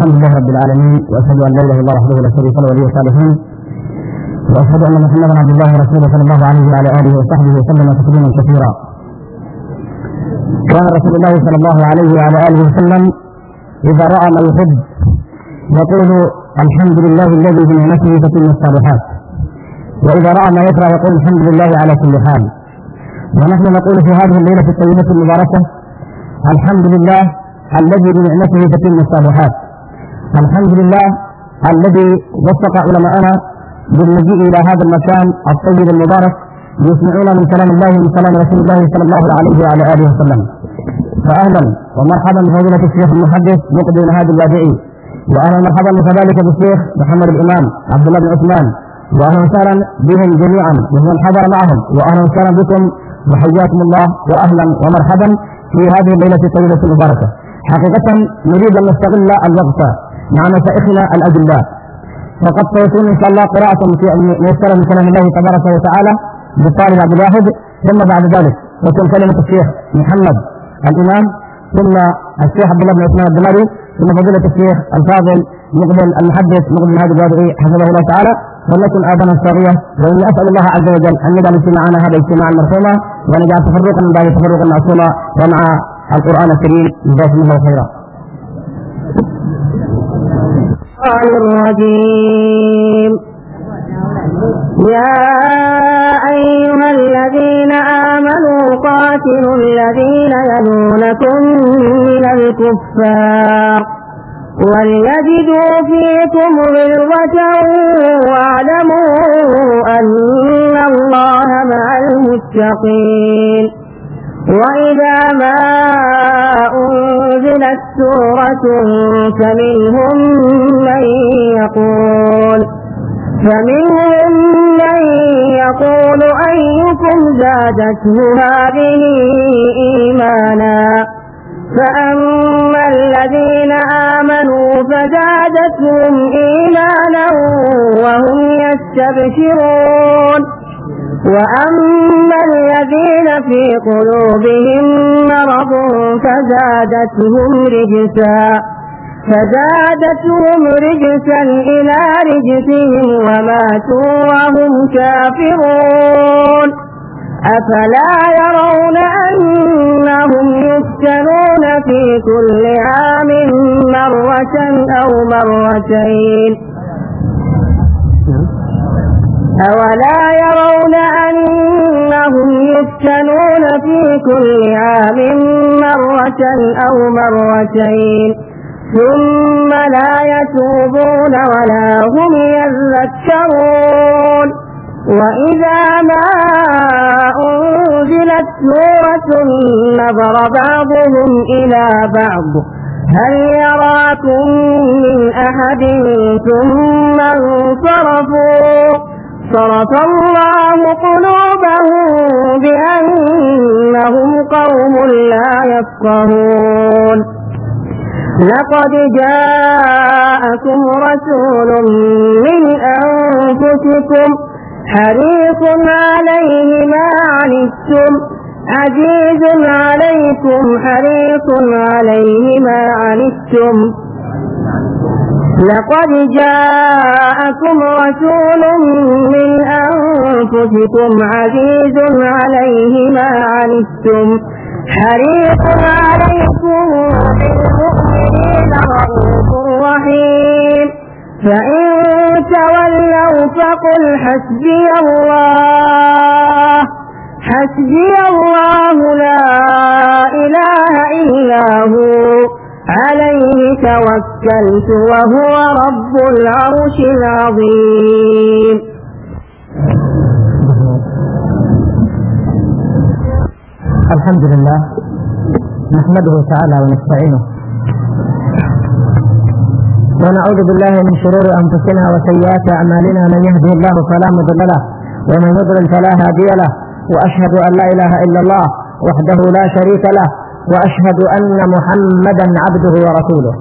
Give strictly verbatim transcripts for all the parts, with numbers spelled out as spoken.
الحمد لله رب العالمين، واشهد ان لا اله الا الله وحده لا شريك له ولي الصالحين، واشهد ان محمدا عبد الله ورسوله صلى الله عليه وعلى اله وصحبه وسلم تسليما كثيرا. كان رسول الله صلى الله عليه وعلى اله وسلم اذا راى ما يحب يقول الحمد لله الذي بنعمته تتم الصالحات، واذا راى ما يكره يقول الحمد لله على كل حال. ونحن نقول في هذه الليله الطيبه المباركه الحمد لله الذي بنعمته تتم الصالحات، الحمد لله الذي وفق علماءنا بالمجيء الى هذا المكان الطيب المبارك يسمعون من كلام الله ومن كلام رسول الله صلى الله عليه وعلى اله وسلم. فاهلا ومرحبا بفضيلة الشيخ المحدث مقبل هادي الوادعي، واهلا ومرحبا كذلك بالشيخ محمد الامام عبد الله بن عثمان، واهلا وسهلا بهم جميعا ومن حضر معهم، واهلا وسهلا بكم وحياكم الله واهلا ومرحبا في هذه الليله الطيبه المباركه. حقيقه نريد ان نستغل الوقت مع مشايخنا الاجلاء، وقد سيكون ان شاء الله قراءه في ميسره من كلام الله تبارك وتعالى بالطالب عبد الواحد، ثم بعد ذلك تكون كلمه الشيخ محمد الامام، ثم الشيخ عبد الله بن عثمان الدمري، ثم فضيله الشيخ الفاضل مقبل المحدث مقبل هذا الوادعي حفظه الله تعالى. ولكن اذانا صاغيه، واني اسال الله عز وجل ان يجعل اجتماعنا هذا اجتماعا مرحوما، وان يجعل تفرقا من بعد تفرقا معصوما، ومع القران الكريم جزاكم الله خيرا. الرجيم. يا أيها الذين آمنوا قاتلوا الذين يلونكم من الكفار وليجدوا فيكم غلظة واعلموا أن الله مع المتقين. وإذا ما أنزلت سورة فمنهم من يقول فمنهم من يقول أيكم زادته هذه إيمانا، فأما الذين آمنوا فزادتهم إيمانا وهم يستبشرون، وأما الذين في قلوبهم مرض فزادتهم رجسا فزادتهم رجسا إلى رجسهم وماتوا وهم كافرون. أفلا يرون أنهم يفتنون في كل عام مرة أو مرتين أولا يرون أنهم يفتنون في كل عام مرة أو مرتين ثم لا يتوبون ولا هم يذكرون. وإذا ما أنزلت سورة نظر بعضهم إلى بعض هل يراكم من أحد ثم انصرفوا صرف الله قلوبهم بأنهم قوم لا يفقهون. لقد جاءكم رسول من أنفسكم حريص عليه ما عنتم عزيز عليكم حريص عليه ما عنتم لقد جاءكم رسول من أنفسكم عزيز عليه ما عنتم حريص عليكم بالمؤمنين رؤوف رحيم. فإن تولوا فقل حسبي الله حسبي الله لا إله إلا هو عليه توكلت وهو رب العرش العظيم. الحمد لله نحمده تعالى ونستعينه ونعوذ بالله من شرور أنفسنا وسيئات أعمالنا، من يهده الله فلا مضل له ومن يضلل فلا هادي له، وأشهد أن لا إله إلا الله وحده لا شريك له، وأشهد أن محمدا عبده ورسوله.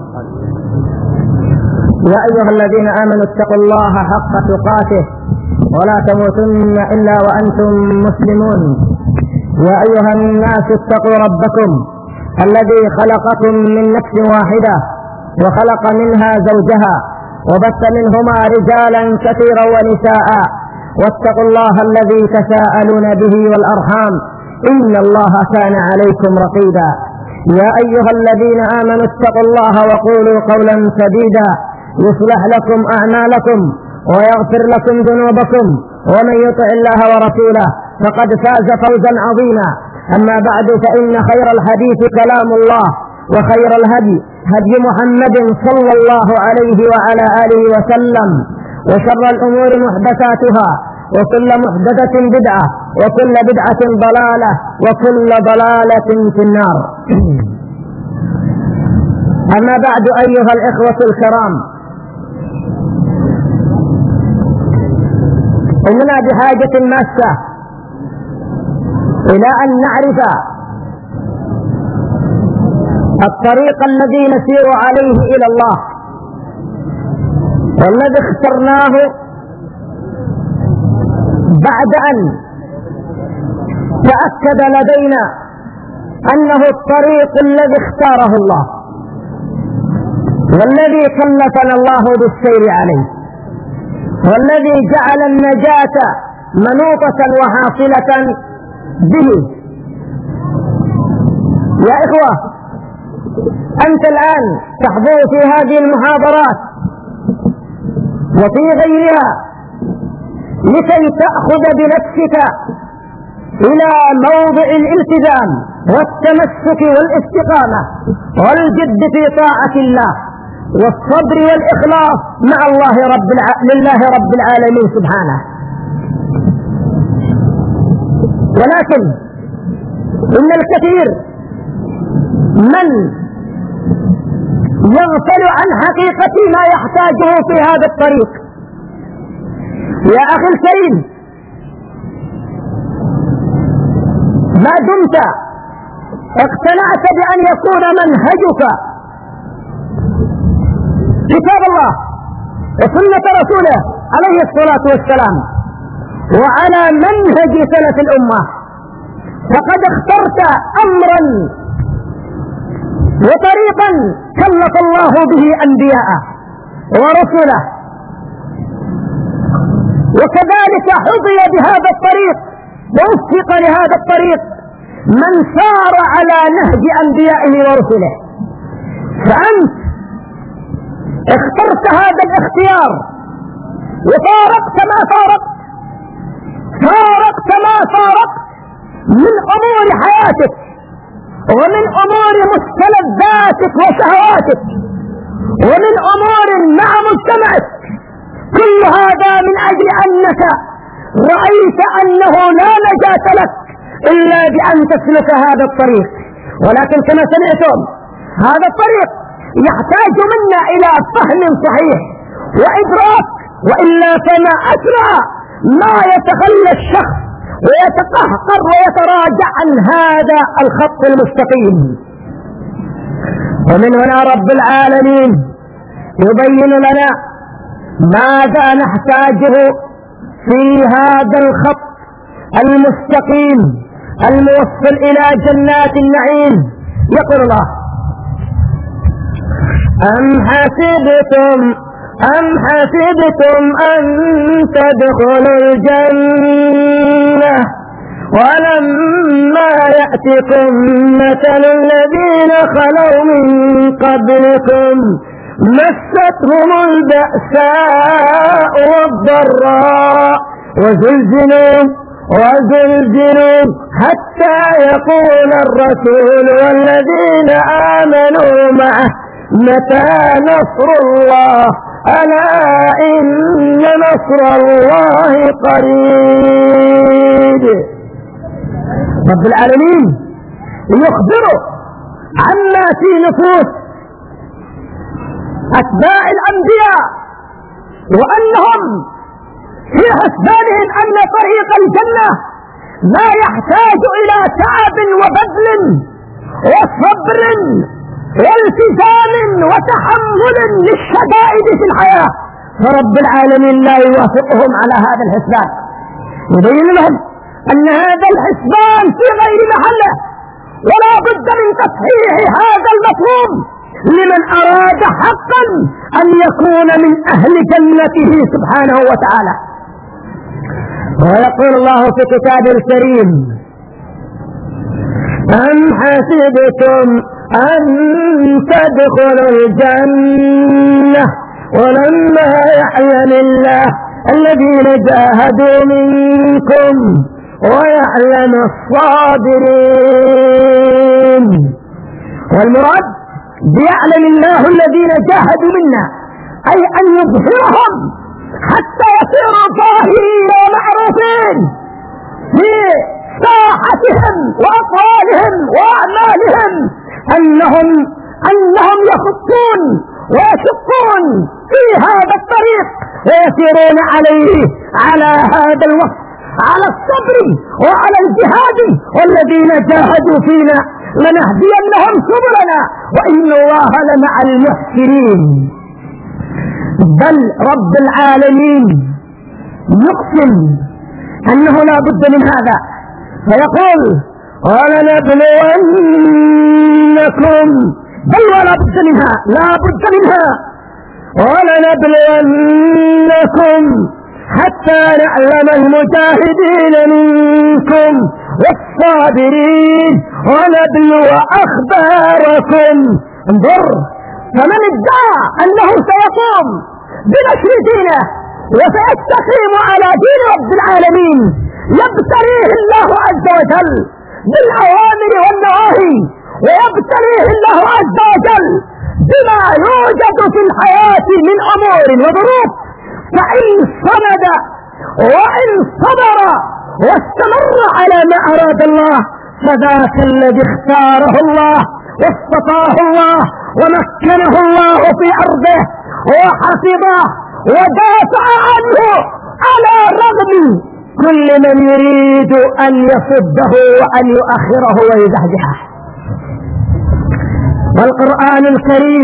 يا أيها الذين آمنوا اتقوا الله حق تقاته ولا تموتن إلا وأنتم مسلمون. يا أيها الناس اتقوا ربكم الذي خلقكم من نفس واحدة وخلق منها زوجها وبث منهما رجالا كثيرا ونساء واتقوا الله الذي تساءلون به والأرحام إن الله كان عليكم رقيبا. يا أيها الذين آمنوا اتقوا الله وقولوا قولا سديدا يصلح لكم أعمالكم ويغفر لكم ذنوبكم ومن يطع الله ورسوله فقد فاز فوزا عظيما. أما بعد فإن خير الحديث كلام الله وخير الهدي هدي محمد صلى الله عليه وعلى آله وسلم وشر الأمور محدثاتها وكل محدثة بدعة وكل بدعة ضلالة وكل ضلالة في النار. أما بعد أيها الإخوة الكرام، إننا بحاجة ماسة إلى أن نعرف الطريق الذي نسير عليه إلى الله والذي اخترناه بعد أن تأكد لدينا أنه الطريق الذي اختاره الله والذي كلفنا الله بالسير عليه والذي جعل النجاة منوطة وحاصلة به. يا إخوة، أنت الآن تحضر في هذه المحاضرات وفي غيرها لكي تأخذ بنفسك إلى موضع الالتزام والتمسك والاستقامة والجد في طاعة الله والصبر والإخلاص مع الله رب الع... لله رب العالمين سبحانه. ولكن إن الكثير من يغفل عن حقيقة ما يحتاجه في هذا الطريق. يا أخي الكريم، ما دمت اقتنعت بأن يكون منهجك كتاب الله وسنة رسوله عليه الصلاة والسلام وعلى منهج سلف الأمة، فقد اخترت أمرا وطريقا كلف الله به أنبياءه ورسله، وكذلك حظي بهذا الطريق ووفق لهذا الطريق من سار على نهج أنبيائه ورسله. فأنت اخترت هذا الاختيار وفارقت ما فارقت فارقت ما فارقت من أمور حياتك ومن أمور مستلذاتك وشهواتك ومن أمور مع مجتمعك، كل هذا من أجل أنك رأيت أنه لا نجاة لك إلا بأن تسلك هذا الطريق. ولكن كما سمعتم هذا الطريق يحتاج منا إلى فهم صحيح وإدراك، وإلا فما أسرع ما يتخلى الشخص ويتقهقر ويتراجع عن هذا الخط المستقيم. ومن هنا رب العالمين يبين لنا ماذا نحتاجه في هذا الخط المستقيم الموصل إلى جنات النعيم. يقول الله: أم حسبتم أم حسبتم أن تدخلوا الجنة ولما يأتكم مثل الذين خلوا من قبلكم مستهم البأساء والضراء وزلزلوا وزلزلوا حتى يقول الرسول والذين آمنوا معه متى نصر الله ألا إن نصر الله قريب. رب العالمين يخبر عما في نفوس أتباع الأنبياء وأنهم في حسبانهم أن طريق الجنة لا يحتاج إلى تعب وبذل وصبر والتزام وتحمل للشدائد في الحياة، فرب العالمين لا يوافقهم على هذا الحسبان، يبين لهم أن هذا الحسبان في غير محله، ولا بد من تصحيح هذا المفهوم لمن أراد حقا أن يكون من أهل جنته سبحانه وتعالى. ويقول الله في كتابه الكريم: أم حسبتم أن تدخلوا الجنة ولما يعلم الله الذين جاهدوا منكم ويعلم الصابرين. والمراد بيعلم الله الذين جاهدوا منا أي أن يظهرهم حتى يصيروا ظاهرين ومعروفين في ساحتهم وأقوالهم وأعمالهم أنهم أنهم يخطون ويشقون في هذا الطريق ويسيرون عليه على هذا الوقت، على الصبر وعلى الجهاد. والذين جاهدوا فينا لنهدينهم سبلنا وإن الله لمع المحسنين. بل رب العالمين يقسم أنه لا بد من هذا، فيقول: ولنبلونكم، بل ولا بد منها، لا بد منها، ولنبلونكم حتى نعلم المجاهدين منكم والصابرين ونبلو أخباركم. انظر، فمن ادعى أنه سيقوم بنشر دينه وسيستقيم على دين رب العالمين يبتليه الله عز وجل بالأوامر والنواهي، ويبتليه الله عز وجل بما يوجد في الحياة من أمور وظروف، فإن صمد وإن صبر واستمر على ما أراد الله فذاك الذي اختاره الله واصطفاه الله ومكنه الله في أرضه وحفظه ودافع عنه على رغم كل من يريد أن يصده وأن يؤخره ويزحزحه. والقرآن الكريم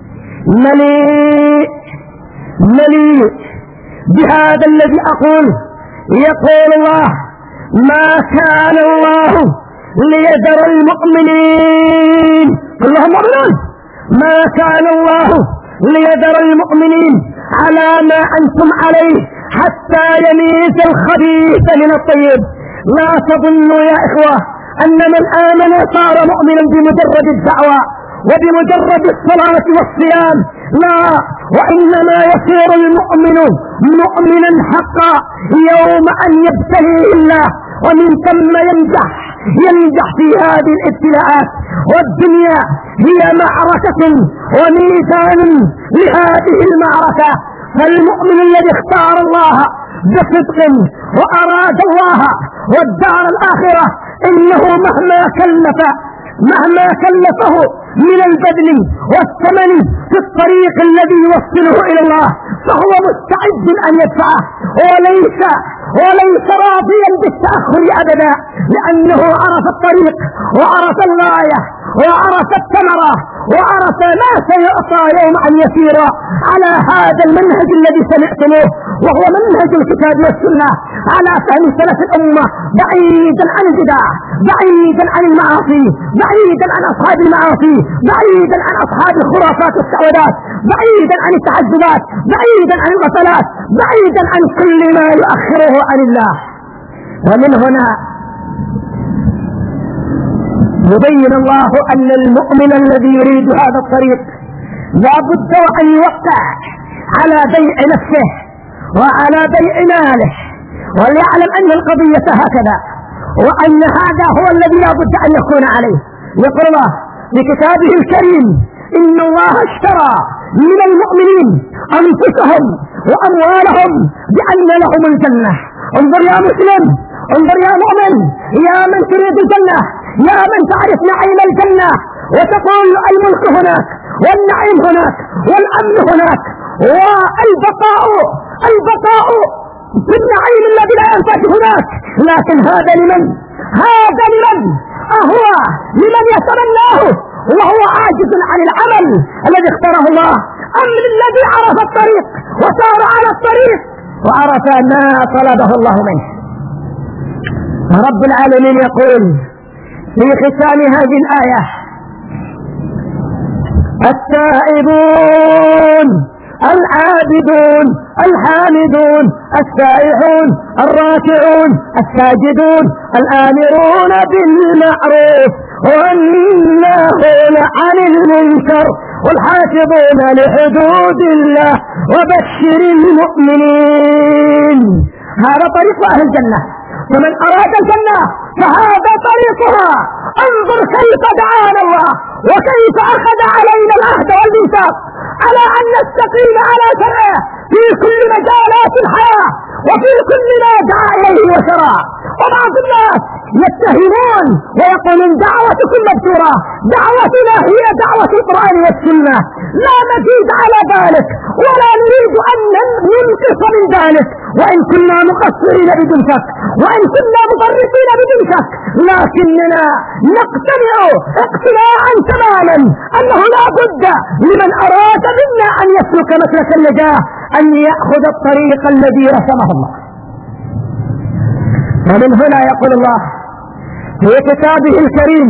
مليء مليء بهذا الذي أقول. يقول الله: ما كان الله ليذر المؤمنين، اللهم مؤمنون، ما كان الله ليذر المؤمنين على ما أنتم عليه حتى يميز الخبيث من الطيب. لا تظنوا يا إخوة أن من آمن صار مؤمنا بمجرد الدعوة وبمجرد الصلاة والصيام، لا، وإنما يصير المؤمن مؤمنا حقا يوم أن يبتليه الله، ومن ثم ينجح ينجح في هذه الابتلاءات. والدنيا هي معركة وميزان لهذه المعركة، فالمؤمن الذي اختار الله بصدق وأراد الله والدار الآخرة إنه مهما كلف مهما كلفه من البذل والثمن في الطريق الذي يوصله إلى الله فهو مستعد أن يدفعه، وليس وليس راضيا بالتأخر أبدا، لأنه عرف الطريق وعرف الغاية وعرف الثمرة وعرف ما سيعطى يوم أن يسير على هذا المنهج الذي سمعتموه، وهو منهج الكتاب والسنة على فهم سلف الأمة، بعيدا عن البدع، بعيدا عن المعاصي، بعيدا عن أصحاب المعاصي، بعيدا عن أصحاب الخرافات والشعوذات، بعيدا عن التعذبات، بعيدا عن الغفلات، بعيدا عن كل ما يؤخره عن الله. ومن هنا يبين الله أن المؤمن الذي يريد هذا الطريق لا بد أن يوقع على بيع نفسه وعلى بيع ماله، وليعلم أن القضية هكذا، وأن هذا هو الذي لا بد أن يكون عليه. يقول الله في كتابه الكريم: إن الله اشترى من المؤمنين أنفسهم وأموالهم بأن لهم الجنة. انظر يا مسلم، انظر يا مؤمن، يا من تريد الجنة، يا من تعرف نعيم الجنة وتقول الملك هناك والنعيم هناك والأمن هناك والبقاء البقاء بالنعيم الذي لا ينفد هناك، لكن هذا لمن؟ هذا لمن؟ أهو لمن يتمناه وهو عاجز عن العمل الذي اختاره الله، أم للذي عرف الطريق وسار على الطريق وعرف ما طلبه الله منه؟ رب العالمين يقول في ختام هذه الآية: التائبون العابدون الحامدون السائحون الراكعون الساجدون الآمرون بالمعروف والناهون عن المنكر والحافظون لحدود الله وبشر المؤمنين. هذا طريق أهل الجنة، ومن أراد الجنة فهذا طريقها. انظر كيف دعانا الله وكيف أخذ علينا العهد والميثاق على أن نستقيم على شرعه في كل مجالات الحياة وفي كل ما دعا إليه وشرع. وبعض الناس يتهمون ويقولون دعوتكم مبتورة، دعوتنا هي دعوة القرآن والسنة، لا نزيد على ذلك ولا نريد أن ننقص من ذلك، وإن كنا مقصرين بدون شك وإن كنا مفرطين بدون شك، لكننا نقتنع اقتناعا تماما أنه لا بد لمن أراد منا أن يسلك مسلك النجاة أن يأخذ الطريق الذي رسمه الله. ومن هنا يقول الله في كتابه الكريم: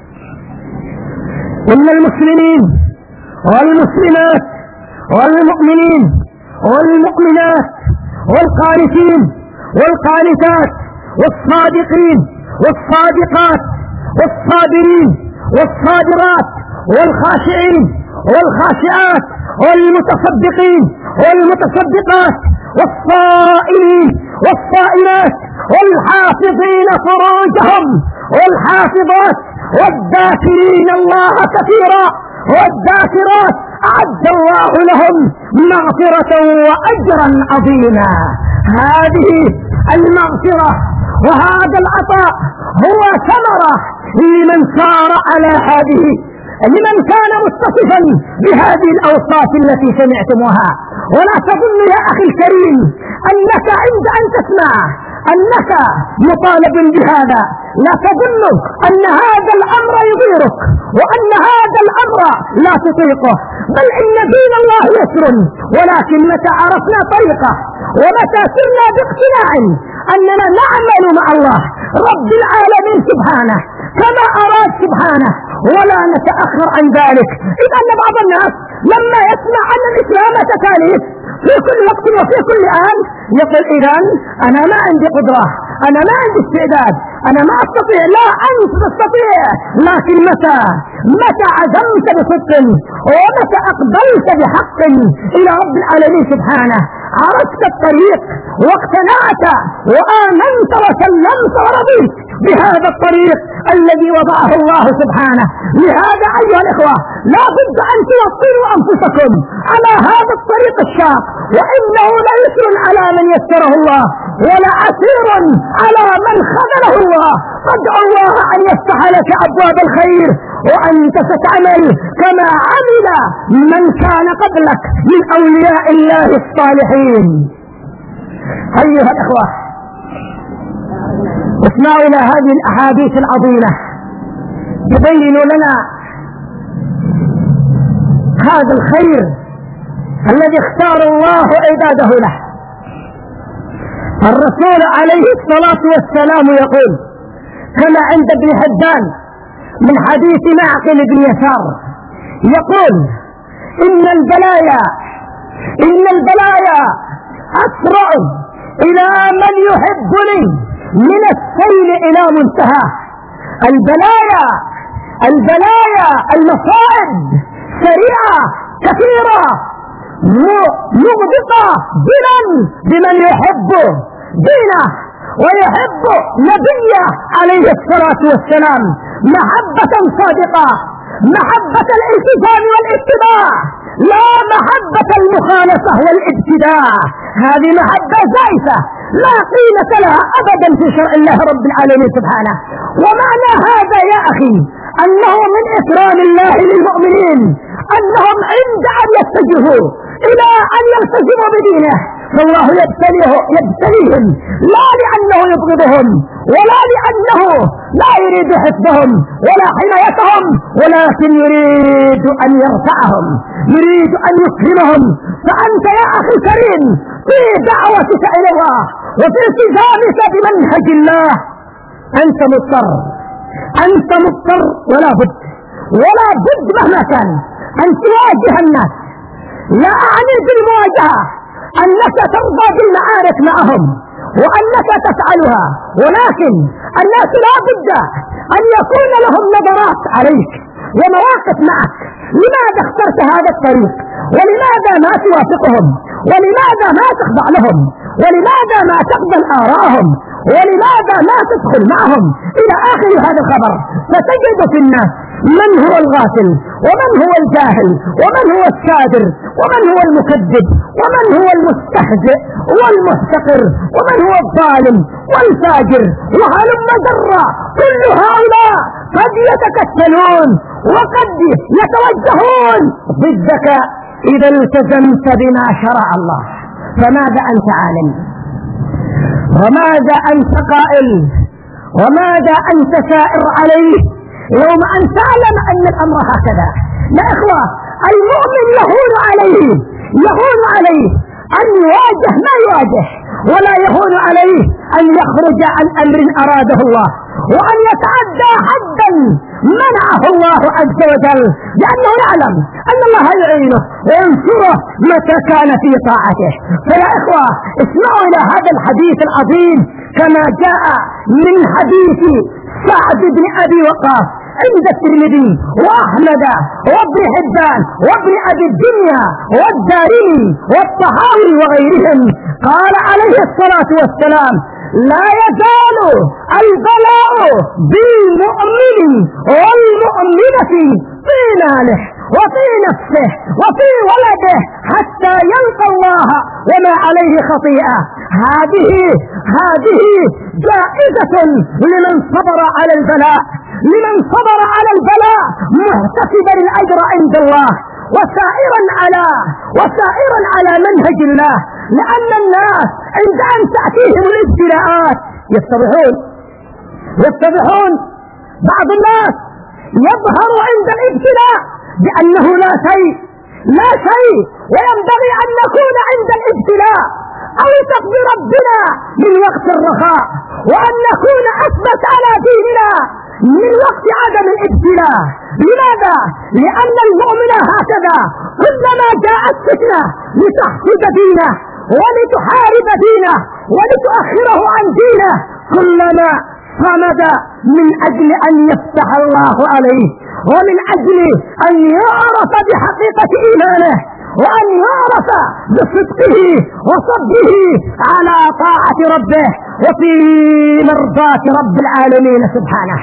إن المسلمين والمسلمات والمؤمنين والمؤمنات والقانتين والقانتات والصادقين والصادقات والصابرين والصابرات والخاشعين والخاشعات والمتصدقين والمتصدقات والصائمين والصائمات والحافظين فروجهم والحافظات والذاكرين الله كثيرا والذاكرات أعد الله لهم مغفرة وأجرا عظيما. هذه المغفرة وهذا العطاء هو ثمرة لمن سار على هذه، لمن كان متصفا بهذه الأوصاف التي سمعتموها. ولا تظن يا أخي الكريم أنك عند أن تسمع أنك مطالب بهذا لا تظن أن هذا الأمر يضيرك وأن هذا الأمر لا تطيقه، بل إن دين الله يسر، ولكن متى عرفنا طريقه ومتى سرنا باقتناع أننا نعمل مع الله رب العالمين سبحانه كما أراد سبحانه ولا نتأخر عن ذلك. إذ أن بعض الناس لما يسمع أن الإسلام تكاليف في كل وقت وفي كل آن يقول إذن أنا ما عندي قدرة، أنا ما عندي استعداد، أنا ما أستطيع. لا، أنت تستطيع، لكن متى متى عزمت بصدق ومتى أقبلت بحق إلى رب العالمين سبحانه، عرفت الطريق واقتنعت وآمنت وسلمت ورضيت بهذا الطريق الذي وضعه الله سبحانه. لهذا أيها الإخوة لا بد أن توطنوا أنفسكم على هذا الطريق الشاق، وإنه لا يسر على من يسره الله ولا عسير على من خذله الله. فادع الله أن يفتح لك أبواب الخير وأنت ستعمل كما عمل من كان قبلك من أولياء الله الصالحين. أيها الإخوة، اسمعوا إلى هذه الأحاديث العظيمة يبين لنا هذا الخير الذي اختار الله عباده له. الرسول عليه الصلاة والسلام يقول كما عند ابن حبان من حديث معقل بن يسار يقول: إن البلايا إن البلايا أسرع إلى من يحبني من السيل إلى منتهى. البلايا البلايا المصائب سريعة كثيرة مغبطة بمن بمن يحب دينه ويحب نبيه عليه الصلاة والسلام محبة صادقة، محبة الالتزام والاتباع، لا محبة المخالفة والابتداع. هذه محبة زائفة لا قيمة لها أبدا في شرع الله رب العالمين سبحانه. ومعنى هذا يا أخي أنه من إكرام الله للمؤمنين أنهم عند أن يتجهوا إلى أن يلتزموا بدينه فالله يبتليه يبتليهم لا لأنه يبغضهم ولا لأنه لا يريد حفظهم ولا حمايتهم، ولكن يريد أن يرفعهم، يريد أن يكرمهم. فأنت يا أخي الكريم في دعوتك إلى الله وفي التزامك بمنهج الله أنت مضطر، أنت مضطر ولا بد ولا بد مهما كان أن تواجه الناس. لا أعني بالمواجهة أنك ترضى بالمعارك معهم وأنك تفعلها، ولكن الناس لا بد أن يكون لهم نظرات عليك ومواقف معك. لماذا اخترت هذا الطريق؟ ولماذا ما توافقهم؟ ولماذا ما تخضع لهم؟ ولماذا ما تقبل آراءهم؟ ولماذا ما تدخل معهم إلى آخر هذا الخبر؟ فتجد في الناس من هو الغافل، ومن هو الجاهل، ومن هو الكادر، ومن هو المكذب، ومن هو المستهزئ والمحتقر، ومن هو الظالم والفاجر، وهلم جرا. كل هؤلاء قد يتكتلون وقد يتوجهون ضدك إذا التزمت بما شرع الله. فماذا أنت عالم؟ وماذا أنت قائل؟ وماذا أنت سائر عليه يوم أن تعلم أن الأمر هكذا؟ يا إخوة، المؤمن يهون عليه يهون عليه أن يواجه ما يواجه، ولا يهون عليه أن يخرج عن أمر أراده الله، وأن يتعدى حدا منعه الله عز وجل، لأنه يعلم أن الله يعينه وينصره متى كان في طاعته. فيا إخوة، اسمعوا إلى هذا الحديث العظيم كما جاء من حديث سعد بن أبي وقاص عند الترمذي وأحمد وابن حبان وابن أبي الدنيا والدارمي والطحاوي وغيرهم. قال عليه الصلاة والسلام: لا يزال البلاء بالمؤمن والمؤمنة في ماله وفي نفسه وفي ولده حتى يلقى الله وما عليه خطيئة. هذه هذه جائزة لمن صبر على البلاء، لمن صبر على البلاء محتسبا الأجر عند الله، وسائرا على وسائرا على منهج الله. لأن الناس عند أن تأتيهم الابتلاءات يستبحون يستبحون بعض الناس يظهر عند الابتلاء بأنه لا شيء لا شيء وينبغي أن نكون عند الابتلاء أوثق بربنا من وقت الرخاء، وأن نكون أثبت على ديننا من وقت عدم الابتلاء. لماذا؟ لأن المؤمن هكذا كلما جاءت فتنة لتحفظ دينه ولتحارب دينه ولتؤخره عن دينه كلما صمد من أجل أن يفتح الله عليه، ومن أجل أن يعرف بحقيقة إيمانه، وأن يعرف بصدقه وصبره على طاعة ربه وفي مرضاة رب العالمين سبحانه.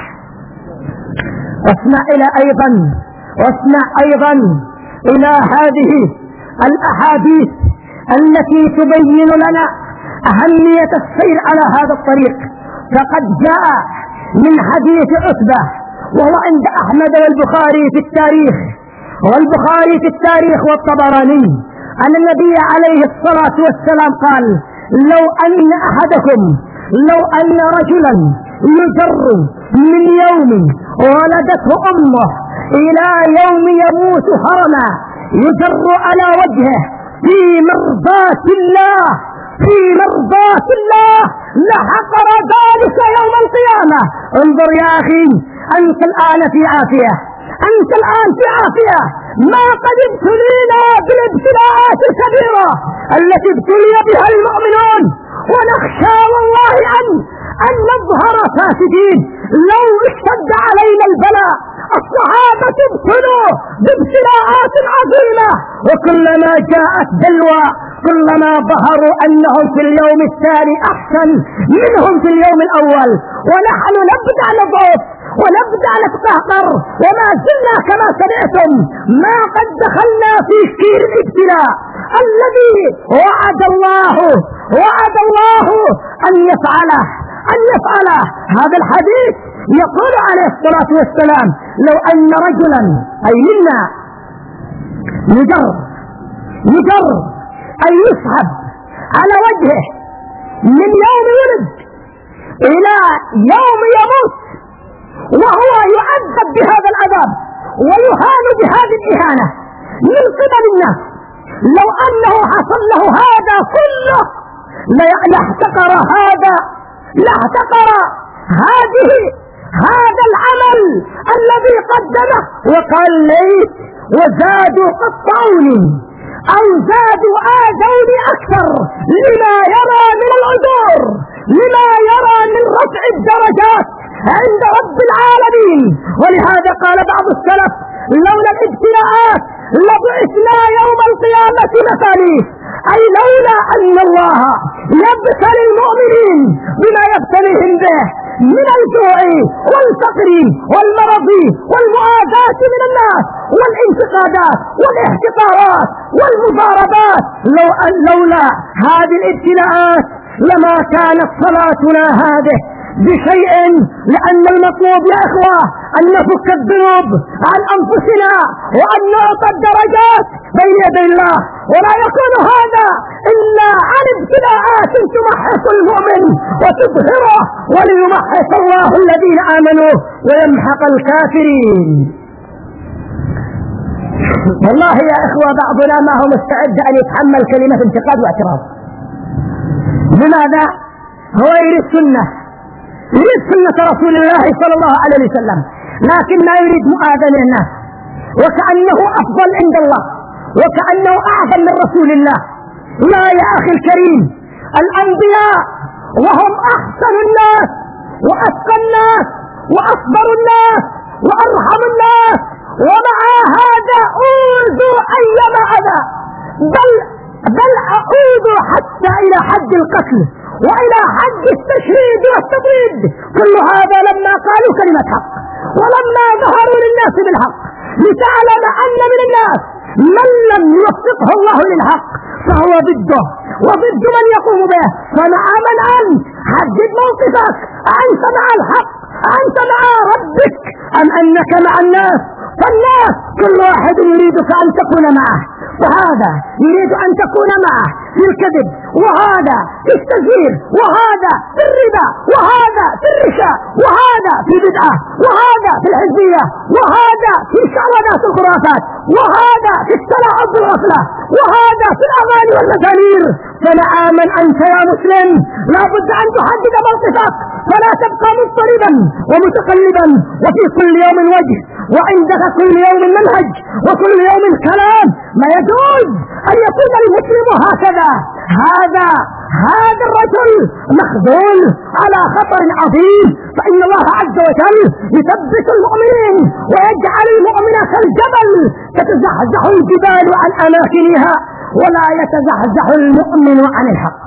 واسمع إلى أيضا واسمع أيضا إلى هذه الأحاديث التي تبين لنا أهمية السير على هذا الطريق. فقد جاء من حديث عتبة وهو عند أحمد والبخاري في التاريخ والبخاري في التاريخ والطبراني أن النبي عليه الصلاة والسلام قال: لو أن أحدكم لو أن رجلا يجر من يوم ولدته أمه إلى يوم يموت هرما يجر على وجهه في مرضاة الله في مرضاة الله لحقر ذلك يوم القيامة. انظر يا أخي، أنت الآن في عافية أنت الآن في عافية ما قد ابتلينا بالابتلاءات الكبيرة التي ابتلي بها المؤمنون، ونخشى والله أن أن نظهر فاسدين لو اشتد علينا البلاء. الصحابة ابتلوا بابتلاءات عظيمة، وكلما جاءت بلوى كلما ظهروا أنهم في اليوم الثاني أحسن منهم في اليوم الأول، ونحن نبدأ نضعف ونبدأ نتقهقر، وما زلنا كما سمعتم ما قد دخلنا في كير الابتلاء الذي وعد الله وعد الله أن يفعله أن يفعله. هذا الحديث يقول عليه الصلاة والسلام: لو أن رجلا أي منا يجر يجر أي يسحب على وجهه من يوم ولد إلى يوم يموت وهو يعذب بهذا العذاب ويهان بهذه الإهانة من قبل الناس، لو أنه حصل له هذا كله لاحتقر هذا لاحتقر هذه هذا العمل الذي قدمه وقال: ليت وزادوا قطعوني أو زادوا آذوني أكثر لما يرى من العذور، لما يرى من رفع الدرجات عند رب العالمين. ولهذا قال بعض السلف: لولا الابتلاءات لبعثنا يوم القيامة مثاليث، أي لولا أن الله يبتلي المؤمنين بما يبتليهم به من الجوع والفقر والمرض والمؤاذاة من الناس والانتقادات والاحتقارات والمضاربات، لو أن لولا هذه الابتلاءات لما كانت صلاتنا هذه بشيء، لأن المطلوب يا إخوة أن نفك الذنوب عن أنفسنا وأن نعطى الدرجات بين يدي الله، ولا يكون هذا إلا عن ابتلاءات تمحص المؤمن وتظهره، وليمحص الله الذين آمنوا ويمحق الكافرين. والله يا إخوة بعضنا ما هو مستعد أن يتحمل كلمة انتقاد واعتراض. لماذا؟ هو يريد سنة، يريد سنة رسول الله صلى الله عليه وسلم، لكن ما يريد مؤاذنة الناس وكأنه أفضل عند الله وكأنه أعظم من رسول الله. لا يا أخي الكريم، الأنبياء وهم أحسن الناس وأتقى الناس وأصبر الناس وأرحم الناس، ومع هذا أوذوا أيما أذى، بل بل أعودوا حتى إلى حد القتل وإلى حد التشريد والتضييد. كل هذا لما قالوا كلمة حق ولما ظهروا للناس بالحق، لتعلم أن من الناس من لم يوفقه الله للحق فهو ضده وضد من يقوم به. فمع من أنت؟ حدد موقفك، أنت مع الحق، أنت مع ربك، أم أنك مع الناس؟ فالناس كل واحد يريدك أن تكون معه، وهذا يريد أن تكون معه في الكذب، وهذا في التزوير، وهذا في الربا، وهذا في الرشا، وهذا في البدعة، وهذا في الحزبية، وهذا في شعوذات الخرافات، وهذا في التلاعب بالغفلة، وهذا في الأغاني والمزامير. فمع من أنت يا مسلم لا بد أن تحدد موقفك، فلا تبقى مضطربا ومتقلبا وفي كل يوم وجه وعندك كل يوم منهج وكل يوم كلام. ما يجوز أن يكون المسلم هكذا. هذا هذا الرجل مخذول على خطر عظيم، فإن الله عز وجل يثبت المؤمنين ويجعل المؤمن كالجبل تتزحزح الجبال عن أماكنها ولا يتزحزح المؤمن عن الحق.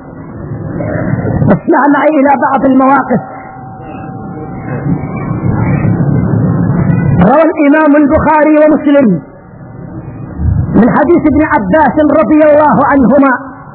اسمع معي إلى بعض المواقف. روى الإمام البخاري ومسلم من حديث ابن عباس رضي الله عنهما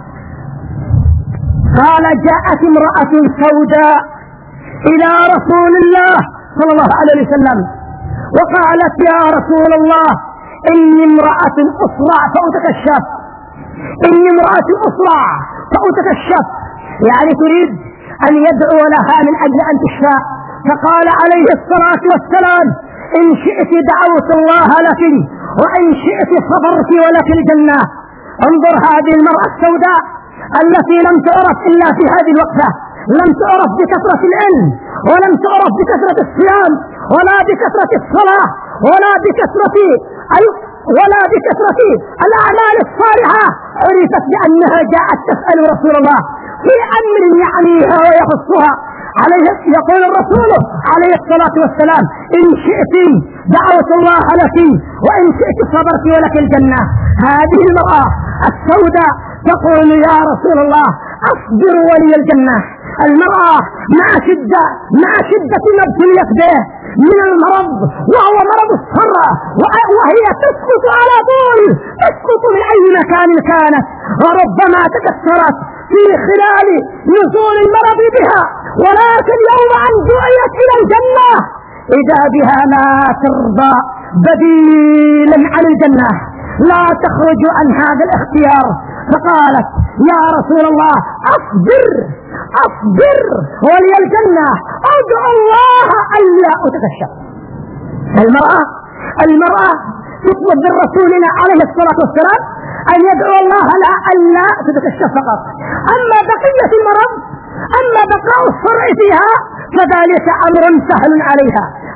قال: جاءت امرأة سوداء إلى رسول الله صلى الله عليه وسلم وقالت: يا رسول الله، إني امرأة أصرع فأتكشف، إني امرأة أصرع فأتكشف، يعني تريد أن يدعو لها من أجل أن تشفى. فقال عليه الصلاة والسلام: إن شئت دعوت الله لك وإن شئت صبرت ولك الجنة. انظر هذه المرأة السوداء التي لم تعرف إلا في هذه الوقفة، لم تعرف بكثرة العلم ولم تعرف بكثرة الصيام ولا بكثرة الصلاة ولا بكثرة أي ولا بكثرة الأعمال الصالحة، عرفت بأنها جاءت تسأل رسول الله في أمر يعنيها ويخصها. عليه يقول الرسول عليه الصلاة والسلام: إن شئت دعوت الله لك وإن شئت صبرت ولك الجنة. هذه المرأة السوداء تقول: يا رسول الله، أصبر ولي الجنة. المرأة مع شدة مع شدة ما ابتليت به من المرض، وهو مرض الصرع، وهي تسقط على طول، تسقط من أي مكان كانت، وربما تكسرت في خلال نزول المرض بها، ولكن يوم أن دعيت إلى الجنة إذا بها لا ترضى بديلا عن الجنة، لا تخرج عن هذا الاختيار. فقالت: يا رسول الله، أصبر أصبر ولي الجنة، أدعو الله ألا أتكشف. المرأة المرأة تطلب من رسولنا عليه الصلاة والسلام أن يدعو الله لها ألا تتكشف فقط، أما بقية المرض، أما بقاء الصرع فيها فذلك أمر سهل عليها.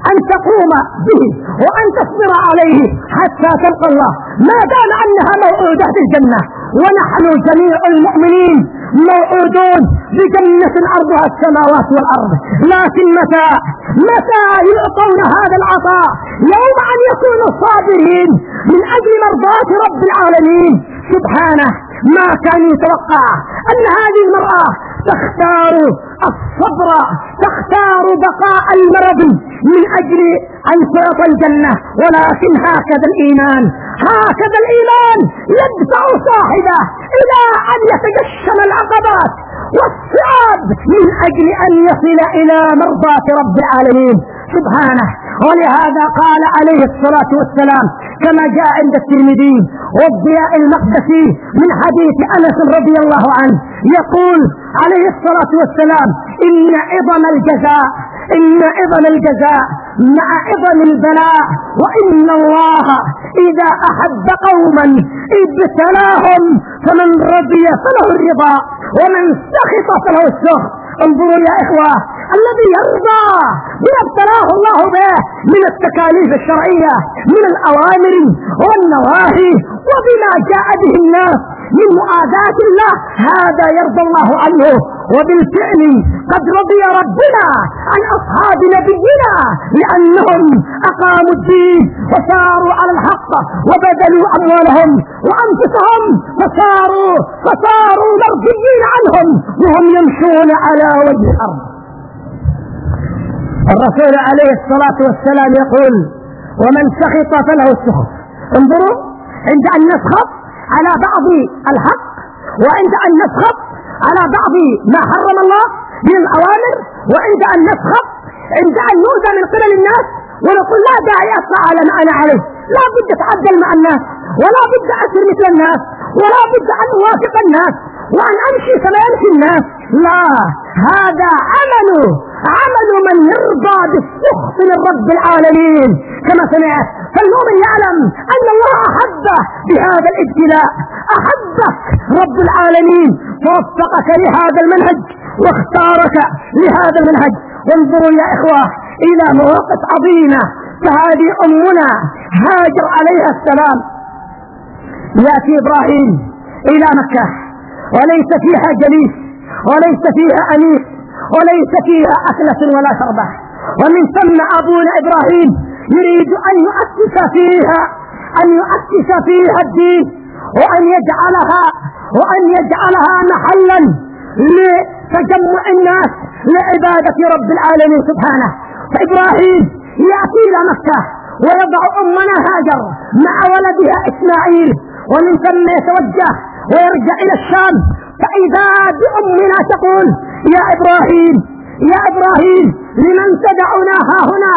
أن تقوم به وأن تصبر عليه حتى تلقى الله، ما دام أنها موعودة بالجنة. ونحن جميع المؤمنين موعودون بجنة عرضها السماوات والأرض، لكن متى متى يعطون هذا العطاء؟ يوم أن يكونوا صابرين من أجل مرضاة رب العالمين سبحانه. ما كان يتوقع أن هذه المرأة تختار الصبر، تختار بقاء المرض من أجل أن تعطى الجنة، ولكن هكذا الإيمان، هكذا الإيمان يدفع صاحبه إلى أن يتجشم العقبات والصعاب من أجل أن يصل إلى مرضاة رب العالمين سبحانه. ولهذا قال عليه الصلاة والسلام كما جاء عند الترمذي والضياء المقدسي من حديث أنس رضي الله عنه، يقول عليه الصلاة والسلام: إن عظم الجزاء إن عظم الجزاء مع عظم البلاء، وإن الله إذا أحب قوما ابتلاهم، فمن رضي فله الرضا ومن سخط فله السخط. انظروا يا إخوة، الذي يرضى بما ابتلاه الله به من التكاليف الشرعية من الأوامر والنواهي وبما جاء به الناس من مؤاذاة الله، هذا يرضى الله عنه. وبالفعل قد رضي ربنا عن أصحاب نبينا لأنهم أقاموا الدين وساروا على الحق وبذلوا أموالهم وأنفسهم فصاروا فصاروا مرضيين عنهم وهم يمشون على وجه الأرض. الرسول عليه الصلاة والسلام يقول: ومن سخط فله السخط. انظروا، عند أن نسخط على بعض الحق وعند أن نسخط على بعض ما حرم الله من الأوامر، وعند أن نسخط عند أن نؤذى من قبل الناس ونقول لا داعي أسعى على ما أنا عليه، لا بد أتعدل مع الناس، ولا بد أسير مثل الناس، ولا بد أن أوافق الناس وأن أمشي كما يمشي الناس. لا، هذا عمل عمل من يرضى بالسخط من رب العالمين كما سمعت. فالمؤمن يعلم أن الله أحبه بهذا الابتلاء، أحبك رب العالمين ووفقك لهذا المنهج واختارك لهذا المنهج. وانظروا يا إخوة إلى مواقف عظيمة كهذه أمنا هاجر عليها السلام. يأتي إبراهيم إلى مكة وليس فيها جليس وليس فيها أنيس وليس فيها أكلة ولا شربة، ومن ثم أبونا إبراهيم يريد أن يؤسس فيها أن يؤسس فيها الدين وأن يجعلها وأن يجعلها محلا لتجمع الناس لعبادة رب العالمين سبحانه. فإبراهيم يأتي إلى مكة ويضع أمنا هاجر مع ولدها إسماعيل، ومن ثم يتوجه ويرجع إلى الشام، فإذا بأمنا تقول: يا إبراهيم يا إبراهيم لمن تدعنا ها هنا؟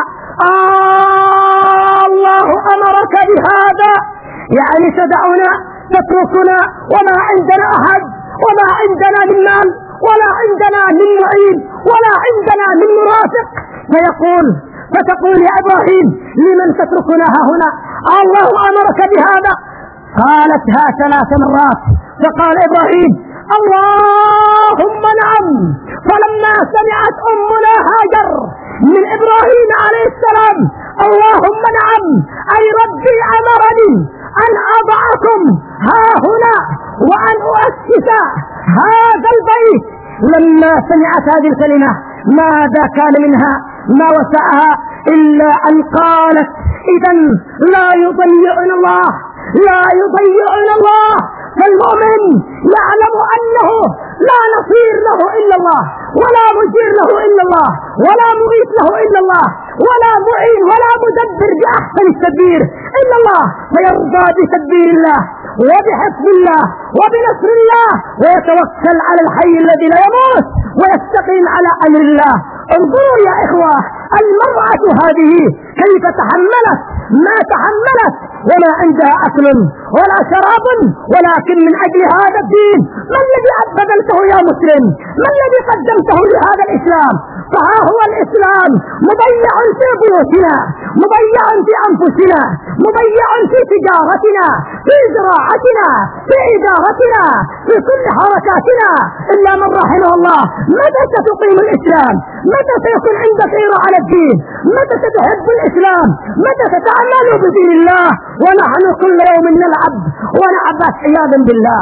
آه الله أمرك بهذا، يعني تدعنا تتركنا وما عندنا أحد وما عندنا من مال ولا عندنا من معين ولا عندنا من مرافق. فيقول فتقول: يا إبراهيم لمن تتركنا ها هنا؟ آه الله أمرك بهذا. قالتها ثلاث مرات، فقال إبراهيم: اللهم نعم. فلما سمعت أمنا هاجر من إبراهيم عليه السلام اللهم نعم، أي ربي أمرني أن أضعكم ها هنا وأن أؤسس هذا البيت، لما سمعت هذه الكلمة ماذا كان منها؟ ما وسعها إلا أن قالت: إذن لا يضيعنا الله لا يضيعنا الله. فالمؤمن يعلم أنه لا نصير له إلا الله، ولا مجير له إلا الله، ولا مغيث له إلا الله، ولا معين ولا مدبر بأحسن التدبير إلا الله، فيرضى بتدبير الله وبحفظ الله وبنصر الله ويتوكل على الحي الذي لا يموت ويستقيم على أمر الله. انظروا يا إخوة المرأة هذه كيف تحملت ما تحملت وما عندها أكل ولا شراب، ولكن من أجل هذا الدين. ما الذي بذلته يا مسلم؟ ما الذي قدمته لهذا الإسلام؟ فها هو الإسلام مضيع في بيوتنا، مضيع في أنفسنا، مضيع في تجارتنا، في زراعتنا، في إدارتنا، في كل حركاتنا إلا من رحمه الله. متى ستقيم الإسلام؟ متى سيكون عندك غيرة على الدين؟ متى ستحب الإسلام؟ متى ستعمل بدين الله؟ ونحن كل يوم نلعب ونعبث عياذا بالله.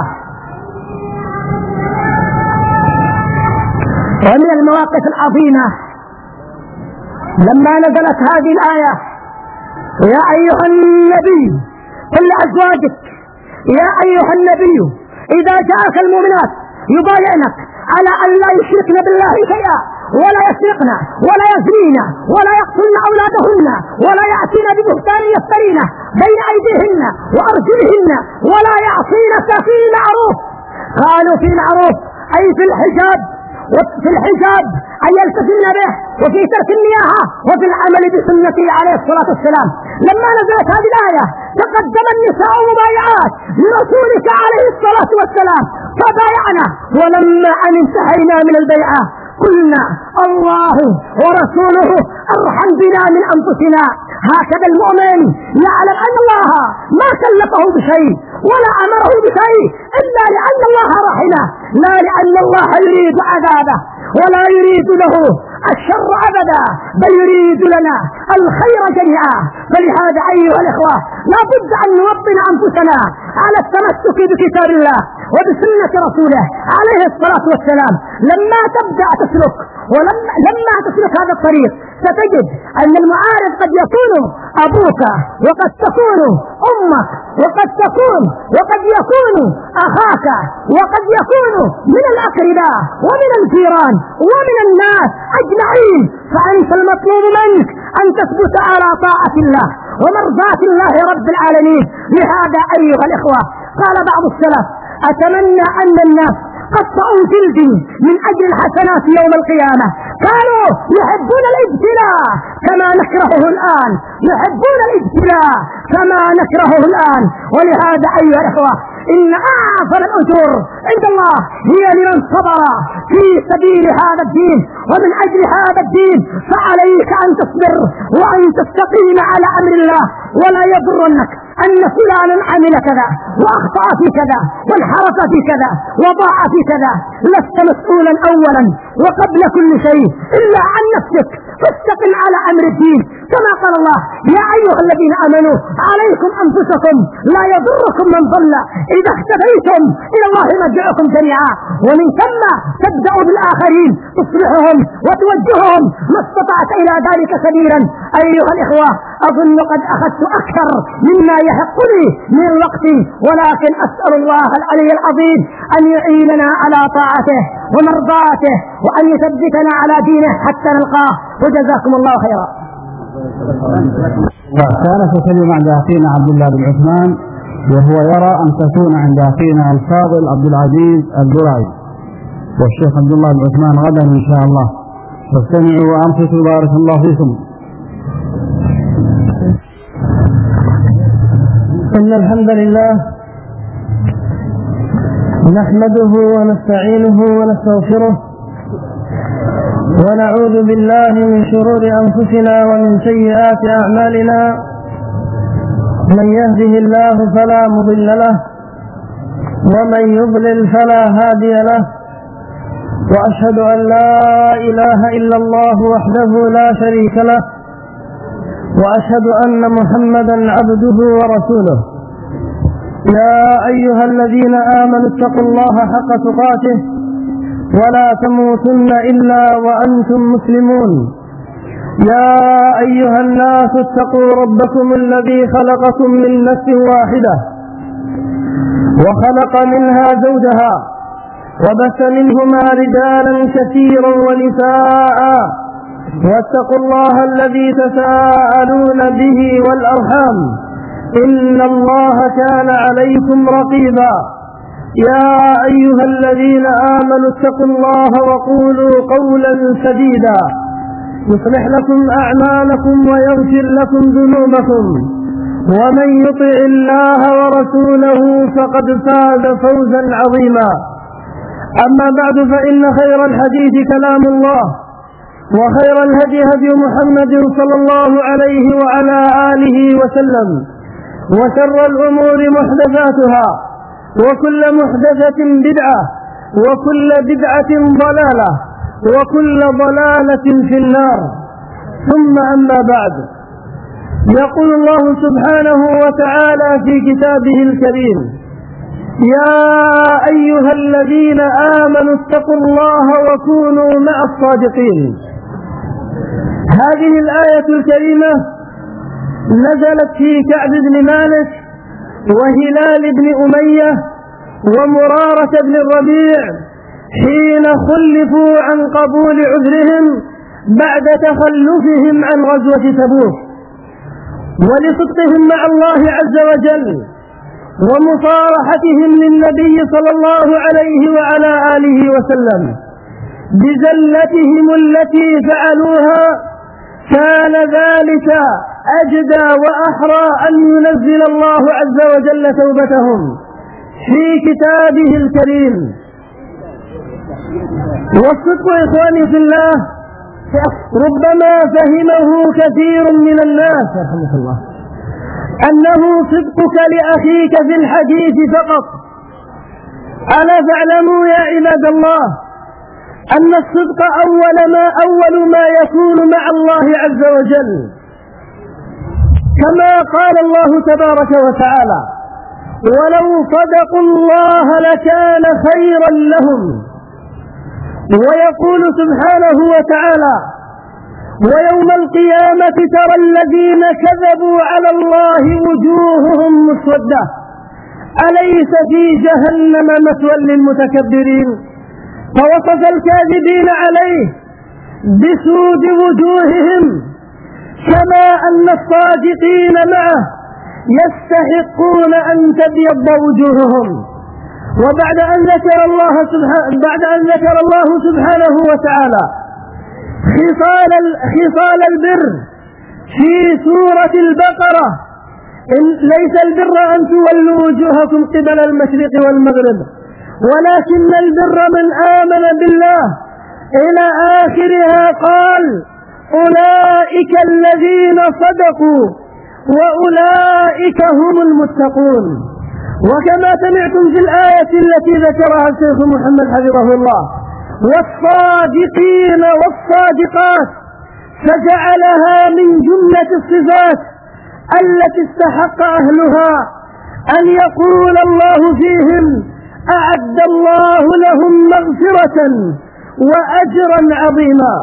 ومن المواقف العظيمة لما نزلت هذه الآية: يا أيها النبي قل لأزواجك، يا أيها النبي إذا جاءك المؤمنات يبايعنك على أن لا يشركن بالله شيئا، ولا يسرقن، ولا يزنين، ولا يقتلن أولادهن، ولا يأتين ببهتان يفترينه بين أيديهن وأرجلهن، ولا يعصينك في معروف. قالوا في معروف أي في الحجاب، وفي الحجاب أن يلتزمن به، وفي ترك النياحة، وفي العمل بسنته عليه الصلاة والسلام. لما نزلت هذه الآية تقدم النساء مبايعات لرسولك عليه الصلاة والسلام فبايعنا، ولما أن انتهينا من البيعة قلنا الله ورسوله أرحم بنا من أنفسنا. هكذا المؤمن يعلم أن الله ما كلفه بشيء ولا أمره بشيء إلا لأن الله رحمه، لا لأن الله يريد عذابه ولا يريد له الشر أبدا، بل يريد لنا الخير جميعا. فلهذا أيها الإخوة لا بد أن نوطن أنفسنا على التمسك بكتاب الله وبسنة رسوله عليه الصلاة والسلام. لما تبدأ تسلك ولما لما تسلك هذا الطريق ستجد أن المعارض قد يكون أبوك، وقد تكون أمك، وقد تكون وقد يكون أخاك، وقد يكون من الأقرباء ومن الجيران ومن الناس أجمعين. فأنت المطلوب منك أن تثبت على طاعة الله ومرضاة الله رب العالمين. لهذا أيها الإخوة قال بعض السلف: أتمنى أن الناس قطعوا جلدي من أجل الحسنات يوم القيامة. قالوا يحبون الابتلاء كما نكرهه الآن، يحبون الابتلاء كما نكرهه الآن. ولهذا أيها الإخوة إن أعظم الأجور عند الله هي لمن صبر في سبيل هذا الدين ومن أجل هذا الدين. فعليك أن تصبر وأن تستقيم على أمر الله، ولا يضرنك أن فلانا عمل كذا وأخطأ في كذا وانحرف في كذا وضاع في كذا. لست مسؤولا أولا وقبل كل شيء إلا عن نفسك، فاستقم على أمر الدين. كما قال الله: يا أيها الذين آمنوا عليكم أنفسكم لا يضركم من ضل إذا اهتديتم، إلى الله مرجعكم جميعا. ومن ثم تبدأ بالآخرين تصلحهم وتوجههم ما استطعت إلى ذلك سبيلا. أيها الإخوة أظن قد أخذت أكثر مما يحق لي من الوقت، ولكن أسأل الله العلي العظيم أن يعيننا على طاعته ومرضاته، وأن يثبتنا على دينه حتى نلقاه. وجزاكم الله خيرا. كان تكلم عند أخينا عبد الله بن عثمان، وهو يرى أن تكون عند أخينا الفاضل عبد العزيز الدرعي والشيخ عبد الله بن عثمان غدا إن شاء الله. فاستمعوا وأنصتوا بارك الله فيكم. إن الحمد لله نحمده ونستعينه ونستغفره، ونعوذ بالله من شرور أنفسنا ومن سيئات أعمالنا. من يهده الله فلا مضل له، ومن يضلل فلا هادي له. وأشهد أن لا إله إلا الله وحده لا شريك له، وأشهد أن محمدا عبده ورسوله. يا أيها الذين آمنوا اتقوا الله حق تقاته ولا تموتن إلا وأنتم مسلمون. يا أيها الناس اتقوا ربكم الذي خلقكم من نفس واحدة وخلق منها زوجها وبث منهما رجالا كثيرا ونساء، واتقوا الله الذي تساءلون به والأرحام إن الله كان عليكم رقيبا. يا أيها الذين آمنوا اتقوا الله وقولوا قولا سديدا يصلح لكم أعمالكم ويغفر لكم ذنوبكم، ومن يطع الله ورسوله فقد فاز فوزا عظيما. أما بعد، فإن خير الحديث كلام الله، وخير الهدي هدي محمد صلى الله عليه وعلى آله وسلم، وشر الأمور محدثاتها، وكل محدثة بدعة، وكل بدعة ضلالة، وكل ضلالة في النار. ثم أما بعد، يقول الله سبحانه وتعالى في كتابه الكريم: يا أيها الذين آمنوا اتقوا الله وكونوا مع الصادقين. هذه الآية الكريمة نزلت في كعب بن مالك وهلال بن أمية ومرارة بن الربيع حين خلفوا عن قبول عذرهم بعد تخلفهم عن غزوة تبوك، ولصدقهم مع الله عز وجل ومصارحتهم للنبي صلى الله عليه وعلى آله وسلم بزلتهم التي فعلوها. كان ذلك أجدى وأحرى أن ينزل الله عز وجل توبتهم في كتابه الكريم. والصدق إخواني في الله ربما فهمه كثير من الناس رحمه الله أنه صدقك لأخيك في الحديث فقط. ألا فاعلموا يا عباد الله أن الصدق أول ما أول ما يكون مع الله عز وجل، كما قال الله تبارك وتعالى: ولو صدقوا الله لكان خيرا لهم. ويقول سبحانه وتعالى: ويوم القيامة ترى الذين كذبوا على الله وجوههم مسودة أليس في جهنم مثوى للمتكبرين. فوصف الكاذبين عليه بسود وجوههم، كما أن الصادقين معه يستحقون أن تبيض وجوههم. وبعد أن ذكر الله سبحانه بعد أن ذكر الله سبحانه وتعالى خصال خصال البر في سورة البقرة: إن ليس البر أن تولوا وجوهكم قبل المشرق والمغرب ولكن البر من آمن بالله إلى آخرها، قال: أولئك الذين صدقوا وأولئك هم المتقون. وكما سمعتم في الآية التي ذكرها الشيخ محمد حفظه الله: والصادقين والصادقات، فجعلها من جملة الصفات التي استحق أهلها أن يقول الله فيهم: أعد الله لهم مغفرة وأجرا عظيما.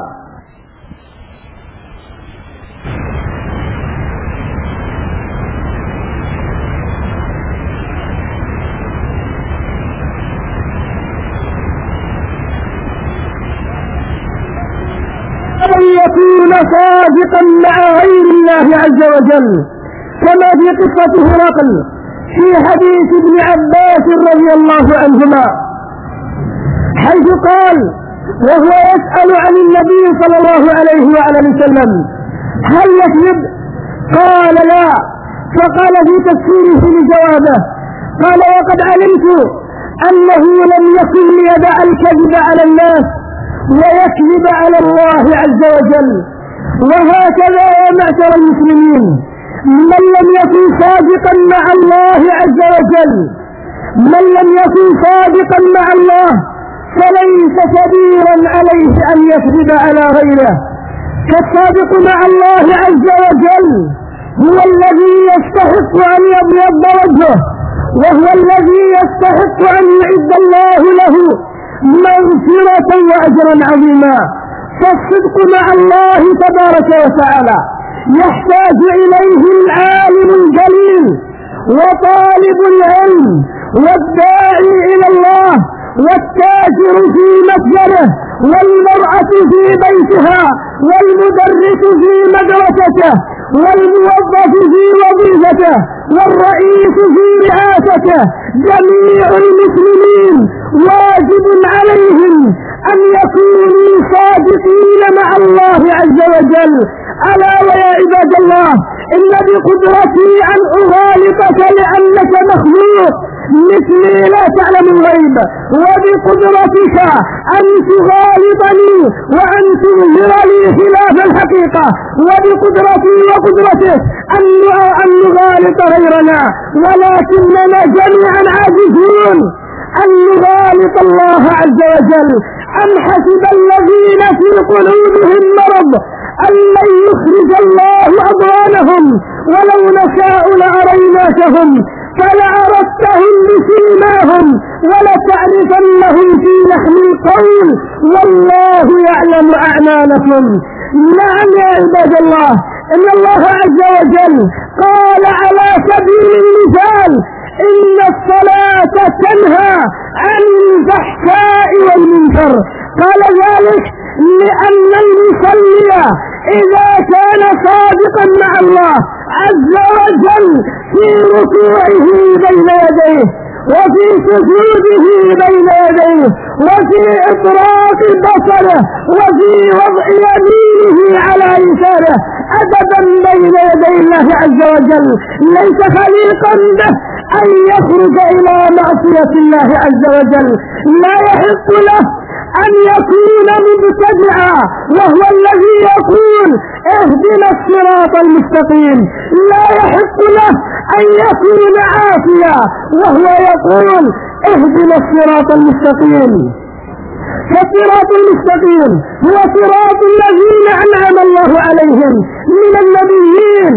أن يكون صادقا مع غير الله عز وجل، كما في قصة هرقل في حديث ابن عباس رضي الله عنهما، حيث قال وهو يسأل عن النبي صلى الله عليه وعلى وسلم: هل يكذب؟ قال: لا. فقال في تفسيره لجوابه: قال: وقد علمت أنه لم يكن ليدع الكذب على الناس ويكذب على الله عز وجل. وهكذا يا معشر المسلمين، من لم يكن صادقا مع الله عز وجل، من لم يكن صادقا مع الله فليس كبيرا عليه أن يكذب على غيره. فالصادق مع الله عز وجل هو الذي يستحق أن يبيض وجهه، وهو الذي يستحق أن يعد الله له مغفرة وأجرا عظيما. فالصدق مع الله تبارك وتعالى يحتاج إليه العالم الجليل وطالب العلم والداعي إلى الله والتاجر في متجره والمرأة في بيتها والمدرس في مدرسته والموظف في وظيفته والرئيس في رئاسته. جميع المسلمين واجب عليهم أن يكونوا صادقين مع الله عز وجل. ألا ويا عباد الله، إن بقدرتي أن أغالطك لأنك مخلوق مثلي لا تعلم الغيب، وبقدرتك أن تغالطني وأن تظهر لي خلاف الحقيقة، وبقدرتي وقدرتك أن أن نغالط غيرنا، ولكننا جميعا عاجزون أن نغالط الله عز وجل. أم حسب الذين في قلوبهم مرض أن لن يخرج الله أضغانهم ولو نشاء لأريناكهم فلعرفتهم بسيماهم ولتعرفنهم في لحن القول والله يعلم أعمالكم. نعم يا عباد الله، إن الله عز وجل قال على سبيل المثال إن الصلاة تنهى عن الفحشاء والمنكر. قال ذلك لأن المصلي إذا كان صادقا مع الله عز وجل في ركوعه بين يديه وفي سجوده بين يديه وفي إطراق بصره وفي وضع يمينه على يساره أدبا بين يدي الله عز وجل، ليس خليقا به أن يخرج إلى معصية الله عز وجل. لا يحق له أن يكون مبتدعا وهو الذي يقول اهدنا الصراط المستقيم، لا يحق له أن يكون عافيا وهو يقول اهدنا الصراط المستقيم. فالصراط المستقيم هو صراط الذين أنعم الله عليهم من النبيين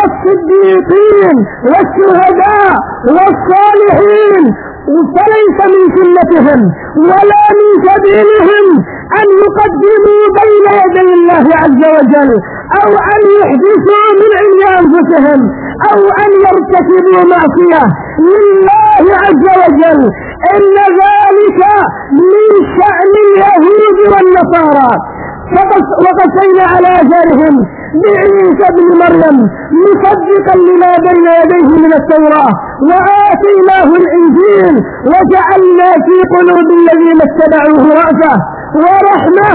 والصديقين والشهداء والصالحين، فليس من سنتهم ولا من سبيلهم أن يقدموا بين يدي الله عز وجل أو أن يحدثوا من عند أنفسهم أو أن يرتكبوا معصية لله عز وجل. إن ذلك من شأن اليهود والنصارى، وقسينا على آثارهم بعيسى بن مريم مصدقا لما بين يديه من التوراة وآتيناه الإنجيل وجعلنا في قلوب الذين اتبعوه رأفة ورحمة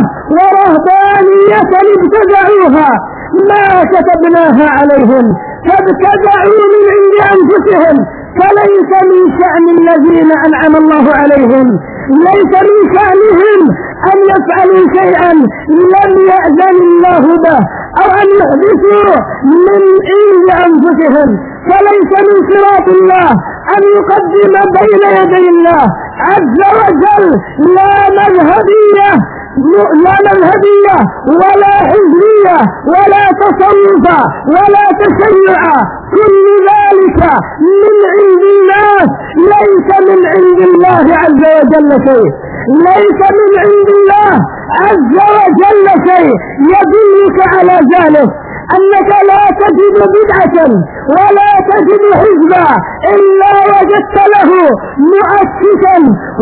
ورهبانية ابتدعوها ما كتبناها عليهم فابتدعوا من عند أنفسهم، فليس من شأن الذين أنعم الله عليهم، ليس من شأنهم أن يفعلوا شيئا لم يأذن الله به أو أن يحدثوا من عند أنفسهم، فليس من صراط الله أن يقدم بين يدي الله عز وجل لا مذهبية لا مذهبية ولا حزبية ولا تصوف ولا تشيع، كل ذلك من عند الناس، ليس من عند الله عز وجل شيء، ليس من عند الله عز وجل شيء يدلك على ذلك أنك لا تجد بدعة ولا تجد حزبا إلا وجدت له مؤسسا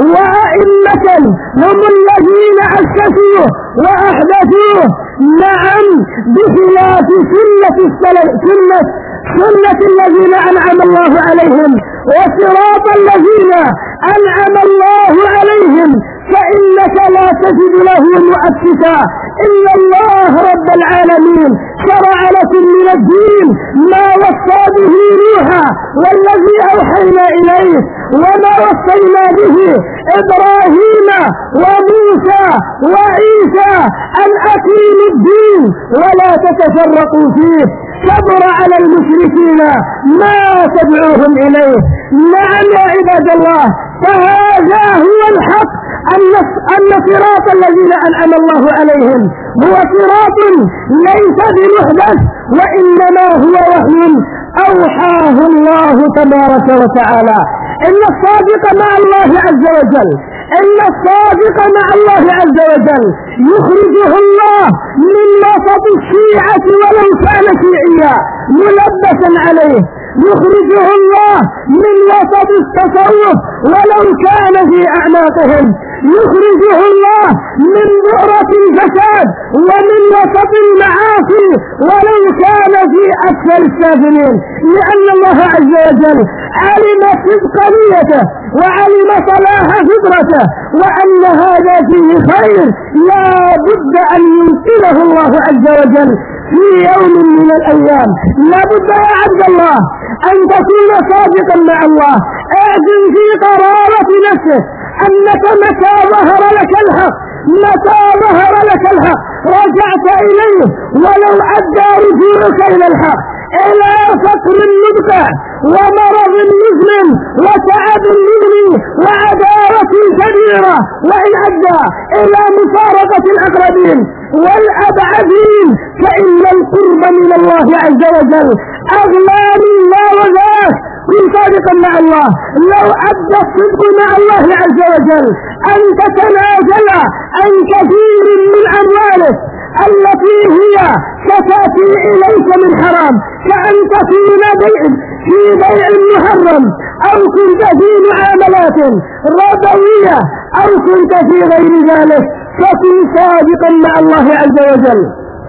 وأئمة هم الذين أسسوه وأحدثوه، نعم بخلاف سنة السلف سنة سنة الذين أنعم الله عليهم وصراط الذين أنعم الله عليهم، فإنك لا تجد له مؤسسا إلا الله رب العالمين. شرع لكم من الدين ما وصى به نوحا والذي أوحينا إليه وما وصينا به إبراهيم وموسى وعيسى أن أقيموا الدين ولا تتفرقوا فيه، كبر على المشركين ما تدعوهم إليه. نعم يا عباد الله، فهذا هو الحق، أن صراط الذين أنعم الله عليهم هو صراط ليس بمحدث وإنما هو وحي أوحاه الله تبارك وتعالى. إن الصادق مع الله عز وجل إن الصادق مع الله عز وجل يخرجه الله من وسط الشيعة ولو كان شيعيا ملبسا عليه، يخرجه الله من وسط التصوف ولو كان في أعناقهم، يخرجه الله من بؤرة الفساد ومن وسط المعاصي ولو كان في أكثر السافلين، لأن الله عز وجل علم صدق نيته وعلم صلاح فطرته وأن هذا فيه خير لا بد أن ينقله الله عز وجل في يوم من الأيام لابد يا عبد الله أن تكون صادقا مع الله. اعزم في قرارة نفسك أنك متى ظهر لك الحق متى ظهر لك الحق رجعت إليه، ولو أدى رجوعك إلى الحق إلى فقر مدقع ومرض مزمن وتعب مزمن وعداوة كبيرة، وإن أدى إلى مفارقة الأقربين والأبعدين، فإن القرب من الله عز وجل أغلى مما وذاك. كن صادقا مع الله. لو أدى الصدق مع الله عز وجل أن تتنازل عن كثير من أموالك التي هي ستأتي إليك من حرام، كأن تكون بيع في بيع محرم، أو كنت في معاملات ربوية، أو كنت في غير ذلك، فكن صادقا مع الله عز وجل.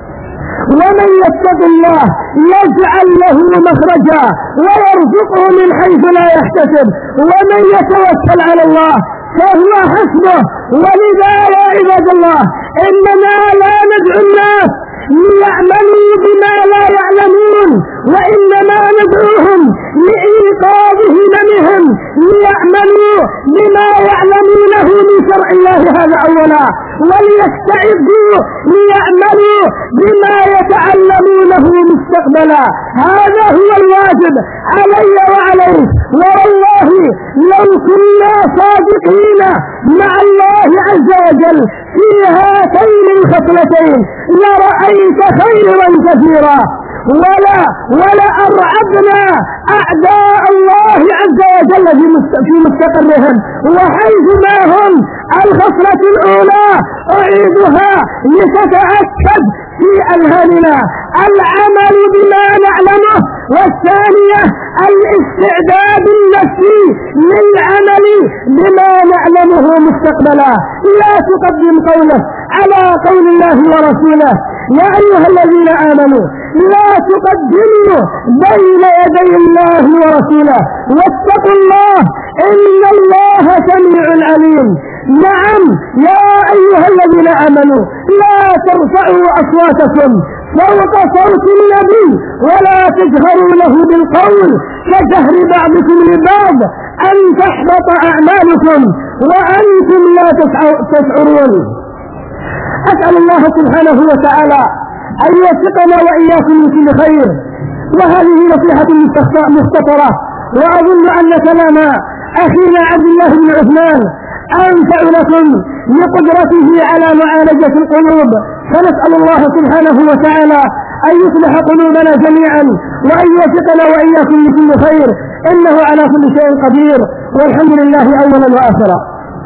ومن يتق الله يجعل له مخرجا ويرزقه من حيث لا يحتسب، ومن يتوكل على الله فهو حسبه. ولذا يا عباد الله إننا لا ندعو الناس ليعملوا بما لا يعلمون، وإنما ندعوهم لإيقاظ هممهم ليعملوا بما يعلمونه من شرع الله، هذا أولا، وليستعدوا ليعملوا بما يتعلمونه مستقبلا. هذا هو الواجب علي وعليك. والله لو كنا صادقين مع الله عز وجل في هاتين الخصلتين لرأيت خيرا كثيرا، ولا ولا أرعبنا أعداء الله عز وجل في مستقرهم وحيثما هم. الخصلة الأولى أعيدها لتتأكد في أذهاننا: العمل بما نعلمه، والثانية الاستعداد النفسي للعمل بما نعلمه مستقبلا. لا تقدم قوله على قول الله ورسوله. يا أيها الذين آمنوا لا تقدموا بين يدي الله ورسوله واتقوا الله إن الله سميع عليم. نعم يا أيها الذين آمنوا لا ترفعوا أصواتكم فوق صوت النبي ولا تجهروا له بالقول كجهر بعضكم لبعض أن تحبط أعمالكم وأنتم لا تشعرون. أسأل الله سبحانه وتعالى أن يوفقنا وإياكم من كل خير. وهذه نصيحة مختصرة، وأظن أن كلام أخينا عبد الله بن عثمان أنفع لكم لقدرته على معالجة القلوب، فنسأل الله سبحانه وتعالى أن يصلح قلوبنا جميعا وأن يوفقنا وإياكم لكل خير، إنه على كل شيء قدير، والحمد لله أولا وآخرا.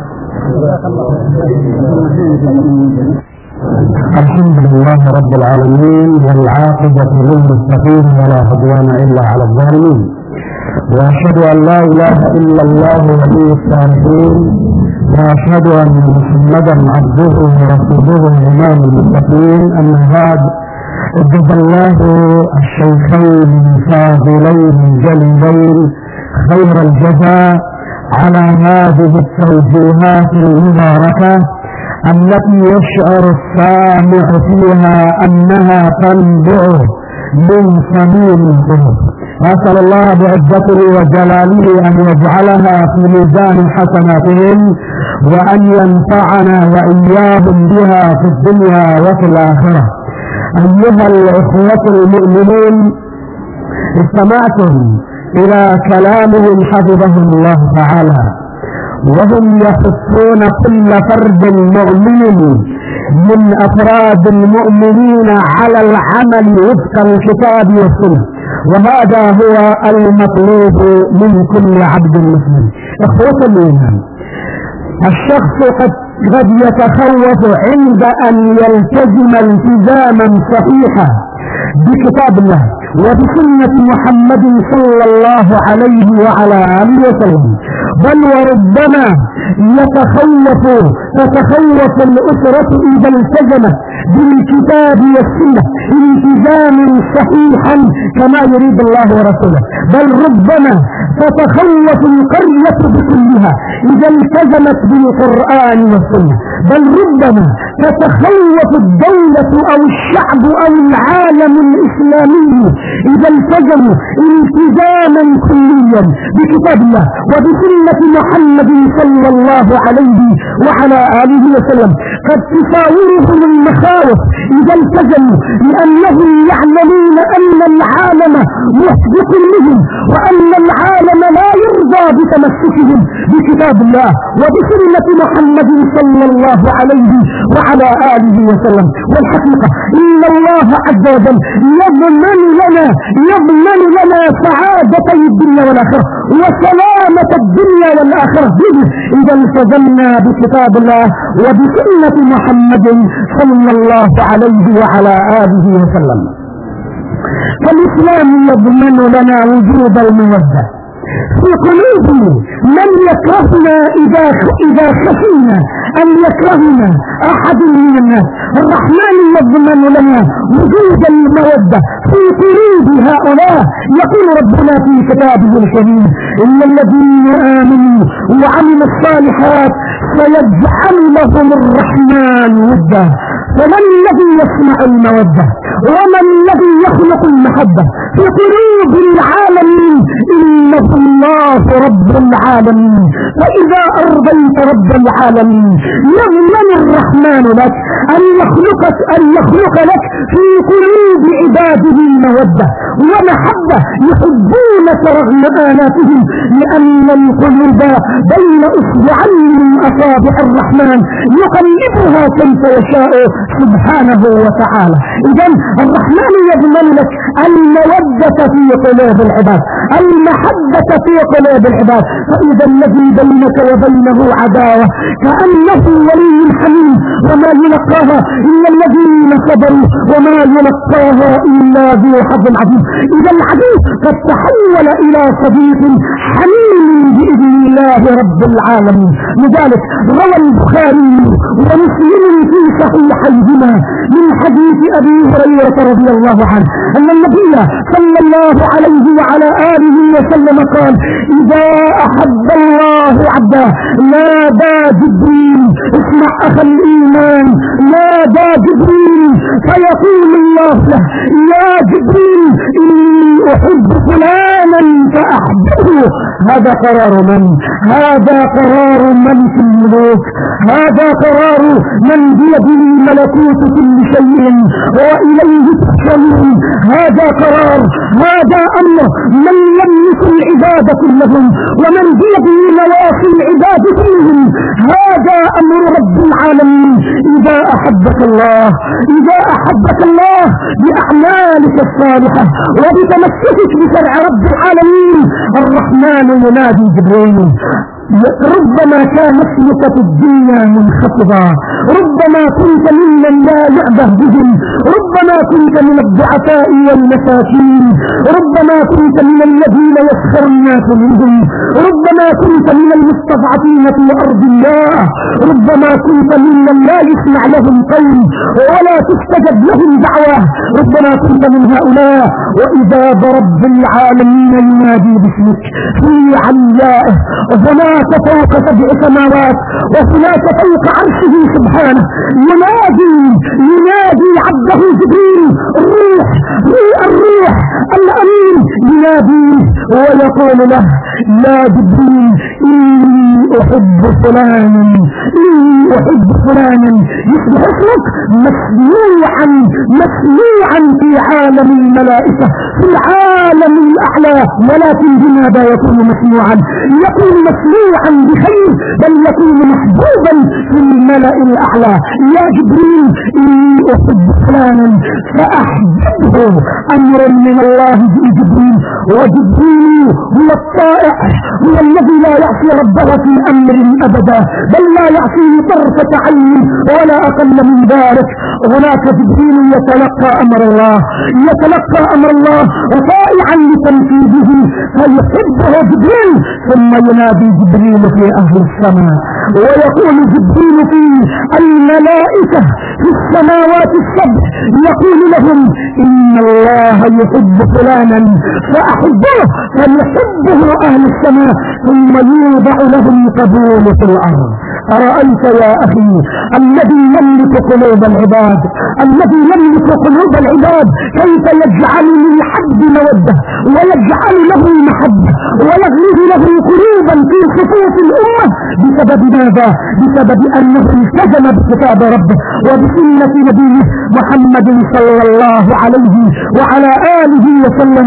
الحمد لله رب العالمين، والعاقبة للمتقين ولا عدوان إلا على الظالمين، وأشهد أن لا إله إلا الله ولي الصالحين، وأشهد أن محمدا عبده ورسوله إمام المتقين. أما بعد، جزا الله الشيخين الفاضلين الجليلين خير الجزاء على هذه التوجيهات المباركة التي يشعر السامع فيها أنها تنبع من صميم القلوب. أسأل الله بعزته وجلاله أن يجعلها في ميزان حسناتهم، وأن ينفعنا وإياهم بها في الدنيا وفي الآخرة. أيها الإخوة المؤمنون، استمعتم إلى كلامهم حفظهم الله تعالى، وهم يخصون كل فرد مؤمن من أفراد المؤمنين على العمل وفق الكتاب والسنة، وهذا هو المطلوب من كل عبد مسلم. إخوة الإيمان، الشخص قد قد يتخوف عند أن يلتزم التزاما صحيحا بكتاب الله وبسنة محمد صلى الله عليه وعلى آله وسلم، بل وربما يتخوف تتخوف الأسرة إذا التزمت بالكتاب والسنة التزاما صحيحا كما يريد الله ورسوله، بل ربما تتخوف القرية بكلها إذا التزمت بالقرآن والسنة، بل ربما تتخوف تتخوف الدولة أو الشعب أو العالم الإسلامي إذا التزموا التزاما كليا بكتاب الله وبسنة محمد صلى الله عليه وعلى آله وسلم قد تساورهم المخاوف إذا التزموا، لأنهم يعلمون أن العالم محبط لهم وأن العالم لا يرضى بتمسكهم بكتاب الله وبسنة محمد صلى الله عليه وعلى آله وسلم. والحقيقة إن الله عز وجل يضمن لنا يضمن لنا سعادة الدنيا والآخرة وسلامة الدنيا والآخرة إذا التزمنا بكتاب الله وبسنة محمد صلى الله عليه وعلى آله وسلم. فالإسلام يضمن لنا وجود المودة في قلوب من يكرهنا إذا إذا خشينا أن يكرهنا أحد من الناس. الرحمن يضمن لنا وجود المودة في قلوب هؤلاء. يقول ربنا في كتابه الكريم إن الذين آمنوا وعملوا الصالحات سيجعل لهم الرحمن ودا. فمن الذي يصنع المودة ومن الذي يخلق المحبة في قلوب العالمين؟ إنه الله رب العالمين. فإذا أرضيت رب العالمين يضمن الرحمن لك أن يخلقك أن يخلق لك في قلوب عباده مودة ومحبة يحبونك رغم آلاتهم، لأن القلوب بين إصبعين من أصابع الرحمن يقلبها كيف يشاء سبحانه وتعالى. إذا الرحمن يضمن لك المودة في قلوب العباد، المحبة في قلوب العباد. فإذا الذي بينك وبينه عداوة كأنه ولي حميم وما يلقاها إلا الذين صبروا وما يلقاها إلا ذو حظ عظيم. إذا العدو قد تحول إلى صديق حميم بإذن الله رب العالمين. لذلك روى البخاري ومسلم في صحيحيهما من حديث أبي هريرة رضي الله عنه أن النبي صلى الله عليه وعلى آله وسلم قال إذا أحب الله عبده نادى جبريل. اسمع أخا الإيمان، نادى جبريل فيقول الله له يا جبريل إني أحب فلانا فأحبه. هذا قرار من؟ هذا قرار ملك الملوك، هذا قرار من بيده ملكوت كل شيء وإليه تحشرون. هذا قرار، هذا أمر من يملك العباد كلهم ومن بيده نواصي العباد كلهم. هذا أمر رب العالمين. إذا أحبك الله إذا أحبك الله بأعمالك الصالحة وبتمسكك بشرع رب العالمين الرحمن ينادي جبريل. ربما كان اسمك في الدنيا منخفضا، ربما كنت ممن لا يعبه بهم، ربما كنت من الضعفاء والمساكين، ربما كنت من الذين يسخر الناس منهم، ربما كنت من المستضعفين في أرض الله، ربما كنت ممن لا يسمع لهم قول ولا تستجب لهم دعوة، ربما كنت من هؤلاء. وإذا برب العالمين ينادي باسمك في عليائه هناك فوق سبع سماوات وهناك فوق عرشه سبحانه ينادي ينادي عبده جبريل الروح الروح الأمين ينادي ويقول له يا جبريل إني أحب فلانا إني أحب فلانا. يصبح اسمك مسموعا مسموعا في عالم الملائكة في العالم الأعلى. ولكن بماذا يكون مسموعا؟ يكون مسموعا بخير، بل يكون محبوبا في الملأ الأعلى. يا جبريل إني أحب فلانا فأحببه. أمر من الله بجبريل، وجبريل هو الطائع، هو الذي لا يعصي ربه في أمر أبدا، بل لا يعصيه طرفة عين ولا أقل من ذلك. هناك جبريل يتلقى أمر الله يتلقى أمر الله وطائعا لتنفيذه فيحبه جبريل. ثم ينادي جبريل في أهل السماء ويقول جبريل في الملائكة في السماوات السبع يقول لهم إن الله يحب فلانا فأحبه فيحبه أهل السماء ثم يوضع لهم قبول في الأرض. أرأيت يا أخي الذي يملك قلوب العباد الذي يملك قلوب العباد كيف يجعل للحب مودة ويجعل له محبة ويغلب له قلوبا في صفوف الأمة بسبب ماذا؟ بسبب أنه التزم بكتاب ربه وبسنة نبيه محمد صلى الله عليه وعلى آله وسلم.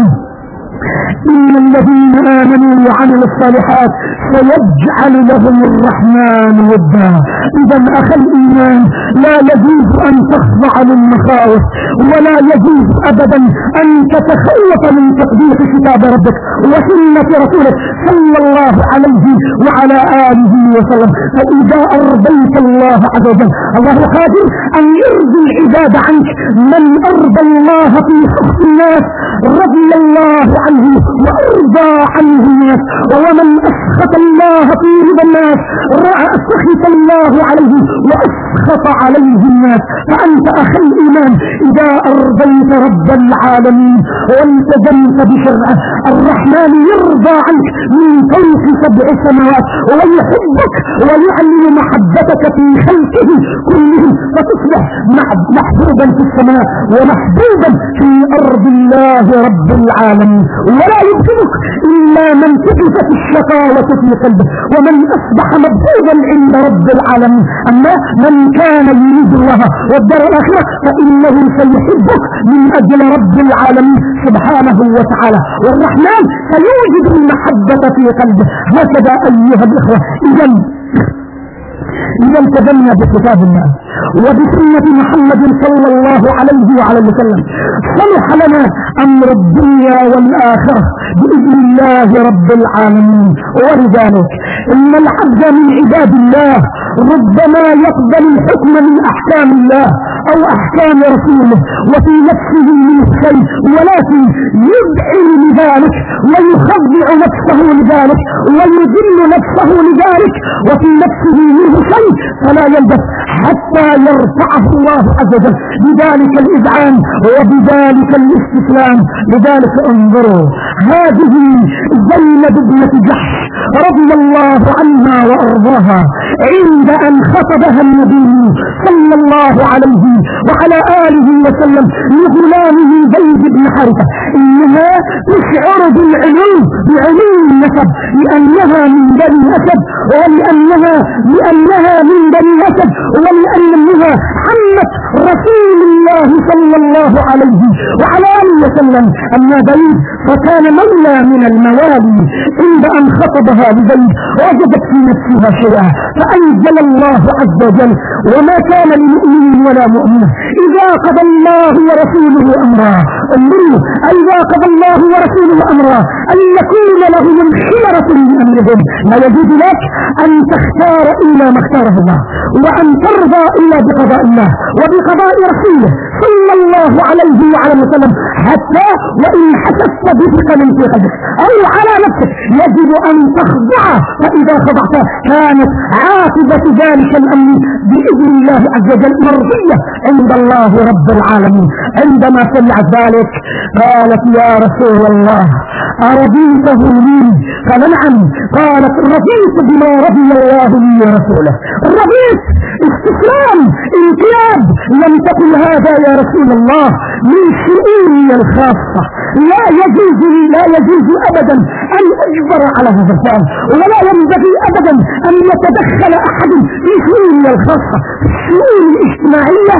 إن الذين آمنوا وعملوا الصالحات سيجعل لهم الرحمن ودا. إذا أخي الإيمان لا يجوز أن تخضع للمخاوف ولا يجوز أبدا أن تتخوف من تطبيق كتاب ربك وسنة رسولك صلى الله عليه وعلى آله وسلم. فإذا أرضيت الله عز وجل الله قادر أن يرضي العباد عنك. من أرضى الله في حق الناس رضي الله عنه وأرضى عنه الناس، ومن أسخط الله في رضا الناس سخط الله عليه وأسخط عليه الناس. فأنت أخي الإيمان إذا أرضيت رب العالمين والتزمت بشرعه الرحمن يرضى عنك من فوق سبع سماوات ويحبك ويعلن محبتك في خلقه كلهم فتصبح محبوبا في السماء ومحبوبا في أرض الله رب العالمين. ولا يبغضك إلا من كتفت الشقاوة في قلبه ومن أصبح مبغوضا عند رب العالمين. أما من كان يريد الله والدار الآخرة فإنه سيحبك من أجل رب العالمين سبحانه وتعالى، والرحمن سيوجد المحبة في قلبه. هكذا أيها الإخوة إذا إذا التزمنا بكتاب الله وبسنة محمد صلى الله عليه وعلى وسلم صلح لنا أمر الدنيا والآخرة بإذن الله رب العالمين. ولذلك إن العبد من عباد الله ربما يقبل الحكم من أحكام الله أو أحكام رسوله وفي نفسه من الشيء، ولكن يدعي لذلك ويخضع نفسه لذلك ويذل نفسه لذلك وفي نفسه منه شيء فلا يلبث حتى يرفعه الله عز وجل بذلك الإذعان وبذلك الاستسلام. لذلك انظروا هذه زينب بنت جحش رضي الله عنها وأرضاها عند أن خطبها النبي صلى الله عليه وعلى آله وسلم لغلامه زيد بن حارثة إنها تشعر بالعلو بعلو النسب لأنها من بني أسد ولأنها لأنها من بني أسد ولأنها حمت رسول الله صلى الله عليه وعلى آله وسلم. أما زيد فكان مولى من الموالي عند أن خطبها بزيد وجدت في نفسها شيئا فأنزل الله عز وجل وما كان لمؤمن ولا مؤمنة إذا قضى الله ورسوله أمرا انظروا إذا قضى الله ورسوله أمرا أن يكون لهم الخيرة من أمرهم. لا يجوز لك أن تختار إلا ما اختاره الله وأن ترضى إلا بقضاء الله وبقضاء رسوله صلى الله عليه وعلى وسلم حتى وإن حسست بثقل في قلبك أو على نفسك يجب أن تخضع. فإذا خضعت كانت عاقبة ذلك الأمر بإذن الله عز وجل مرضية عند الله رب العالمين. عندما سمعت ذلك قالت يا رسول الله أرضيته لي؟ قال نعم. قالت رضيت بما رضي الله لي ورسوله. رضيت استسلام انقياد. لم تقل هذا يا رسول الله من شؤوني الخاصة، لا يجوز لا يجوز أبدا أن أجبر على هذا الفعل ولا ينبغي أبدا أن يتدخل أحد في شؤوني الخاصة الشؤون الاجتماعية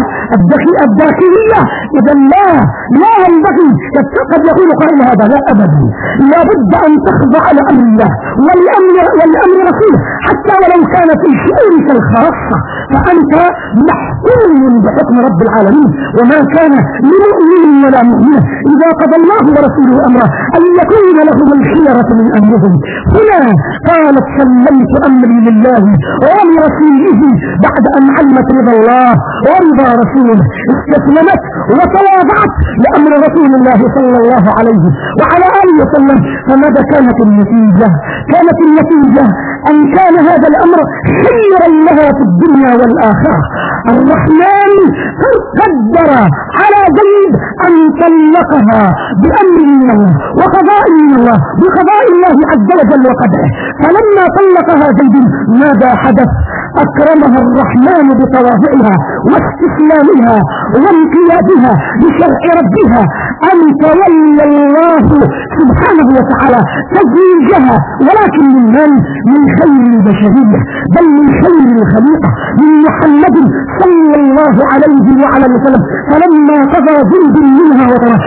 الداخلية. إذا لا لا ينبغي. قد يقول قائل هذا لا أبدا، لا بد أن تخضع لأمر الله ولأمر ولأمر رسوله حتى ولو كان في شؤونك الخاصة فأنت محكوم بحكم رب العالمين. وما كان لمؤمن ولا مؤمنة إذا قضى الله ورسوله أمره أن يكون لهم الخيرة من أمرهم. هنا قالت سلمت أمري لله ولرسوله بعد أن علمت رضا الله ورضا رسوله استسلمت وتواضعت لأمر رسول الله صلى الله عليه وعلى آله وسلم. فماذا كانت النتيجة؟ كانت النتيجة أن كان هذا الأمر خيرا لها في الدنيا والآخرة. الرحمن قدر على زيد أن طلقها بأمر من الله وقضاء من الله بقضاء الله عز وجل وقدره. فلما طلقها زيد ماذا حدث؟ أكرمها الرحمن بتواضعها واستسلامها وانقيادها لشرع ربها أن تولى الله سبحانه وتعالى تزويجها، ولكن من من من خير البشرية، بل من خير الخليقة، من محمد صلى الله عليه وعلى وسلم. فلما قضى زيد منها وطرا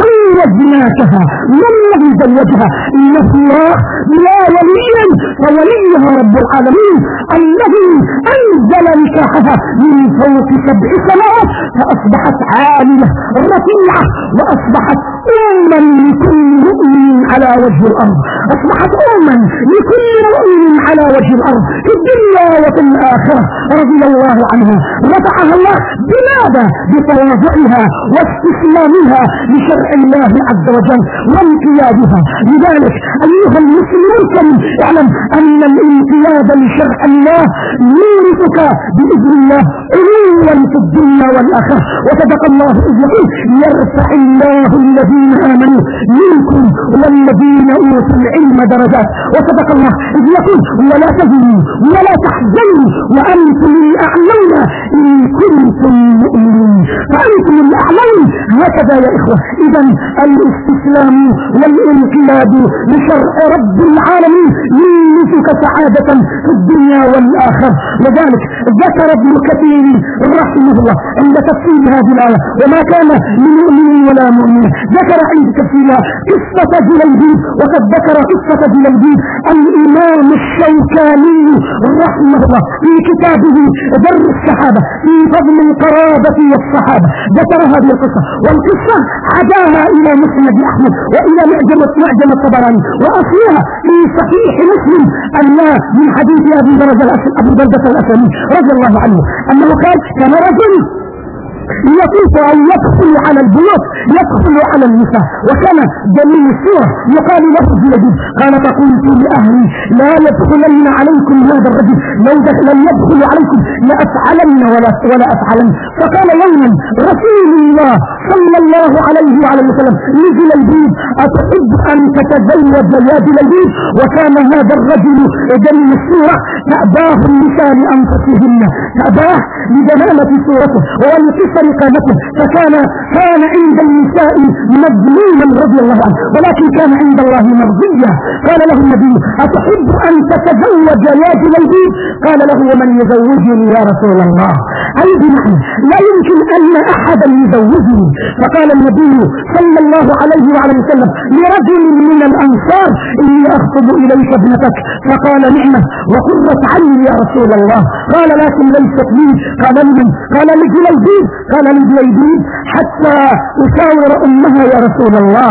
زوجناكها. من الذي زوجها؟ إنه الله لا وليا فوليها رب العالمين الذي أنزل نكاحها من فوق سبع سماوات فأصبحت عالية رفيعة وأصبحت أما لكل مؤمن على وجه الأرض. أصبحت أما لكل مؤمن على وجه الأرض في الدنيا وفي الآخرة. رضي الله عنها رفعها الله بماذا؟ بتواضعها واستسلامها لشرع الله عز وجل وانقيادها. لذلك أيها المسلمون اعلم أن الانقياد لشرع الله يورثك بإذن الله علوا في الدنيا والآخرة. وصدق الله إذ يقول يرفع الله الذين آمنوا منكم والذين أوتوا العلم درجات. وصدق الله إذ يقول ولا تهنوا ولا تحزنوا وأنتم الأعلون إن كنتم مؤمنين. فأنتم الأعلون. هكذا يا إخوة إذا الاستسلام والانقياد لشرع رب العالمين يورثك سعادة في الدنيا والآخرة. لذلك ذكر ابن كثير رحمه الله عند تفسير هذه الآية وما كان لمؤمن ولا مؤمن ذكر عند تفسيرها قصة جليبيب. وقد ذكر قصة جليبيب الإمام الشوكاني رحمه الله في كتابه در السحابة في فضل القرابة والصحابة. ذكر هذه القصة والقصة عداها إلى مسند أحمد وإلى معجم معجم الطبراني وأصلها في صحيح مسلم أن من حديث أبي درجة أبي درجة الأسلمي رضي الله عنه أنه قال كان رجل يطوف أن يدخل على البيوت يدخل على النساء وكان جميل السورة يقال له جليبيب. قال فقلت لأهلي لا يدخلن عليكم هذا الرجل لو لم يدخل عليكم لأفعلن ولا ولا أفعلن. فقال يوما رسول الله صلى الله عليه وعلى وسلم لجليبيب أتحب أن تتزوج يا جليبيب؟ وكان هذا الرجل جميل السورة تأباه النساء لأنفسهن تأباه لجمالة صورته والقصة قامته. فكان كان عند النساء مظلوما رضي الله عنه ولكن كان عند الله مرضيا. قال له النبي أتحب أن تتزوج يا جليبيب؟ قال له ومن يزوجني يا رسول الله؟ أي بمعنى لا يمكن أن أحدا يزوجني. فقال النبي صلى الله عليه وعلى وسلم لرجل من الأنصار إني أخطب إليك ابنتك. فقال نعمة وقرة عيني يا رسول الله. قال لكن ليست لي. قال لمن؟ قال لجليبيب. قال لجليبيب حتى أشاور أمها يا رسول الله.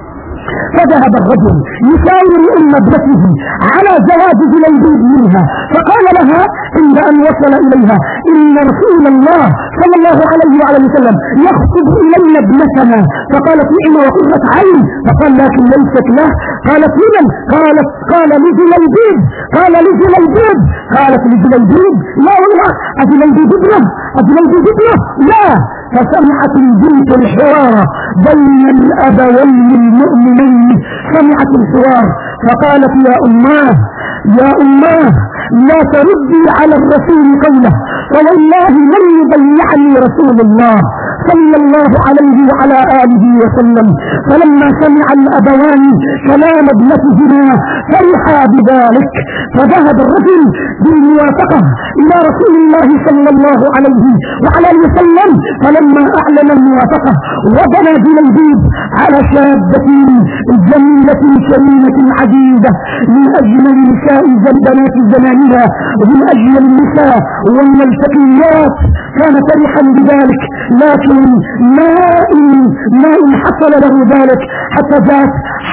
فذهب الرجل يشاور أم ابنته على زواج جليبيب منها. فقال لها عند أن وصل إليها إن رسول الله صلى الله عليه وعلى وسلم يخطب إلينا ابنتنا. فقالت نعمة وقرة عين. فقال لكن ليست له. قالت لمن؟ قالت قال لجليبيب. قال لجليبيب. قالت لجليبيب لا والله أجليبيب ابنه أجليبيب ابنه لا. فسمعت البنت الحوار بين الأبوين المؤمنين. سمعت الحوار فقالت يا أماه يا أماه لا تردي على الرسول قوله فوالله لن يضيعني رسول الله صلى الله عليه وعلى آله وسلم. فلما سمع الأبوان كلام ابنتهما فرحا بذلك. فذهب الرجل بالموافقة إلى رسول الله صلى الله عليه وعلى وسلم. فلما أعلن الموافقة وبنى جليبيب على شابة جميلة كريمة عجيبة من أجمل نساء بنات زمانها ومن أجمل النساء ومن الفتيات كان فرحا بذلك. لكن ما إن ما إن حصل له ذلك حتى جاءت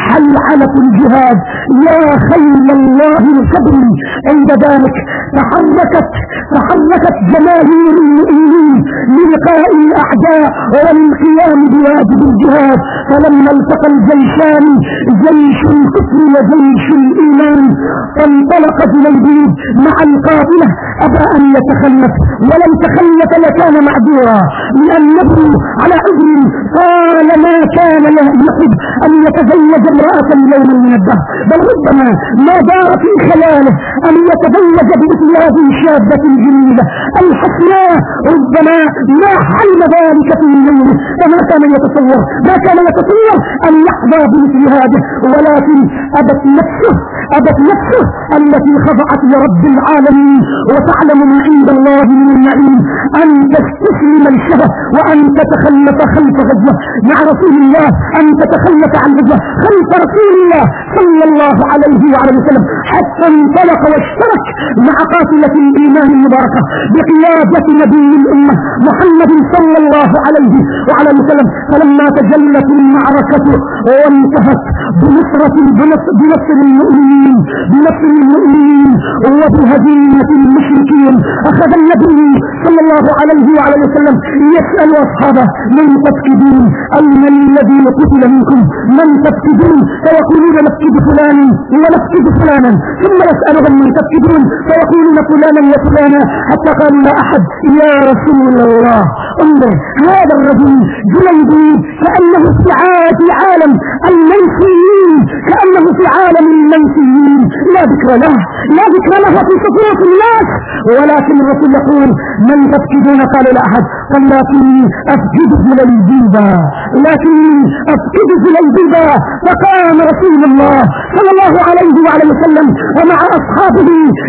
حي على الجهاد يا خيل الله الكبر. عند ذلك تحركت تحركت جماهير المؤمنين للقاء الأعداء وللقيام بواجب الجهاد. فلما التقى الجيشان جيش الكفر وجيش الإيمان فانطلق جليبيب مع القافلة أبى أن يتخلف، ولو تخلف لكان معذورا لأنه على عذر قال ما كان يحب أن يتزوج امرأة يوما من الدهر، بل ربما ما دار في خياله أن يتزوج بمثل هذه الشابة الجميلة الحسناء، ربما ما حلم ذلك في الليل، فما كان يتصور ما كان يتصور أن يحظى بمثل هذا، ولكن أبت نفسه أبت نفسه التي خضعت لرب العالمين وتعلم ما عند الله من النعيم أن تستسلم الشبه وأن تتخلف خلف غزوة مع رسول الله، أن تتخلف عن غزوة خلف رسول الله صلى الله عليه وعلى وسلم، حتى انطلق واشترك مع قافلة الإيمان المباركة بقيادة نبي الأمة محمد صلى الله عليه وعلى وسلم. فلما تجلت المعركة وانتهت بنصرة بنصر المؤمنين بنصر المؤمنين وبهزيمة المشركين، أخذ النبي صلى الله عليه وعلى وسلم يسأل أصحابه من تفقدون؟ أين الذي قتل منكم؟ من تفقدون؟ فيقولون نفقد فلان ونفقد فلانا، ثم يسألهم من تفقدون فيقولون فلانا وفلانا، حتى قالوا لا أحد يا رسول الله. انظر هذا الرجل جليبيب كأنه في عالم المنسيين، كأنه في عالم المنسيين، لا ذكر له لا ذكر له في صفوف الناس، ولكن الرسول يقول من تفقدون؟ قال لا أحد، قال لكني أفقد جليبيبا لكني أفقد جليبيبا. فقام رسول الله صلى الله عليه وعلى وسلم ومع أصحابه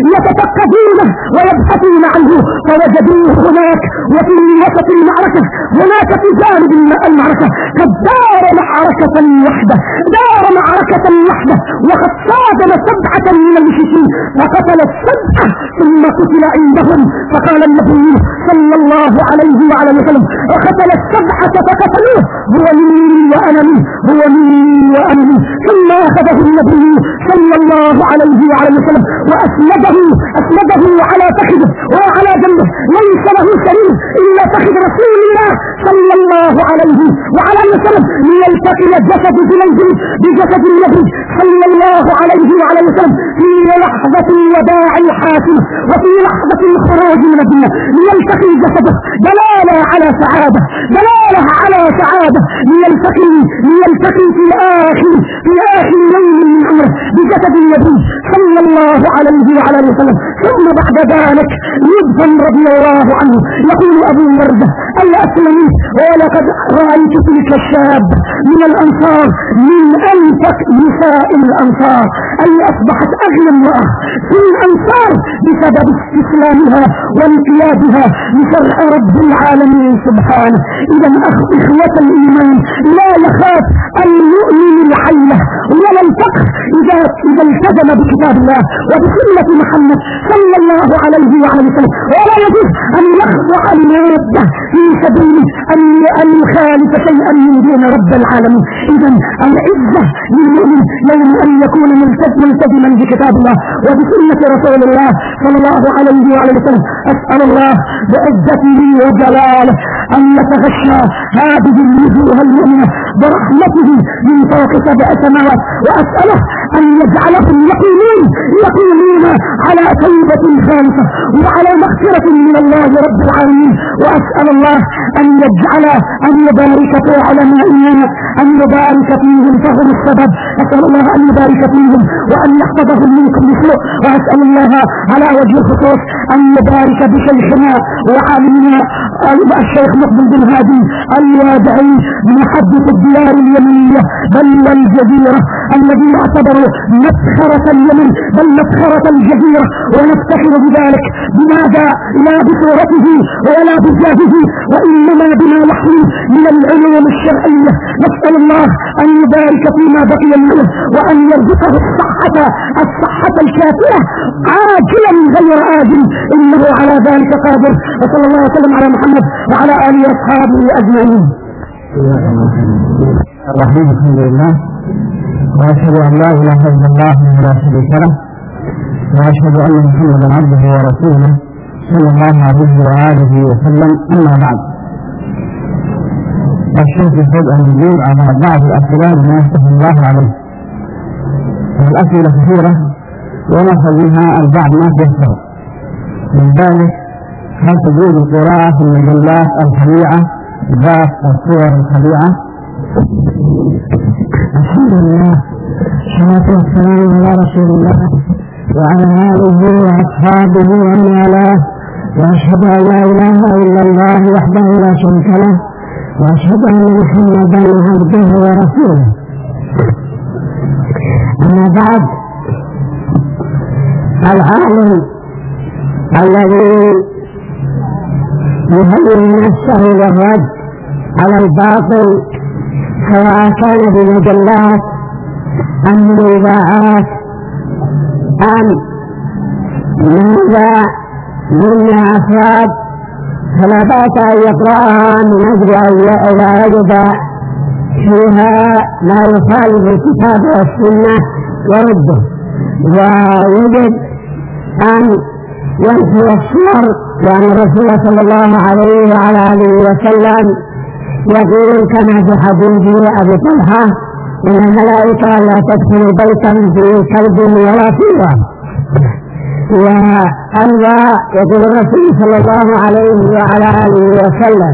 يتفقدونه ويبحثون عنه، فوجدوه هناك وفي وسط المعركة، هناك في جانب المعركة قد دار معركة وحدة دار معركة وحدة وقد صادم سبعة من المشركين فقتل السبعة ثم قتل عندهم. فقال النبي صلى الله عليه وعلى وسلم وقتل السبعة فقتلوه، هو مني وأنا منه هو مني وأنا منه. ثم أخذه النبي صلى الله عليه وعلى وسلم وأسنده أسنده على فخذه وعلى جنبه، ليس له سرير إلا فخذ رسول الله صلى الله عليه وعلى وسلم ليلتقي جسد جليبيب بجسد النبي صلى الله عليه وعلى وسلم في لحظة الوداع الحاسمة وفي لحظة الخروج من الدنيا، ليلتقي جسده دلالة على سعادة دلالة على سعادة ليلتقي ليلتقي في آخر في آخر يوم من عمره بجسد النبي صلى الله عليه وعلى وسلم. ثم بعد ذلك يدفن رضي الله عنه. يقول أبو وردة الأسلمي ولقد رأيت تلك الشاب من الأنصار من أنفق نساء الأنصار، أي أصبحت أغنى امرأة في الأنصار بسبب استسلامها وانقيادها لشرع رب العالمين سبحانه. إذا إخوة الإيمان لا يخاف المؤمن الحيلة ولا الفقر إذا إذا التزم بكتاب الله وبسنة محمد صلى الله عليه وعلى وسلم، ولا يجوز أن يخضع المادة في سبيل أن أن يخالف شيئا من دين رب العالمين. إذا العزة للمؤمن يوم أن يكون ملتزما بكتاب الله وبسنة رسول الله صلى الله عليه وعلى وسلم. أسأل الله بعزته وجلاله أن يتغشى هذه الوجوه المؤمنة برحمته من فوق سبع سماوات، وأسأله أن يجعلهم يقومون يقومون على توبة خالصة وعلى مغفرة من الله رب العالمين. وأسأل الله أن يجعل أن يبارك في علمائنا أن يبارك فيهم فهم السبب. أسأل الله أن يبارك فيهم وأن يحفظهم من كل سوء. وأسأل الله على وجه الخصوص أن يبارك بشيخنا وعالمنا الشيخ مقبل بن هادي الوادعي محدث الديار اليمنية بل والجزيرة الذي يعتبر مسخرة اليمن بل مسخرة الجزيرة، ونفتخر بذلك. بماذا؟ لا بصورته ولا بجاهه وإنما بما يحمل من العلوم الشرعية. نسأل الله أن يبارك فيما بقي منه وأن يرزقه الصحة الصحة الكافية عاجلا غير آجل، إنه على ذلك قادر. وصلى الله وسلم على محمد وعلى آله وأصحابه أجمعين. الرحيم الحمد لله وأشهد أن لا إله إلا الله لا شريك له، وأشهد أن محمدا عبده ورسوله صلى الله عليه وآله وسلم. أما بعد، الشيخ يحب أن يجيب على بعض الأسئلة بما يفتح الله عليه. الأسئلة كثيرة ونأخذ منها البعض ما يفتح. من ذلك: هل تجوز القراءة في المجلات الخليعة ذات الصور الخليعة؟ الحمد لله، والصلاة والسلام على رسول الله وعلى آله وأصحابه ومن والاه، وأشهد أن لا إله إلا الله وحده لا شريك له، وأشهد أن محمدا عبده ورسوله. أما بعد، العالم الذي يهيئ نفسه للرد على الباطل سواء كان بمجلات أم بإذاعات أم ماذا من أفراد، فلا بأس أن يقرأها من أجل أن إذا وجد فيها ما يخالف الكتاب والسنة يرده، ويجب أن ينفي الصور، لأن الرسول صلى الله عليه وعلى آله وسلم يقول كما في حديث أبي طلحة: إن الملائكة لا تدخل بيتا فيه كلب ولا صورة. وأيضا يقول الرسول صلى الله عليه وعلى آله وسلم: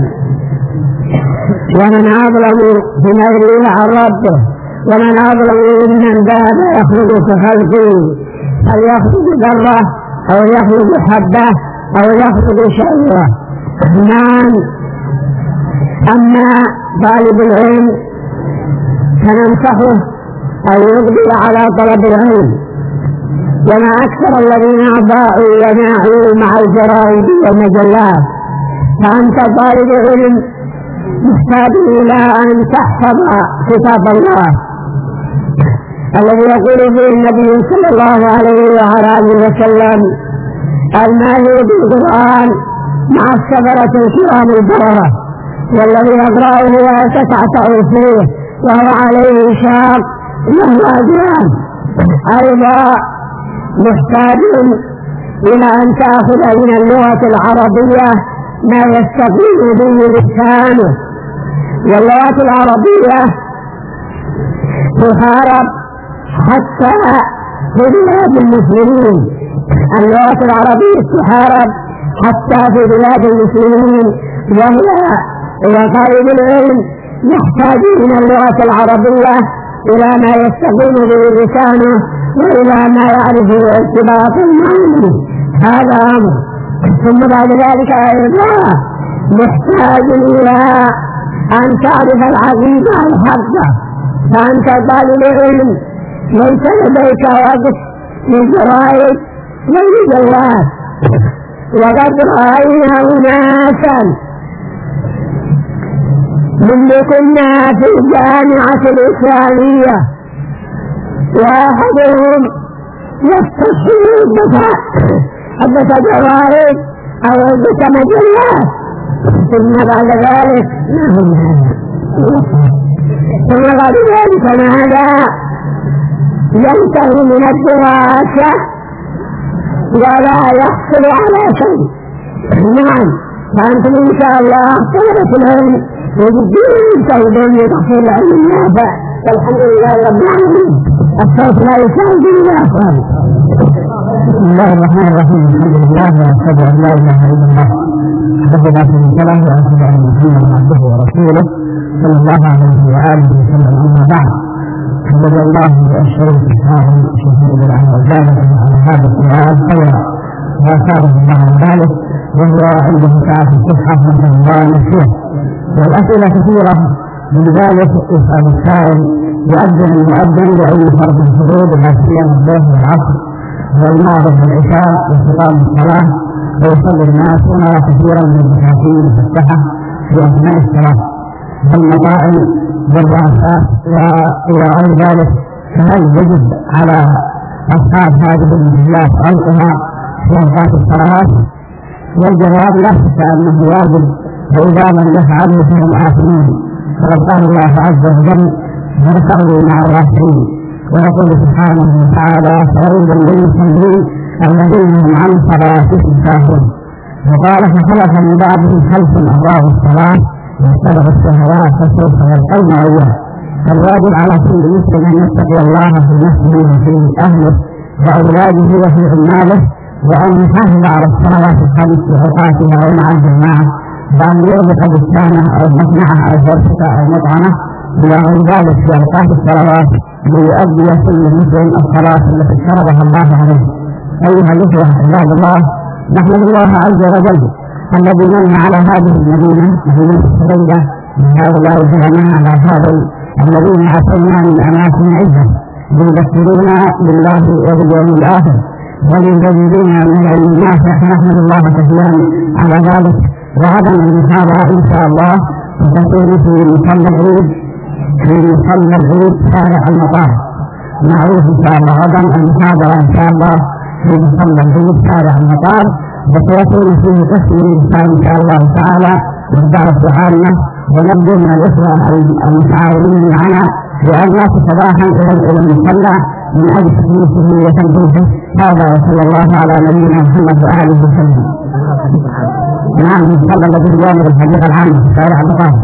ومن أظلم بما يريد عن ربه، ومن أظلم ممن باب يخرج كخلقه، هل يخرج ذرة أو يخرج حبة أو يخرج شعيرة. نعم. أما طالب العلم فننصحه أن يقبل على طلب العلم، وما أكثر الذين أضاعوا يناعوا مع الجرائد والمجلات. فأنت طالب علم محتاج إلى أن تحفظ كتاب الله الذي يقول فيه النبي صلى الله عليه وعلى آله وسلم: الماهر بالقرآن مع السفرة الكرام البررة، والذي يقرأه ويتتعتع فيه وهو عليه شاق له أجران. أيضا محتاج إلى أن تأخذ من اللغة العربية ما يستقيم به لسانه، واللغة العربية تحارب حتى في بلاد المسلمين. اللغة العربية تحارب حتى في بلاد المسلمين، وهي وطالب العلم يحتاج من اللغة العربية إلى ما يستقيم به لسانه وإلى ما يعرف ارتباط المعنى. هذا أمر. ثم بعد ذلك أيضا محتاج إلى أن تعرف العقيدة الحقة. فأنت طالب علم ليس لديك وقت للجرائد والمجلات، وقد رأينا أناسا من كنا في الجامعة الإسلامية، وأحدهم يستصحب الدفاع عدة جرائد أو عدة مجلات، ثم بعد ذلك ثم بعد ذلك ماذا؟ ينتهي من الدراسة ولا يحصل على شيء. نعم. فأنتم إن شاء الله طلبة العلم يجدون يجتهدون لتحصيل العلم النافع، والحمد لله رب العالمين. الصوت لا يساعد إلا أفضل. بسم الله الرحمن الرحيم. الحمد لله، وأشهد أن لا إله إلا الله وحده لا شريك له، وأشهد أن محمدا عبده ورسوله صلى الله عليه وآله وسلم. أما بعد، فقد الله الشريف الحاكم شهيد له وزاده على هذا السؤال خيرا وأثابه الله عن ذلك، وهو عنده ساعة الصحة من الله نفسه. والأسئلة كثيرة، من ذلك يسأل السائل: يؤذن المؤذن لأي فرض الفروض لا سيما الظهر والعصر والمغرب والعشاء وانتظام الصلاة، ويصلي الناس ونرى كثيرا من الدكاكين المفتحة في أثناء الصلاة والمطاعم والرؤساء وإلى غير ذلك. فهل يجب على أصحاب هذه المحلات غلقها في أوقات الصلاة؟ والجواب له فإنه واجب، وإذا لم يفعلوا فهم آثمين. فقد قال الله عز وجل: ونفعلوا مع الراشدين. ويقول سبحانه وتعالى: فويل للمصلين الذين هم عن صلاتهم ساهون. وقال: فخلف من بعدهم خلف أضاعوا الصلاة واتبعوا الشهوات فسوف يلقون غيا. فالواجب على كل مسلم أن يتقي الله في نفسه وفي أهله وأولاده وفي عماله، وأن يحافظ على الصلوات الخمس وأوقاتها ومع الجماعة، وأن يغلق بستانه أو مصنعه أو فرشته أو مطعمه إلى غير ذلك في أوقات الصلوات ليؤدي كل مسلم الصلاة التي فرضها الله عليه. أيها الأخوة عباد الله، نحمد الله عز وجل الذي من على هذه المدينة مدينة السرية من هؤلاء العلماء على هذا الذين عثرنا من أماكن عزة ليذكرونا بالله وباليوم الآخر وليزيدونا من العلم النافع، فنحمد الله كثيرا على ذلك. وغدا المحاضرة إن شاء الله وتكون في مصلى العيد في مصلى العيد شارع المطار، معروف إن شاء الله غدا المحاضرة إن شاء الله في مصلى العيد شارع المطار، وسيكون فيه تسليم الإنسان إن شاء الله تعالى والدعوة عامة. ونبدو من الإخوة المتعاونين معنا بأن نأتي صباحا إلى المصلى من أجل تكليفه وتنظيفه. هذا وصلى الله على نبينا محمد وآله وسلم. نعم، المصلى الذي بجانب الحديقة العامة في شارع المطار.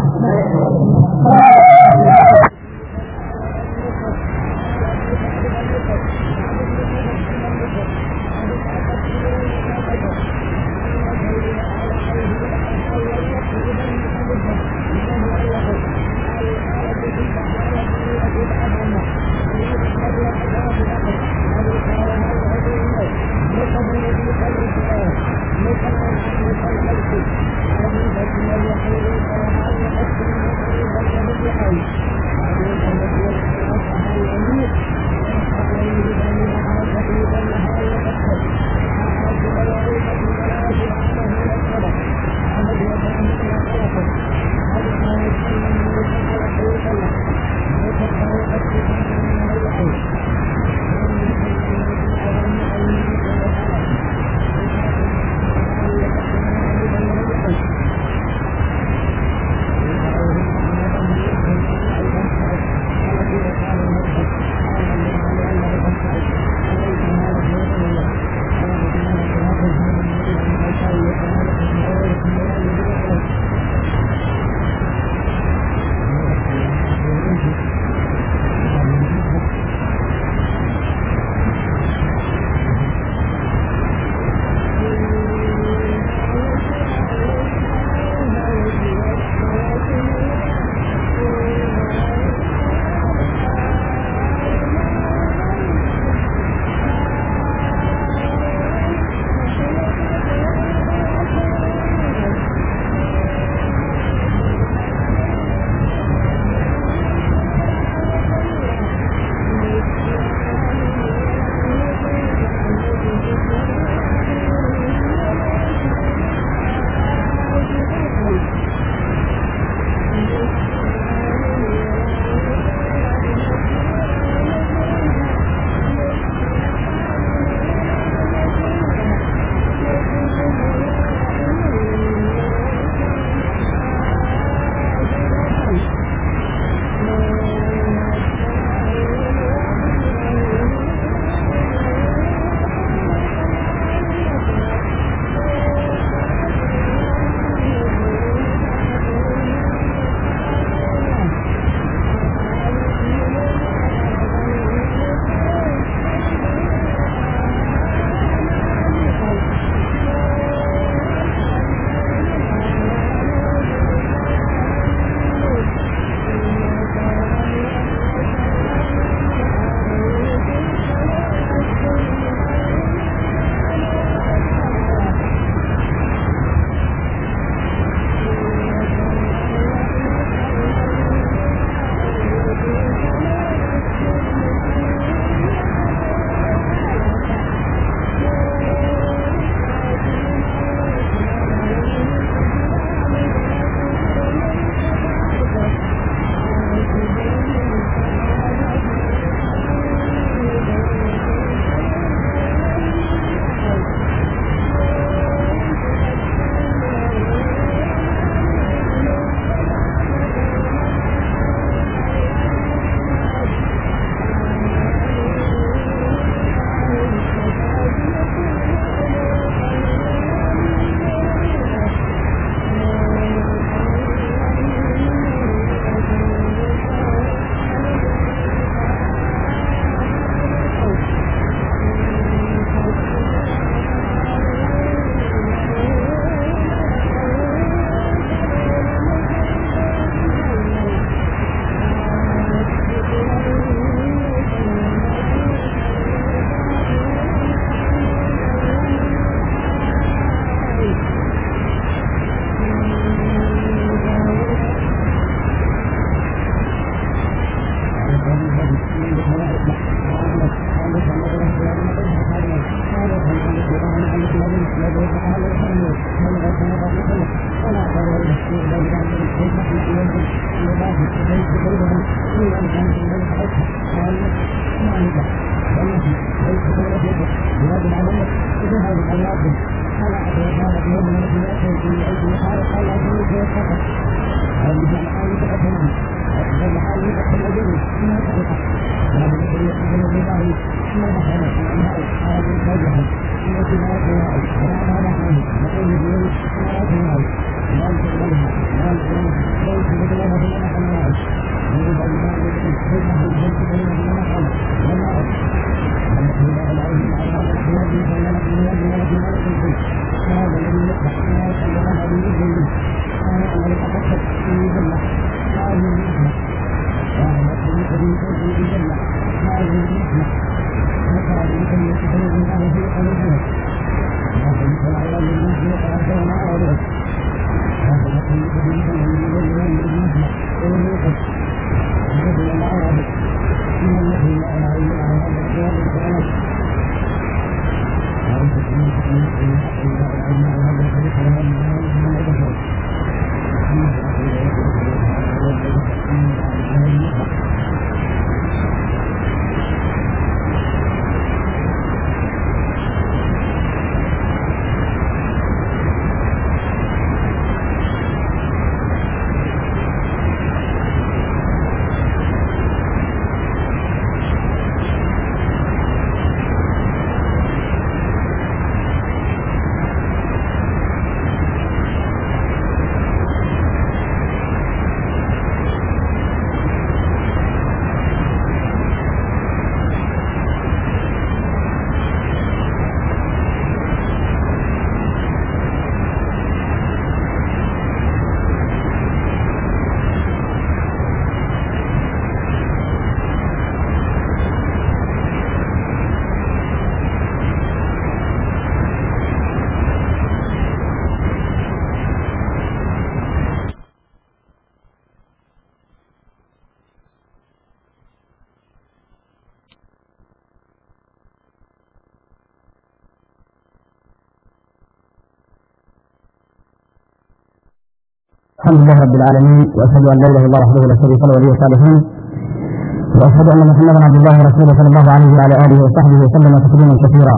الحمد لله رب العالمين، واشهد ان لا اله الا الله وحده لا شريك له ولي الصالحين، واشهد ان محمدا عبد الله ورسوله صلى الله عليه وعلى اله وصحبه وسلم تسليما كثيرا.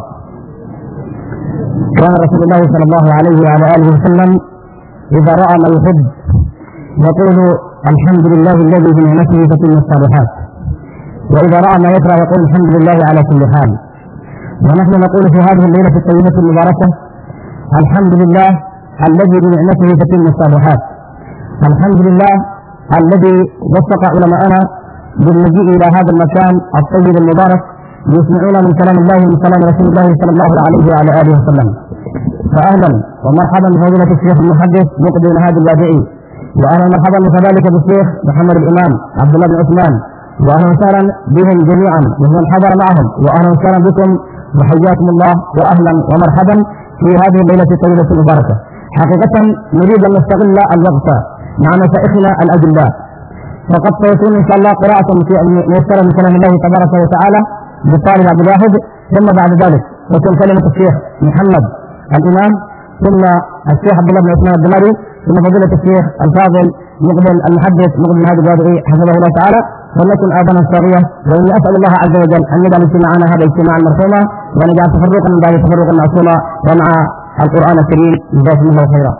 كان رسول الله صلى الله عليه وعلى اله وسلم اذا راى ما يحب يقول الحمد لله الذي بنعمته تتم الصالحات، واذا راى ما يكره يقول الحمد لله على كل حال. ونحن نقول في هذه الليله الطيبه المباركه الحمد لله الذي بنعمته تتم الصالحات. الحمد لله الذي وفق علماءنا بالمجيء الى هذا المكان الطيب المبارك ليسمعونا من كلام الله ومن كلام رسول الله صلى الله عليه وعلى اله وسلم. فاهلا ومرحبا بفضيلة الشيخ المحدث مقبل هادي الوادعي، واهلا ومرحبا كذلك بالشيخ محمد الامام عبد الله بن عثمان، واهلا وسهلا بهم جميعا ومن حضر معهم، واهلا وسهلا بكم وحياكم الله واهلا ومرحبا في هذه الليله الطيبه المباركه. حقيقه نريد ان نستغل الوقت مع مشايخنا الاجلاء، وقد سيكون ان شاء الله قراءه في ميسره من كلام الله تبارك وتعالى بالطالب عبد الواحد، ثم بعد ذلك تكون كلمه الشيخ محمد الامام، ثم الشيخ عبد الله بن عثمان الدمري، ثم فضيله الشيخ الفاضل مقبل المحدث مقبل هذا الوادعي حفظه الله تعالى. ولكن اذانا صاغيه، واني اسال الله عز وجل ان يجعل اجتماعنا هذا اجتماعا مرحوما، وان يجعل تفرقا من بعد تفرقا معصوما، ومع القرآن الكريم جزاكم الله خيرا.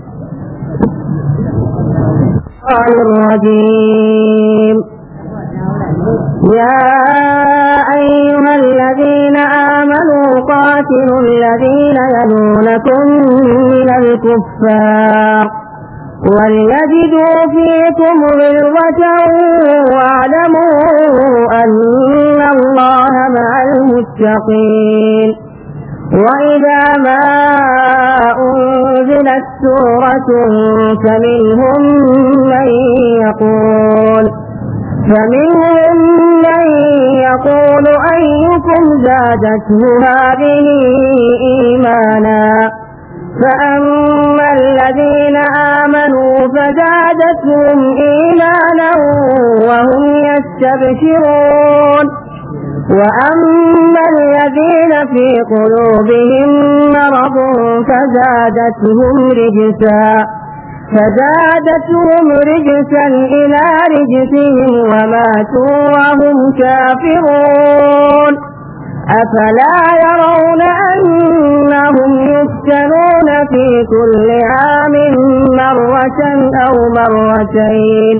الرجيم. يا أيها الذين آمنوا قاتلوا الذين يلونكم من الكفار وليجدوا فيكم غلظة واعلموا أن الله مع المتقين. وإذا ما أنزلت سورة فمنهم من يقول فمنهم من يقول أيكم زادته هذه إيمانا، فأما الذين آمنوا فزادتهم إيمانا وهم يستبشرون، وأما الذين في قلوبهم مرض فزادتهم رجسا فزادتهم رجسا إلى رجسهم وماتوا وهم كافرون. أفلا يرون أنهم يفتنون في كل عام مرة أو مرتين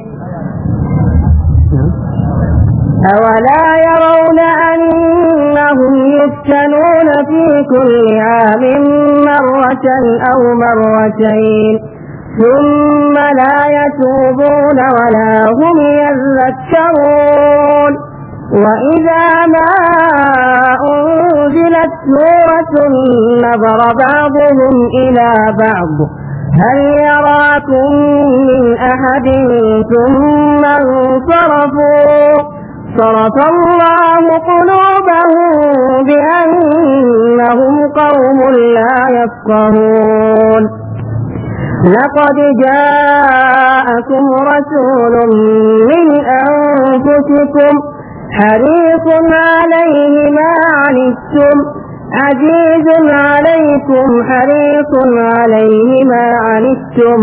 أولا يرون أنهم يفتنون في كل عام مرة أو مرتين ثم لا يتوبون ولا هم يذكرون. وإذا ما أنزلت سورة نظر بعضهم إلى بعض هل يراكم من أحد ثم انصرفوا صرف الله قلوبهم بأنهم قوم لا يفقهون لقد جاءكم رسول من أنفسكم حريص عليه ما عنتم عزيز عليكم حريص عليه ما عنتم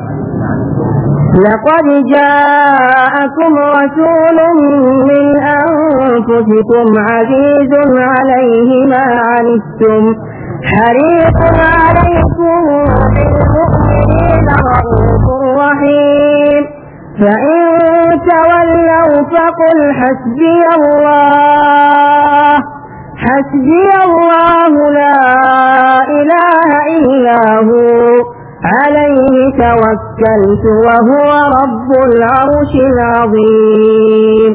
لقد جاءكم رسول من أنفسكم عزيز عليه ما عنتم حريص عليكم بالمؤمنين رؤوف رحيم فإن تولوا فقل حسبي الله حسبي الله لا إله إلا هو عليه توكلت وهو رب العرش العظيم.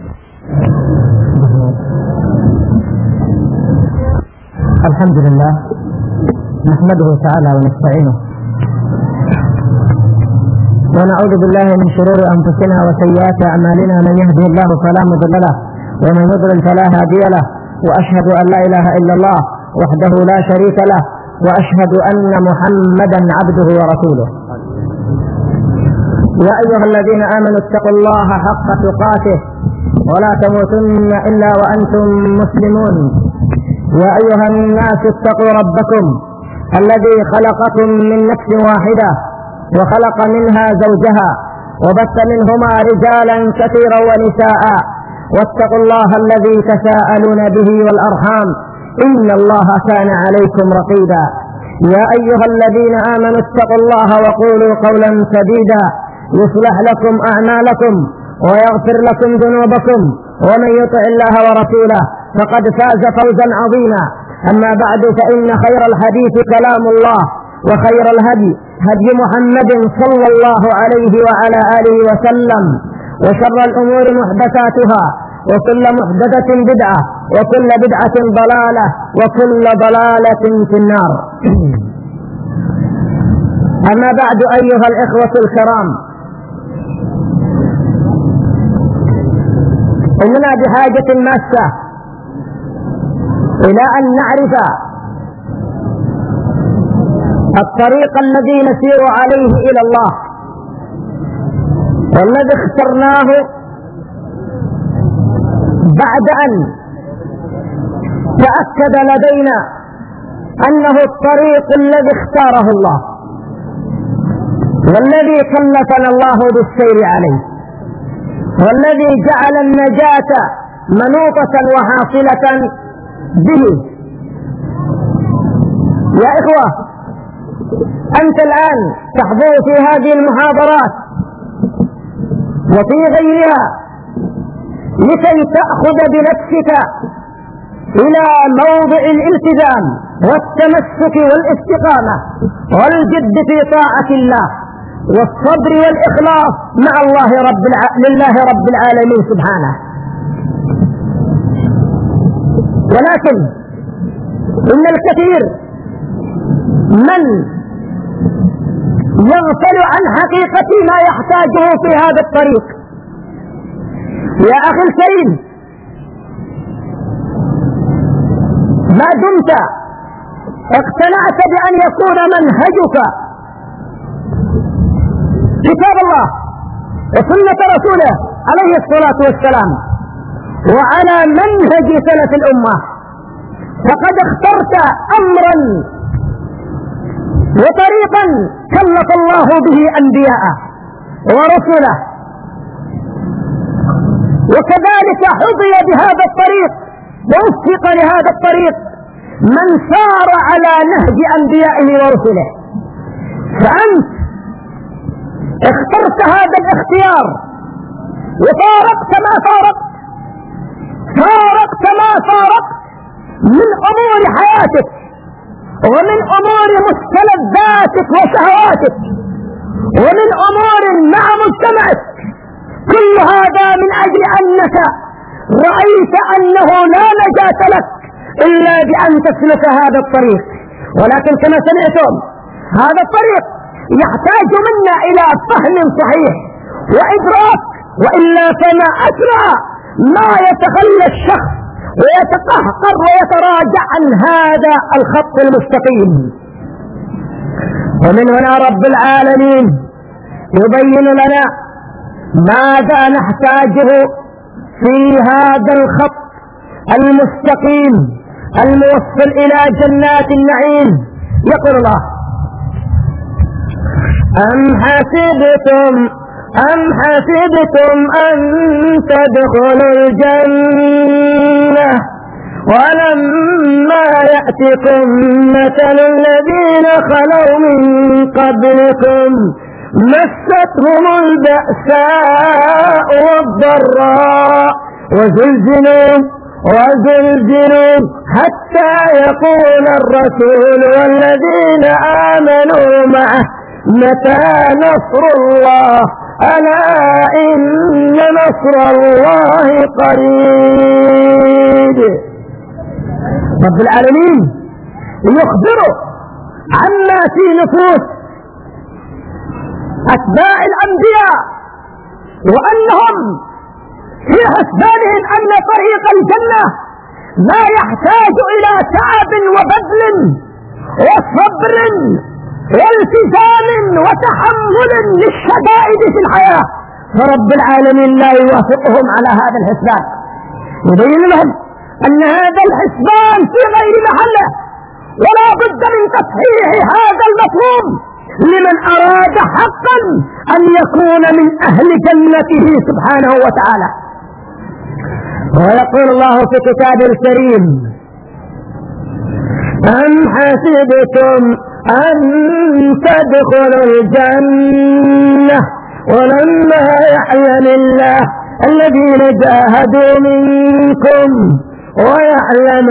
الحمد لله نحمده تعالى ونستعينه ونعوذ بالله من شرور أنفسنا وسيئات أعمالنا من يهده الله فلا مضل له ومن يضلل فلا هادي له وأشهد أن لا إله إلا الله وحده لا شريك له وأشهد أن محمدا عبده ورسوله. يا أيها الذين آمنوا اتقوا الله حق تقاته ولا تموتن إلا وأنتم مسلمون. يا أيها الناس اتقوا ربكم الذي خلقكم من نفس واحدة وخلق منها زوجها وبث منهما رجالا كثيرا ونساء واتقوا الله الذي تساءلون به والأرحام إن الله كان عليكم رقيبا. يا أيها الذين آمنوا اتقوا الله وقولوا قولا سديدا يصلح لكم أعمالكم ويغفر لكم ذنوبكم ومن يطع الله ورسوله فقد فاز فوزا عظيما. أما بعد فإن خير الحديث كلام الله وخير الهدي هدي محمد صلى الله عليه وعلى آله وسلم وشر الأمور محدثاتها وكل محدثة بدعة وكل بدعة ضلالة وكل ضلالة في النار. أما بعد أيها الإخوة الكرام إننا بحاجة ماسة إلى أن نعرف الطريق الذي نسير عليه إلى الله والذي اخترناه بعد أن تأكد لدينا أنه الطريق الذي اختاره الله والذي كلفنا الله بالسير عليه والذي جعل النجاة منوطة وحاصلة به. يا إخوة أنت الآن تحضر في هذه المحاضرات وفي غيرها لكي تأخذ بنفسك إلى موضع الالتزام والتمسك والاستقامة والجد في طاعة الله والصبر والإخلاص مع الله رب الع... لله رب العالمين سبحانه. ولكن إن الكثير من يغفل عن حقيقة ما يحتاجه في هذا الطريق. يا أخي الكريم ما دمت اقتنعت بأن يكون منهجك كتاب الله وسنة رسوله عليه الصلاة والسلام وعلى منهج سلف الأمة فقد اخترت أمرا وطريقا كلف الله به أنبياءه ورسله وكذلك حظي بهذا الطريق ووفق لهذا الطريق من سار على نهج أنبيائه ورسله. فأنت اخترت هذا الاختيار وفارقت ما فارقت فارقت ما فارقت من أمور حياتك ومن أمور مستلذاتك وشهواتك ومن أمور مع مجتمعك. كل هذا من أجل أنك رأيت أنه لا نجاة لك إلا بأن تسلك هذا الطريق. ولكن كما سمعتم هذا الطريق يحتاج منا إلى فهم صحيح وإدراك، وإلا فما أسرع ما يتخلى الشخص ويتقهقر ويتراجع عن هذا الخط المستقيم. ومن هنا رب العالمين يبين لنا ماذا نحتاجه في هذا الخط المستقيم الموصل إلى جنات النعيم. يقول الله: أم حسبتم أم حسبتم أن تدخلوا الجنة ولما يأتكم مثل الذين خلوا من قبلكم مستهم البأساء والضراء وزلزلوا وزلزلوا حتى يقول الرسول والذين آمنوا معه متى نصر الله ألا إن نصر الله قريب. رب العالمين يخبر عما في نفوس أتباع الأنبياء وأنهم في حسبانهم أن طريق الجنة لا يحتاج إلى تعب وبذل وصبر والتزام وتحمل للشدائد في الحياة، فرب العالمين لا يوافقهم على هذا الحسبان، يبين لهم أن هذا الحسبان في غير محله، ولا بد من تصحيح هذا المفهوم لمن أراد حقا أن يكون من أهل جنته سبحانه وتعالى. ويقول الله في كتابه الكريم: أم حسبتم أن تدخلوا الجنة ولما يعلم الله الذين جاهدوا منكم ويعلم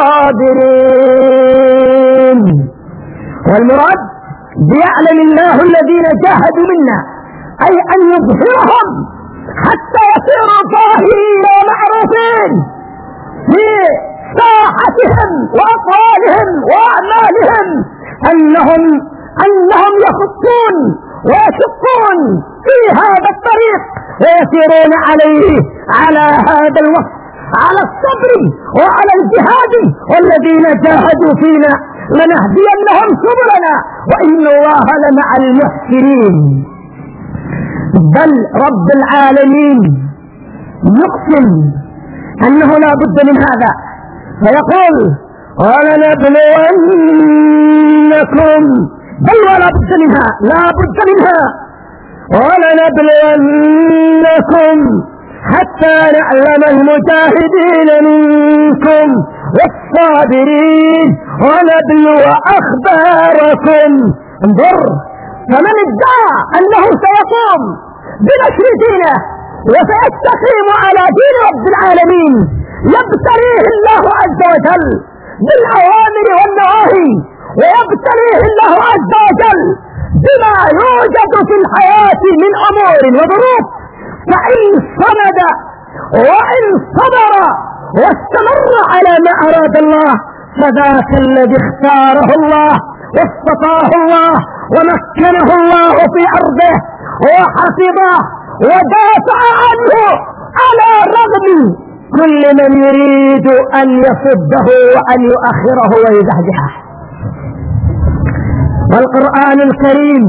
الصابرين. والمراد بيعلم الله الذين جاهدوا منا أي أن يظهرهم حتى يصيروا ظاهرين ومعروفين في ساحتهم وأقوالهم وأعمالهم أنهم أنهم يخطون ويشقون في هذا الطريق ويسيرون عليه على هذا الوقت على الصبر وعلى الجهاد، والذين جاهدوا فينا لنهدينهم سبلنا وإن الله لمع المحسنين. بل رب العالمين يقسم أنه لا بد من هذا فيقول: ولنبلونكم، بل ولا بد منها، لا بد منها، ولنبلونكم حتى نعلم المجاهدين منكم والصابرين ونبلو أخباركم. انظر، فمن ادعى أنه سيقوم بنشر دينه وسيستقيم على دين رب العالمين يبتليه الله عز وجل بالأوامر والنواهي، ويبتليه الله عز وجل بما يوجد في الحياة من أمور وظروف، فإن صمد وإن صبر واستمر على ما أراد الله فذاك الذي اختاره الله واصطفاه الله ومكنه الله في أرضه وحفظه ودافع عنه على رغم كل من يريد أن يصده وأن يؤخره ويزحزحه. والقرآن الكريم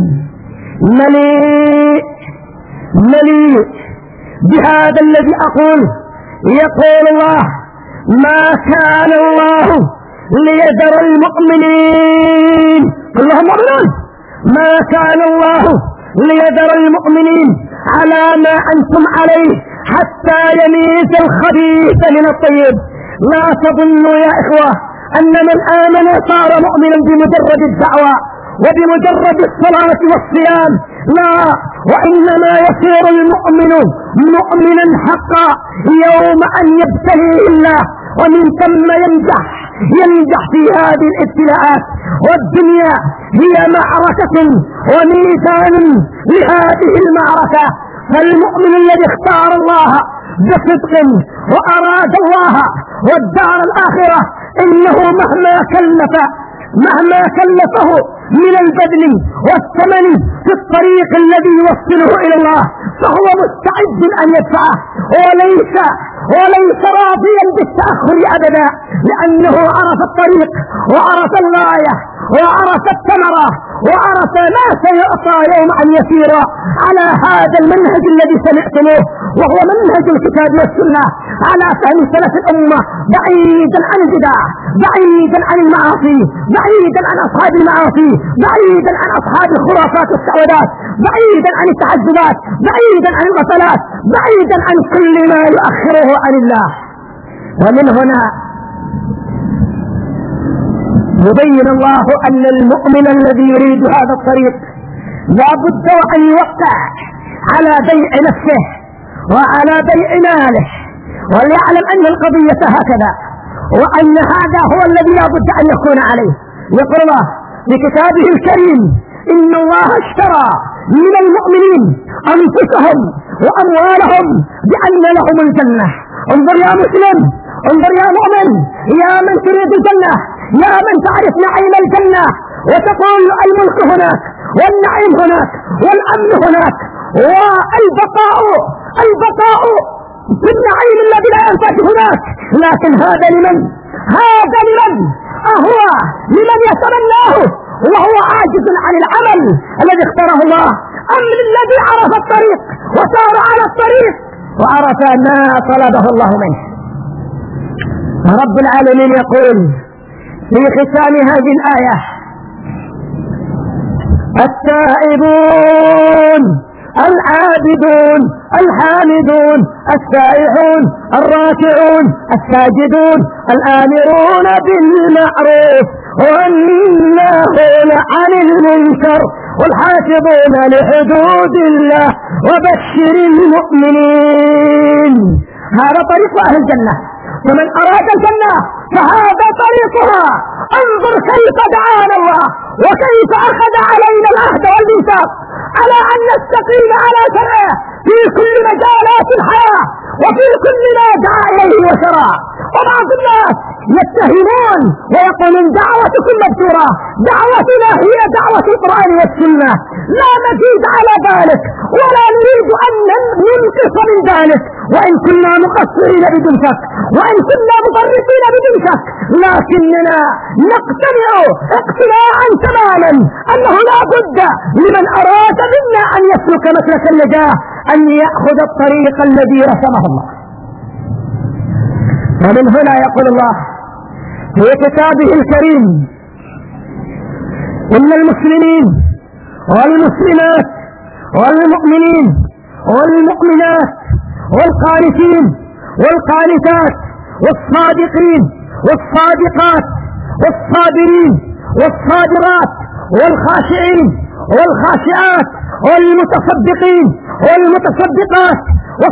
مليء مليء بهذا الذي أقول. يقول الله: ما كان الله ليذر المؤمنين، اللهم مؤمنون، ما كان الله ليذر المؤمنين على ما أنتم عليه حتى يميز الخبيث من الطيب. لا تظنوا يا إخوة أن من آمن صار مؤمنا بمجرد الدعوة وبمجرد الصلاة والصيام، لا، وإنما يصير المؤمن مؤمنا حقا يوم أن يبتليه الله، ومن ثم ينجح ينجح في هذه الابتلاءات. والدنيا هي معركة وميزان لهذه المعركة، فالمؤمن الذي اختار الله بصدق وأراد الله والدار الآخرة إنه مهما كلف مهما كلفه من البذل والثمن في الطريق الذي يوصله إلى الله فهو مستعد أن يدفعه، وليس وليس راضيا بالتأخر أبدا، لأنه عرف الطريق وعرف الغاية وعرف الثمرة وعرف ما سيعطى يوما يسيرا على هذا المنهج الذي سمعتموه، وهو منهج الكتاب والسنة على فهم سلف الأمة، بعيدا عن البدع، بعيدا عن المعاصي، بعيدا عن أصحاب المعاصي، بعيدا عن أصحاب الخرافات والشعوذات، بعيدا عن التعذبات، بعيدا عن الغفلات، بعيدا عن كل ما يؤخره عن الله. ومن هنا يبين الله أن المؤمن الذي يريد هذا الطريق لا بد أن يوقع على بيع نفسه وعلى بيع ماله، وليعلم أن القضية هكذا، وأن هذا هو الذي لا بد أن يكون عليه. يقول الله في كتابه الكريم: إن الله اشترى من المؤمنين أنفسهم وأموالهم بأن لهم الجنة. انظر يا مسلم، انظر يا مؤمن، يا من تريد الجنة، يا من تعرف نعيم الجنة وتقول الملك هناك والنعيم هناك والأمن هناك والبقاء البقاء في النعيم الذي لا ينفد هناك، لكن هذا لمن؟ هذا لمن؟ أهو لمن يتمناه وهو عاجز عن العمل الذي اختاره الله، أم للذي عرف الطريق وسار على الطريق وعرف ما طلبه الله منه؟ رب العالمين يقول في ختام هذه الآية: التائبون العابدون الحامدون السائحون الراكعون الساجدون الآمرون بالمعروف والناهون عن المنكر والحافظون لحدود الله وبشر المؤمنين. هذا طريق أهل الجنة، ومن أراد الجنة فهذا طريقها. انظر كيف دعانا الله وكيف أخذ علينا العهد والميثاق على أن نستقيم على شرعه في كل مجالات الحياة وفي كل ما دعا إليه وشرع. وبعض الناس يتهمون ويقولون دعوتكم مبتورة، دعوتنا هي دعوة القرآن والسنة، لا نزيد على ذلك ولا نريد أن ننقص من ذلك، وإن كنا مقصرين بدون شك وإن كنا مضرطين بدون شك، لكننا نقتنع اقتناعا تماما أنه لا بد لمن أراد منا أن يسلك مسلك النجاة أن يأخذ الطريق الذي رسمه الله. ومن هنا يقول الله في كتابه الكريم: إن المسلمين والمسلمات والمؤمنين والمؤمنات والقانتين والقانتات والصادقين والصادقات والصابرين والصابرات والخاشعين والخاشعات والمتصدقين والمتصدقات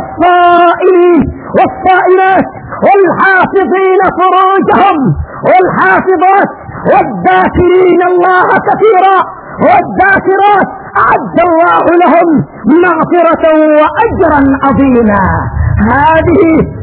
والصائمين والصائمات والحافظين فروجهم والحافظات والذاكرين الله كثيرا والذاكرات أعد الله لهم مغفرة وأجرا عظيما. هذه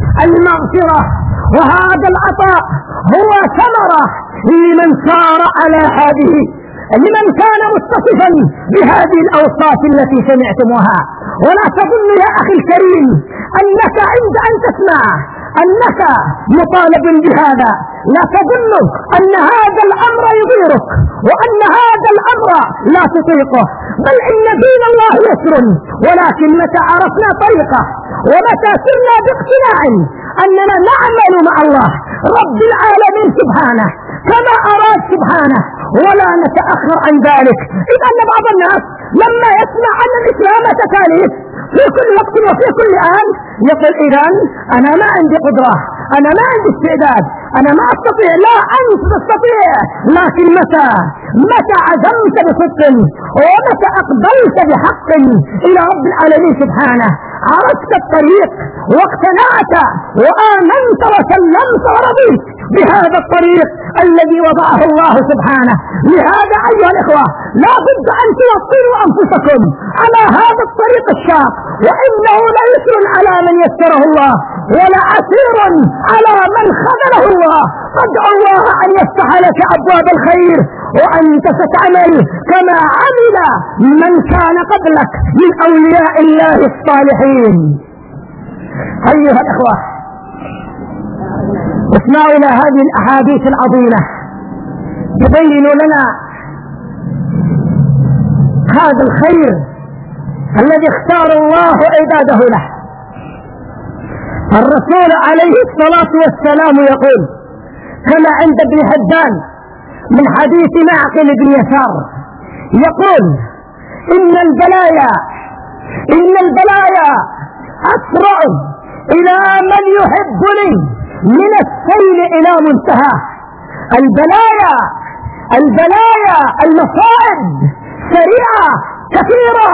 المغفرة وهذا العطاء هو ثمرة لمن سار على هذه، لمن كان متصفا بهذه الأوصاف التي سمعتموها. ولا تظن يا أخي الكريم أنك عند أن تسمع أنك مطالب بهذا، لا تظن أن هذا الأمر يضيرك وأن هذا الأمر لا تطيقه، بل إن دين الله يسر، ولكن متى عرفنا طريقه ومتى سرنا باقتناع أننا نعمل مع الله رب العالمين سبحانه كما أراد سبحانه ولا نتأخر عن ذلك. إذ أن بعض الناس لما يسمع أن الإسلام تكاليف في كل وقت وفي كل آن يقول إذن أنا ما عندي قدرة، أنا ما عندي استعداد، أنا ما أستطيع. لا، أنت تستطيع، لكن متى متى عزمت بصدق ومتى أقبلت بحق إلى رب العالمين سبحانه، عرفت الطريق واقتنعت وآمنت وسلمت ورضيت بهذا الطريق الذي وضعه الله سبحانه. لهذا أيها الإخوة لا بد أن توطنوا أنفسكم على هذا الطريق الشاق، وإنه ليسر على من يسره الله ولا عسير على من خذله الله. فادع الله أن يفتح لك أبواب الخير وأنت ستعمل كما عمل من كان قبلك من أولياء الله الصالحين. أيها الإخوة، اسمعوا إلى هذه الأحاديث العظيمة تبين لنا هذا الخير الذي اختار الله عباده له. الرسول عليه الصلاة والسلام يقول كما عند ابن حبان من حديث معقل بن يسار يقول إن البلايا إن البلايا أسرع إلى من يحبني من السيل إلى منتهى. البلايا البلايا المصائب سريعة كثيرة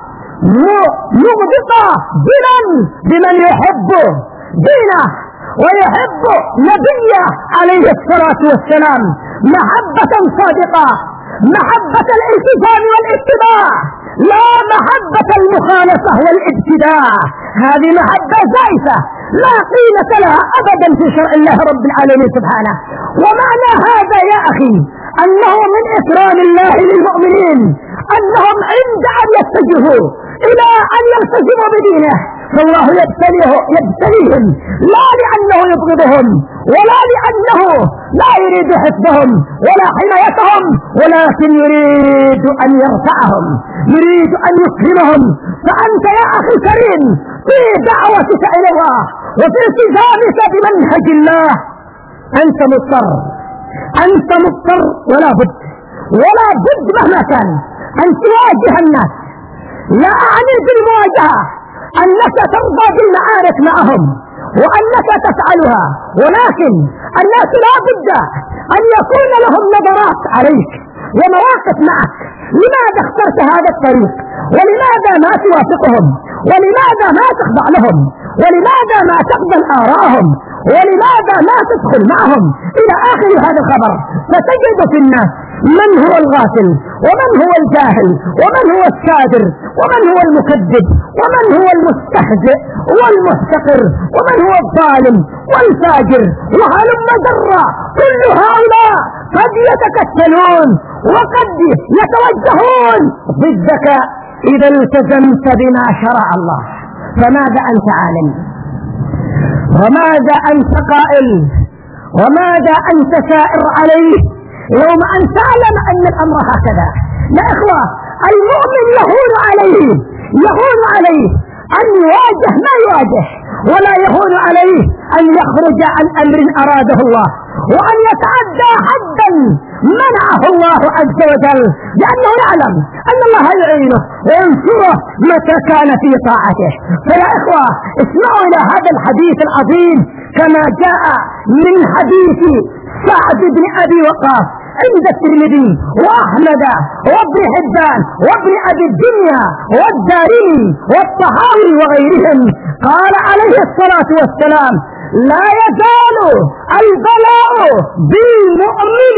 مغبطة بمن بمن يحب دينه ويحب نبيه عليه الصلاة والسلام محبة صادقة، محبة الالتزام والاتباع، لا محبة المخالفة والابتداع. هذه محبة زائفة لا قيمة لها أبدا في شرع الله رب العالمين سبحانه. ومعنى هذا يا أخي أنه من إكرام الله للمؤمنين أنهم عند أن يتجهوا إلى أن يلتزموا بدينه فالله يبتليه يبتليهم لا لأنه يبغضهم ولا لأنه لا يريد حفظهم ولا حمايتهم، ولكن يريد أن يرفعهم، يريد أن يكرمهم. فأنت يا أخي الكريم في دعوتك إلى الله وفي التزامك بمنهج الله أنت مضطر أنت مضطر ولا بد ولا بد مهما كان أن تواجه الناس. لا أعني بالمواجهة أنك ترضى بالمعارك معهم وأنك تفعلها، ولكن الناس لا بد أن يكون لهم نظرات عليك ومواقف معك. لماذا اخترت هذا الطريق؟ ولماذا ما توافقهم؟ ولماذا ما تخضع لهم؟ ولماذا ما تقبل آراءهم؟ ولماذا ما تدخل معهم؟ إلى آخر هذا الخبر. فتجد في الناس من هو الغافل ومن هو الجاهل ومن هو الشادر ومن هو المكذب ومن هو المستهزئ والمحتقر ومن هو الظالم والفاجر وهلم جرا. كل هؤلاء قد يتكتلون وقد يتوجهون ضدك إذا التزمت بما شرع الله. فماذا أنت عالم؟ وماذا أنت قائل؟ وماذا أنت سائر عليه يوم أن تعلم أن الأمر هكذا؟ يا إخوة المؤمن يهون عليه يهون عليه أن يواجه ما يواجه، ولا يهون عليه أن يخرج عن أمر أراده الله وأن يتعدى حدا منعه الله عز وجل، لأنه يعلم أن الله يعينه وينصره متى كان في طاعته. فيا إخوة اسمعوا إلى هذا الحديث العظيم كما جاء من حديث سعد بن أبي وقاص عند الترمذي وأحمد وابن حبان وابن أبي الدنيا والدارمي والطحاوي وغيرهم. قال عليه الصلاة والسلام لا يزال البلاء بالمؤمن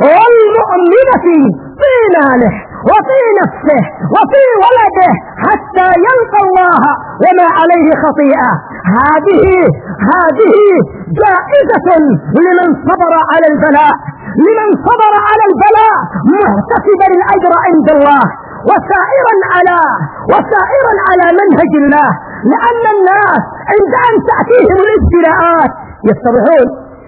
والمؤمنة في ماله وفي نفسه وفي ولده حتى يلقى الله وما عليه خطيئة. هذه هذه جائزة لمن صبر على البلاء، لمن صبر على البلاء محتسبا الأجر عند الله وسائرا على وسائرا على منهج الله. لأن الناس عند أن تأتيهم الابتلاءات يستبحون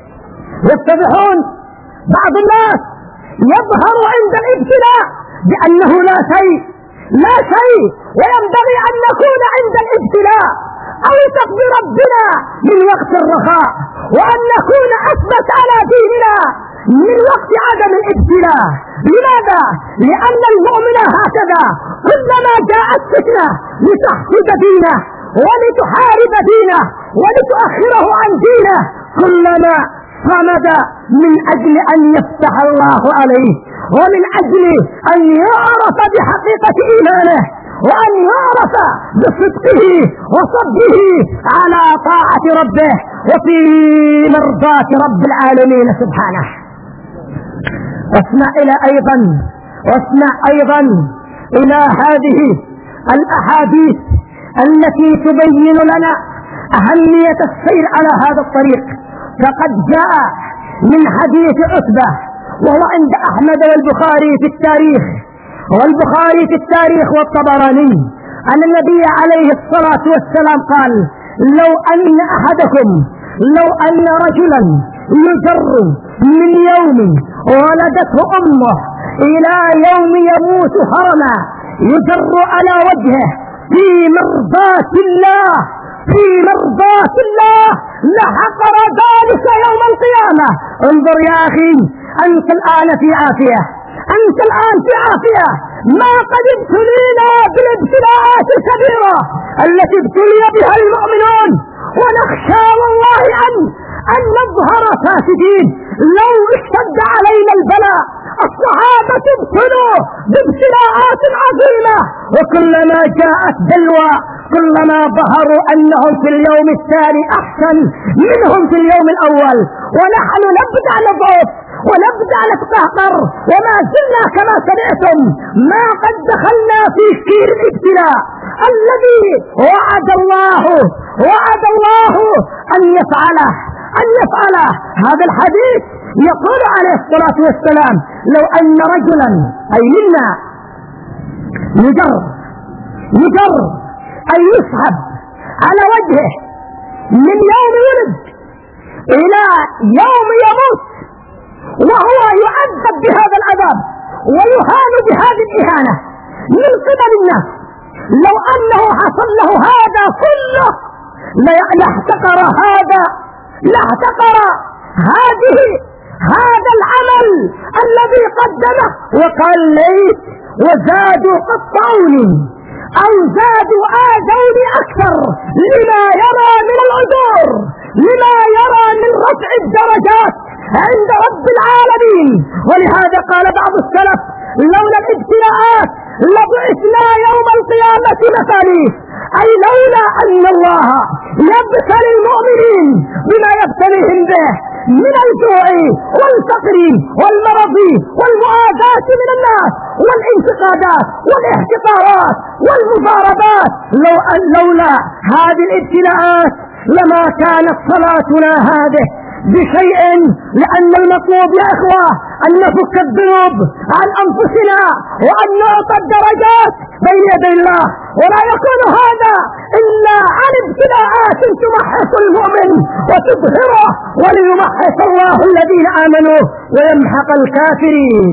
يستبحون بعض الناس يظهر عند الابتلاء بأنه لا شيء لا شيء وينبغي أن نكون عند الابتلاء أو تقضي ربنا من وقت الرخاء، وأن نكون أثبت على ديننا من وقت عدم الابتلاء. لماذا؟ لأن المؤمن هكذا كلما جاءت فتنة لتحفظ دينه ولتحارب دينه ولتؤخره عن دينه كلما صمد من أجل أن يفتح الله عليه ومن أجل أن يعرف بحقيقة إيمانه وأن يعرف بصدقه وصبره على طاعة ربه وفي مرضاة رب العالمين سبحانه. واسمع إلى أيضا واسمع أيضا إلى هذه الأحاديث التي تبين لنا أهمية السير على هذا الطريق. فقد جاء من حديث عتبة وهو عند أحمد والبخاري في التاريخ والبخاري في التاريخ والطبراني أن النبي عليه الصلاة والسلام قال لو أن أحدكم لو أن رجلا يجر من يوم ولدته أمه إلى يوم يموت هرما، يجر على وجهه في مرضاة الله في مرضاة الله لحقر ذلك يوم القيامة. انظر يا أخي، أنت الآن في عافية، أنت الآن في عافية، ما قد ابتلينا بالابتلاءات الكبيرة التي ابتلي بها المؤمنون، ونخشى والله أن أن نظهر فاسدين لو اشتد علينا البلاء. الصحابة ابتلوا بابتلاءات عظيمة، وكلما جاءت بلوى كلما ظهروا أنهم في اليوم الثاني أحسن منهم في اليوم الأول، ونحن نبدأ نضعف ونبدأ نتقهقر، وما زلنا كما سمعتم ما قد دخلنا في كير الابتلاء الذي وعد الله وعد الله أن يفعله أن يفعله. هذا الحديث يقول عليه الصلاة والسلام: لو أن رجلا أي منا يجر يجر أي يسحب على وجهه من يوم ولد إلى يوم يموت وهو يعذب بهذا العذاب ويهان بهذه الإهانة من قبل الناس، لو أنه حصل له هذا كله لاحتقر هذا لاحتقر هذه هذا العمل الذي قدمه، وقال ليت وزادوا قطعوني أو زادوا آذوني أكثر لما يرى من العذور، لما يرى من رفع الدرجات عند رب العالمين. ولهذا قال بعض السلف: لولا الابتلاءات لبعثنا يوم القيامة مثاليف، أي لولا أن الله يبتلي المؤمنين بما يبتليهم به من الجوع والفقر والمرض والمعاداة من الناس والانتقادات والاحتقارات والمضاربات، لو أن لولا هذه الابتلاءات لما كانت صلاتنا هذه بشيء، لأن المطلوب يا إخوة أن نفك الذنوب عن أنفسنا وأن نعطى الدرجات بين يدي الله، ولا يكون هذا إلا عن ابتلاءات تمحص المؤمن وتظهره، وليمحص الله الذين آمنوا ويمحق الكافرين.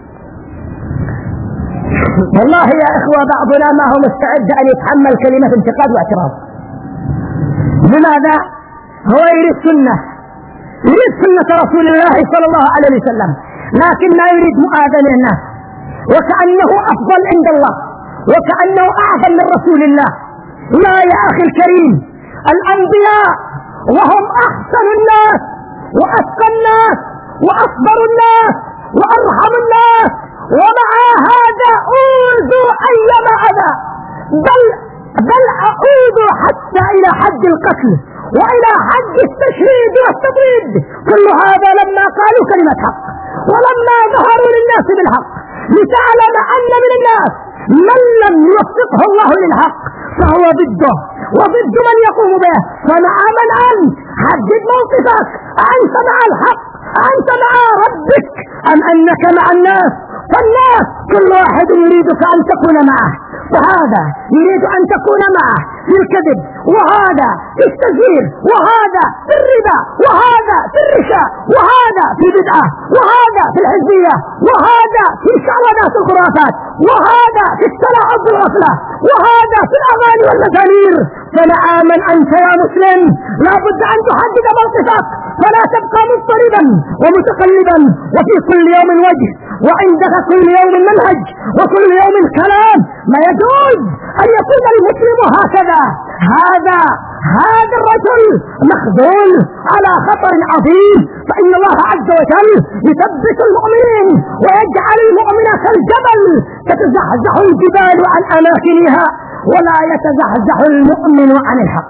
والله يا إخوة بعضنا ما هو مستعد أن يتحمل كلمة انتقاد واعتراض. لماذا؟ هو يريد سنة يريد سنة رسول الله صلى الله عليه وسلم، لكن لا يريد مؤاذنة الناس، وكأنه أفضل عند الله، وكأنه أعظم من رسول الله. لا يا أخي الكريم، الأنبياء وهم أحسن الناس وأتقى الناس وأصبر الناس وأرحم الناس، ومع هذا أوذوا أيما أذى، بل بل أعودوا حتى إلى حد القتل وإلى حد التشريد والتبريد. كل هذا لما قالوا كلمة حق ولما ظهروا للناس بالحق، لتعلم أن من الناس من لم يوفقه الله للحق فهو ضده وضد من يقوم به. فمع من أنت؟ حدد موقفك، أنت مع الحق، أنت مع ربك، أم أنك مع الناس؟ فالناس كل واحد يريدك أن تكون معه، وهذا يريد أن تكون معه في الكذب، وهذا في التزوير، وهذا في الربا، وهذا في الرشا، وهذا في البدعة، وهذا في الحزبية، وهذا في شعوذات الخرافات، وهذا في التلاعب بالغفلة، وهذا في الأغاني والمزامير. فمع من أنت يا مسلم لا بد أن تحدد موقفك، فلا تبقى مضطربا ومتقلبا وفي كل يوم وجه، وعندك كل يوم منهج وكل يوم كلام. ما يجوز أن يكون المسلم هكذا. هذا هذا الرجل مخذول على خطر عظيم، فإن الله عز وجل يثبت المؤمنين ويجعل المؤمن كالجبل تتزحزح الجبال عن أماكنها ولا يتزحزح المؤمن عن الحق.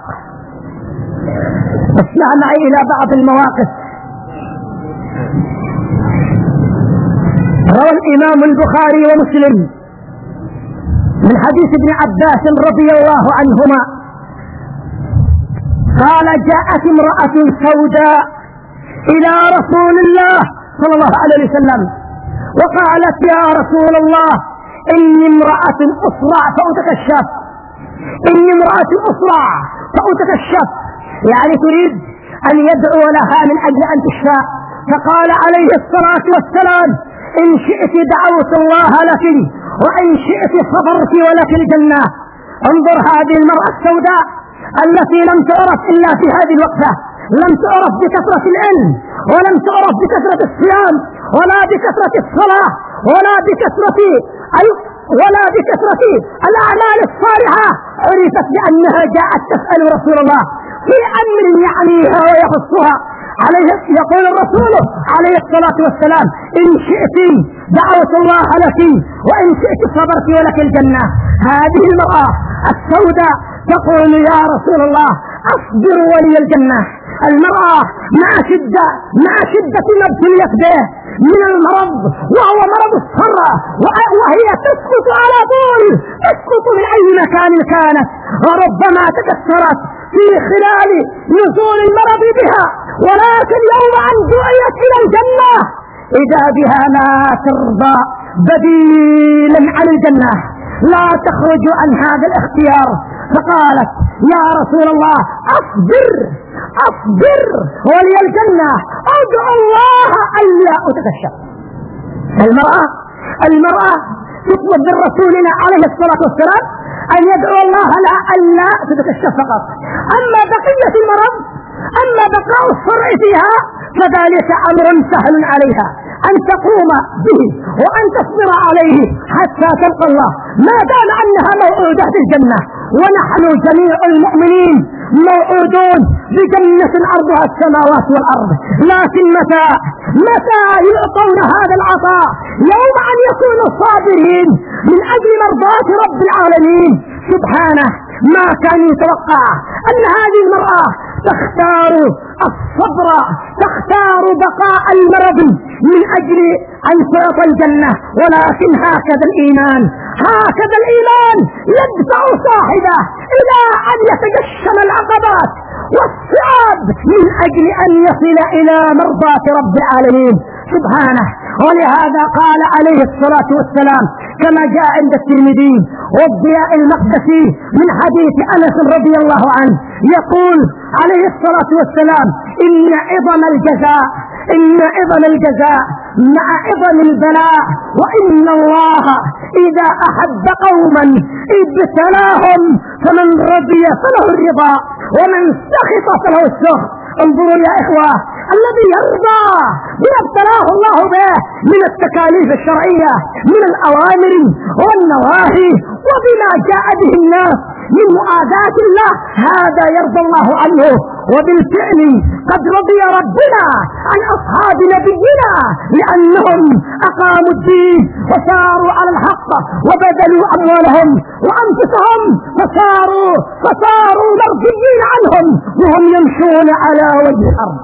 اسمع معي إلى بعض المواقف. روى الإمام البخاري ومسلم من حديث ابن عباس رضي الله عنهما قال: جاءت امرأة سوداء إلى رسول الله صلى الله عليه وسلم وقالت: يا رسول الله، إني امرأة أسرع فأتكشف إني امرأة أسرع فأتكشف يعني تريد أن يدعو لها من أجل أن تشفى، فقال عليه الصلاة والسلام: إن شئت دعوت الله لك وإن شئت صبرت ولك الجنة. انظر هذه المرأة السوداء التي لم تعرف إلا في هذه الوقفة، لم تعرف بكثرة العلم، ولم تعرف بكثرة الصيام، ولا بكثرة الصلاة، ولا بكثرة أي ولا بكثرة الأعمال الصالحة، عرفت بأنها جاءت تسأل رسول الله في أمر يعنيها ويخصها. عليه يقول الرسول عليه الصلاة والسلام: إن شئت دعوت الله لك وإن شئت صبرت ولك الجنة. هذه المرأة السوداء تقول: يا رسول الله أصبر ولي الجنة. المرأة مع شدة مع شدة ما ابتليت به من المرض، وهو مرض الصرع، وهي تسقط على طول، تسقط من أي مكان كانت، وربما تكسرت في خلال نزول المرض بها، ولكن يوم أن دعيت إلى الجنة إذا بها لا ترضى بديلا عن الجنة، لا تخرج عن هذا الاختيار. فقالت: يا رسول الله أصبر أصبر ولي الجنة، أدعو الله ألا أتكشف. المرأة المرأة تطلب من رسولنا عليه الصلاة والسلام أن يدعو الله لها ألا تتكشف فقط. أما بقية المرض، أما بقاء الصرع فيها، فذلك أمر سهل عليها أن تقوم به وأن تصبر عليه حتى تلقى الله، ما دام أنها موعودة بالجنة. ونحن جميع المؤمنين موعودون بجنة عرضها السماوات والأرض، لكن متى متى يعطون هذا العطاء؟ يوم أن يكونوا صابرين من أجل مرضاة رب العالمين سبحانه. ما كان يتوقع أن هذه المرأة تختار الصبر، تختار بقاء المرض من أجل أن تعطى الجنة، ولكن هكذا الإيمان هكذا الإيمان يدفع صاحبه إلى أن يتجشم العقبات والصعاب من أجل أن يصل إلى مرضاة رب العالمين سبحانه. ولهذا قال عليه الصلاة والسلام كما جاء عند الترمذي والضياء المقدسي من حديث أنس رضي الله عنه، يقول عليه الصلاة والسلام: إن عظم الجزاء إن عظم الجزاء مع عظم البلاء، وإن الله إذا أحب قوما ابتلاهم، فمن رضي فله الرضا ومن سخط فله السخط. انظروا يا إخوة، الذي يرضى بما ابتلاه الله به من التكاليف الشرعية من الأوامر والنواهي وبما جاء به الناس من مؤاداة الله، هذا يرضى الله عنه. وبالفعل قد رضي ربنا عن أصحاب نبينا لأنهم أقاموا الدين وساروا على الحق وبذلوا أموالهم وأنفسهم، فصاروا فصاروا مرضيين عنهم وهم يمشون على وجه الأرض.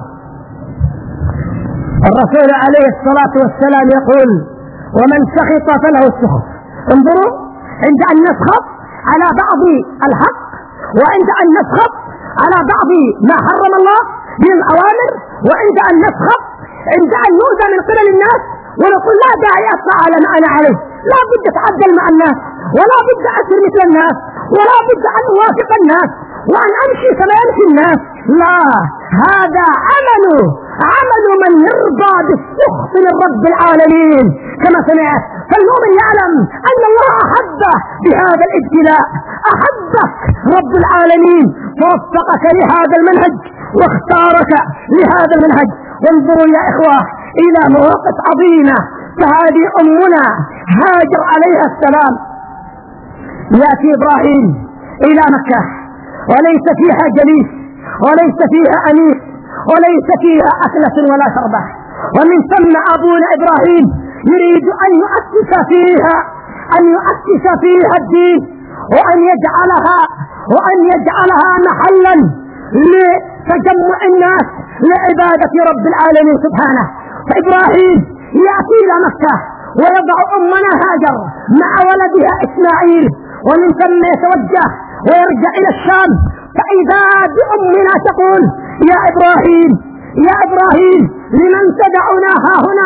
الرسول عليه الصلاة والسلام يقول: ومن سخط فله السخط. انظروا، عند أن نسخط على بعض الحق، وعند أن نسخط على بعض ما حرم الله من الأوامر، وعند أن نسخط عند أن نؤذى من قبل الناس ونقول لا داعي أطلع على ما أنا عليه، لا بد أتعدل مع الناس، ولا بد أسير مثل الناس، ولا بد أن أوافق الناس وأن أمشي كما يمشي الناس. لا، هذا عمل عمل من يرضى بالسخط من رب العالمين كما سمعت. فالمؤمن يعلم أن الله أحبه بهذا الابتلاء، أحبك رب العالمين ووفقك لهذا المنهج واختارك لهذا المنهج. وانظروا يا إخوة إلى مواقف عظيمة كهذه أمنا هاجر عليها السلام. يأتي إبراهيم إلى مكة وليس فيها جليس وليس فيها أنيس وليس فيها أكلة ولا شربة، ومن ثم أبونا إبراهيم يريد أن يؤسس فيها أن يؤسس فيها الدين وأن يجعلها وأن يجعلها محلا لتجمع الناس لعبادة رب العالمين سبحانه. فإبراهيم يأتي إلى مكة ويضع أمنا هاجر مع ولدها إسماعيل، ومن ثم يتوجه ويرجع إلى الشام، فإذا بأمنا تقول: يا إبراهيم يا إبراهيم لمن تدعنا ها هنا؟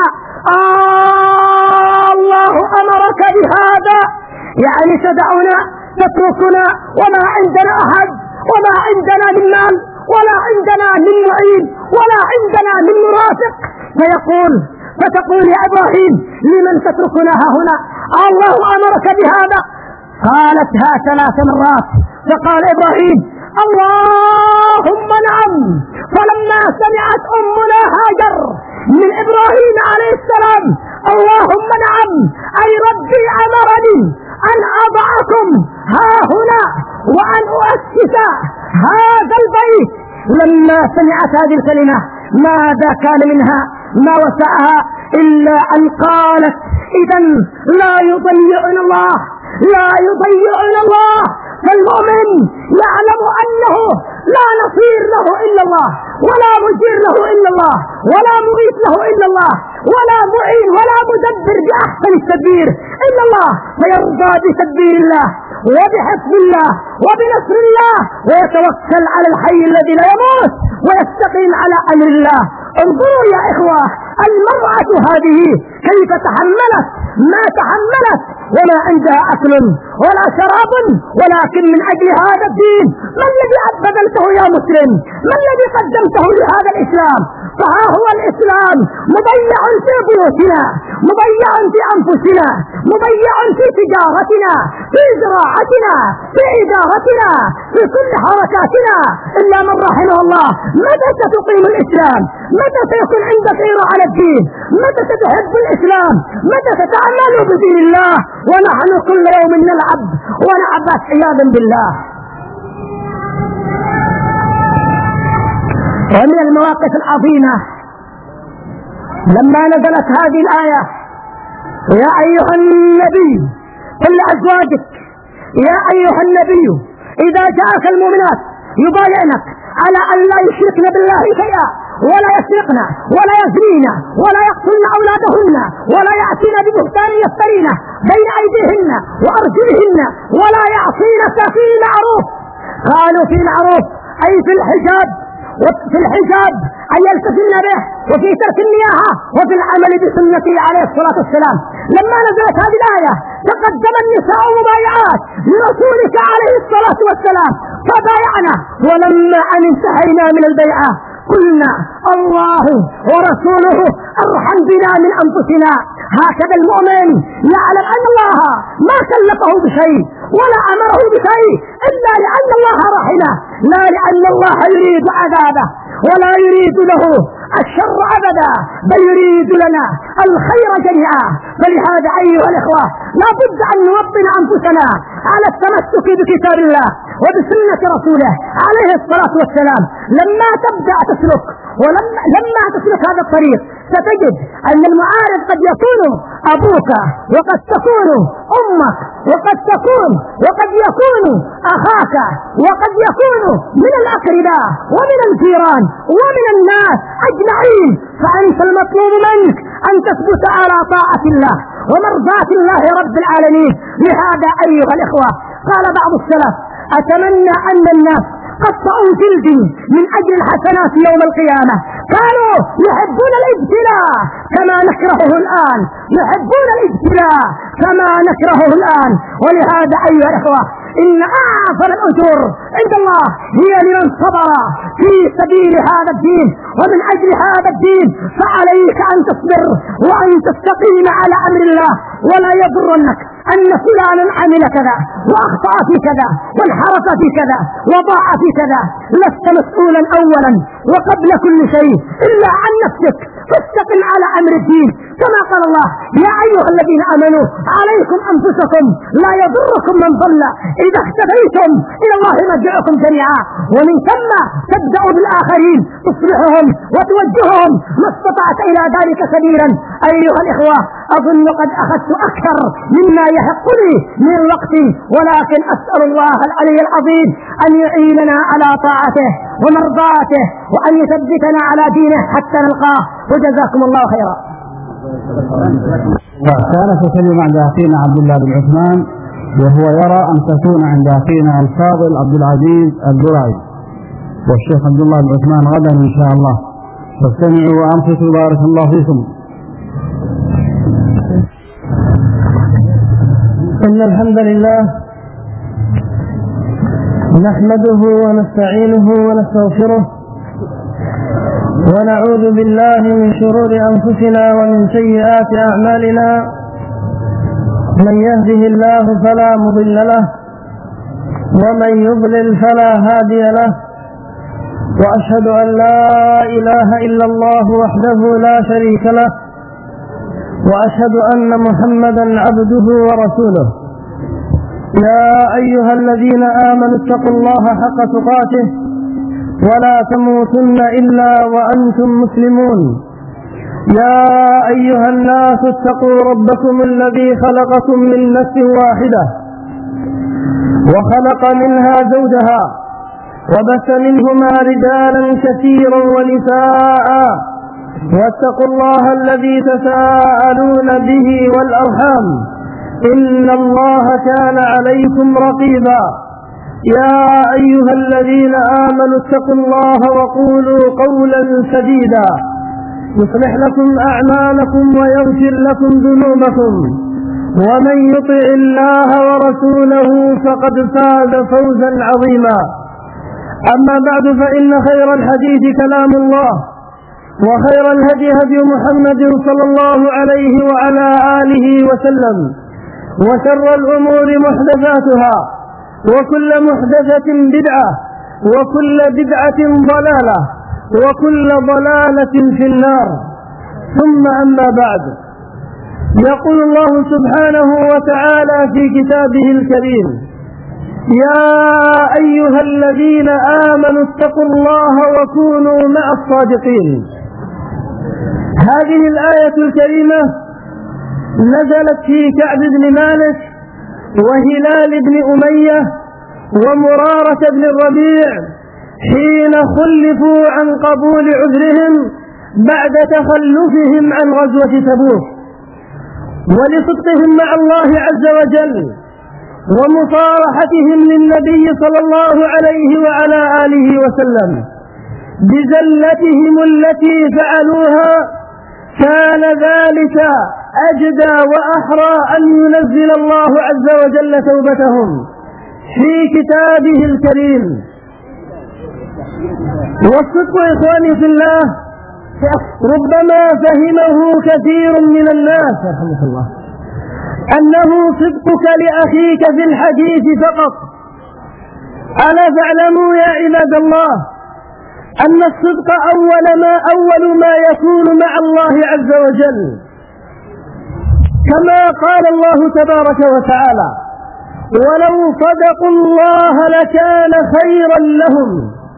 آه الله أمرك بهذا، يعني تدعنا تتركنا وما عندنا أحد وما عندنا من مال ولا عندنا من معين ولا عندنا من مرافق. فيقول فتقول يا إبراهيم لمن تتركنا هنا؟ الله أمرك بهذا؟ قالتها ثلاث مرات. فقال إبراهيم اللهم نعم. فلما سمعت أمنا هاجر من إبراهيم عليه السلام اللهم نعم أي ربي أمرني أن أضعكم ها هنا وأن أؤسس هذا البيت. لما سمعت هذه الكلمة ماذا كان منها؟ ما وسعها إلا أن قالت إذن لا يضيعنا الله، لا يضيعنا الله. فالمؤمن يعلم أنه لا نصير له إلا الله، ولا مجير له إلا الله، ولا مغيث له إلا الله، ولا معين ولا مدبر بأحسن التدبير إلا الله. فيرضى بتدبير الله وبحفظ الله وبنصر الله ويتوكل على الحي الذي لا يموت ويستقيم على أمر الله. انظروا يا إخوة المرأة هذه كيف تحملت ما تحملت وما عندها أكل ولا شراب، ولكن من أجل هذا الدين. ما الذي بذلته يا مسلم؟ ما الذي قدمته لهذا الإسلام؟ فها هو الإسلام مضيع في بيوتنا، مضيع في أنفسنا، مضيع في تجارتنا، في زراعتنا، في إدارتنا، في كل حركاتنا إلا من رحمه الله. متى ستقيم الإسلام؟ متى سيكون عندك غيرة على الدين؟ متى ستحب الإسلام؟ متى ستعمل بدين الله؟ ونحن كل يوم نلعب ونعبث عياذا بالله. ومن المواقف العظيمة لما نزلت هذه الآية يا أيها النبي قل لأزواجك يا أيها النبي إذا جاءك المؤمنات يبايعنك على أن لا يشركن بالله شيئا ولا يسرقن ولا يزنين ولا يقتلن أولادهن ولا يأتين ببهتان يفترين بين أيديهن وأرجلهن ولا يعصينك في المعروف. قالوا في المعروف أي في الحجاب، وفي الحجاب أن يلتزمن به، وفي ترك النياحة، وفي العمل بسنته عليه الصلاة والسلام. لما نزلت هذه الآية تقدم النساء مبايعات لرسولك عليه الصلاة والسلام فبايعنا، ولما أن انتهينا من البيعة قلنا الله ورسوله أرحم بنا من أنفسنا. هكذا المؤمن يعلم أن الله ما كلفه بشيء ولا أمره بشيء إلا لأن الله رحمه، لا لأن الله يريد عذابه ولا يريد له الشر أبدا، بل يريد لنا الخير جميعا. فلهذا أيها الإخوة لا بد أن نوطن أنفسنا على التمسك بكتاب الله وبسنة رسوله عليه الصلاة والسلام. لما تبدأ تسلك ولما لما تسلك هذا الطريق ستجد أن المعارض قد يكون أبوك، وقد تكون أمك، وقد تكون وقد يكون أخاك، وقد يكون من الأقرباء ومن الجيران ومن الناس أجمعين. فأنت المطلوب منك أن تثبت على طاعة الله ومرضاة الله رب العالمين. لهذا أيها الإخوة قال بعض السلف أتمنى أن الناس قطعوا جلدي من أجل الحسنات يوم القيامة. كانوا يحبون الابتلاء كما نكرهه الآن، يحبون الابتلاء كما نكرهه الآن. ولهذا أيها الإخوة إن أعظم الأجور عند الله هي لمن صبر في سبيل هذا الدين ومن أجل هذا الدين. فعليك أن تصبر وأن تستقيم على أمر الله، ولا يضرنك أن فلانا عمل كذا وأخطأ في كذا وانحرف في كذا وضاع في كذا. لست مسؤولا أولا وقبل كل شيء إلا عن نفسك، فاستقم على أمر الدين. كما قال الله يا أيها الذين آمنوا عليكم أنفسكم لا يضركم من ضل إذا اختفيتم إلى الله مرجعكم جميعا. ومن ثم تبدأ بالآخرين تصلحهم وتوجههم ما استطعت إلى ذلك سبيلا. أيها الإخوة أظن قد أخذت أكثر مما يحق لي من الوقت، ولكن أسأل الله العلي العظيم أن يعيننا على طاعته ومرضاته وأن يثبتنا على دينه حتى نلقاه. وجزاكم الله خيرا. كان تكلم عند أخينا عبد الله بن عثمان، وهو يرى أن تكون عند أخينا الفاضل عبد العزيز الدرعي والشيخ عبد الله بن عثمان غدا إن شاء الله. فاستمعوا وأنصتوا بارك الله فيكم. إن الحمد لله نحمده ونستعينه ونستغفره ونعوذ بالله من شرور أنفسنا ومن سيئات أعمالنا. من يهده الله فلا مضل له ومن يضلل فلا هادي له، وأشهد أن لا إله إلا الله وحده لا شريك له، وأشهد أن محمدا عبده ورسوله. يا أيها الذين آمنوا اتقوا الله حق تقاته ولا تموتن إلا وأنتم مسلمون. يا أيها الناس اتقوا ربكم الذي خلقكم من نفس واحدة وخلق منها زوجها وبث منهما رجالا كثيرا ونساء، واتقوا الله الذي تساءلون به والأرحام إن الله كان عليكم رقيبا. يا أيها الذين آمنوا اتقوا الله وقولوا قولا سديدا يصلح لكم أعمالكم ويغفر لكم ذنوبكم، ومن يطع الله ورسوله فقد فاز فوزا عظيما. أما بعد، فإن خير الحديث كلام الله، وخير الهدي هدي محمد صلى الله عليه وعلى آله وسلم، وشر الأمور محدثاتها، وكل محدثة بدعة، وكل بدعة ضلالة، وكل ضلالة في النار. ثم أما بعد، يقول الله سبحانه وتعالى في كتابه الكريم: يا أيها الذين آمنوا اتقوا الله وكونوا مع الصادقين. هذه الآية الكريمة نزلت في كعب بن مالك وهلال بن أمية ومرارة بن الربيع حين خلفوا عن قبول عذرهم بعد تخلفهم عن غزوة تبوك، ولصدقهم مع الله عز وجل ومصارحتهم للنبي صلى الله عليه وعلى آله وسلم بزلتهم التي فعلوها. كان ذلك أجدى وأحرى أن ينزل الله عز وجل توبتهم في كتابه الكريم. والصدق إخواني في الله ربما فهمه كثير من الناس رحمه الله أنه صدقك لأخيك في الحديث فقط. ألا فاعلموا يا عباد الله أن الصدق أول ما أول ما يكون مع الله عز وجل، كما قال الله تبارك وتعالى: ولو صدقوا الله لكان خيرا لهم.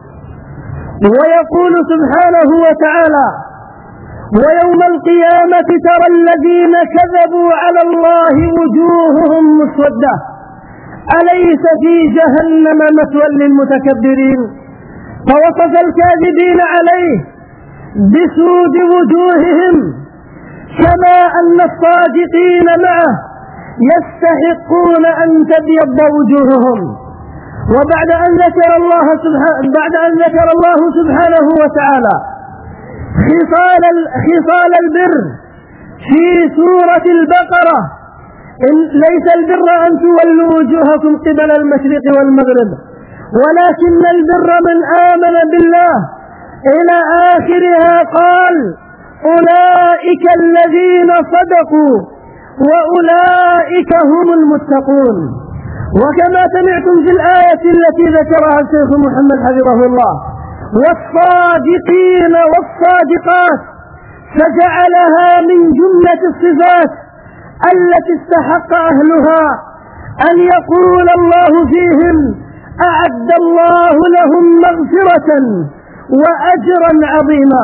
ويقول سبحانه وتعالى: ويوم القيامة ترى الذين كذبوا على الله وجوههم مسودة أليس في جهنم مثوى للمتكبرين. فوصف الكاذبين عليه بسود وجوههم، كما أن الصادقين معه يستحقون أن تبيض وجوههم. وبعد أن ذكر الله سبحانه بعد أن ذكر الله سبحانه وتعالى خصال خصال البر في سورة البقرة: إن ليس البر أن تولوا وجوهكم قبل المشرق والمغرب ولكن البر من آمن بالله إلى آخرها، قال: أولئك الذين صدقوا وأولئك هم المتقون. وكما سمعتم في الآية التي ذكرها الشيخ محمد حفظه الله: والصادقين والصادقات، فجعلها من جملة الصفات التي استحق أهلها أن يقول الله فيهم: أعد الله لهم مغفرة وأجرا عظيما.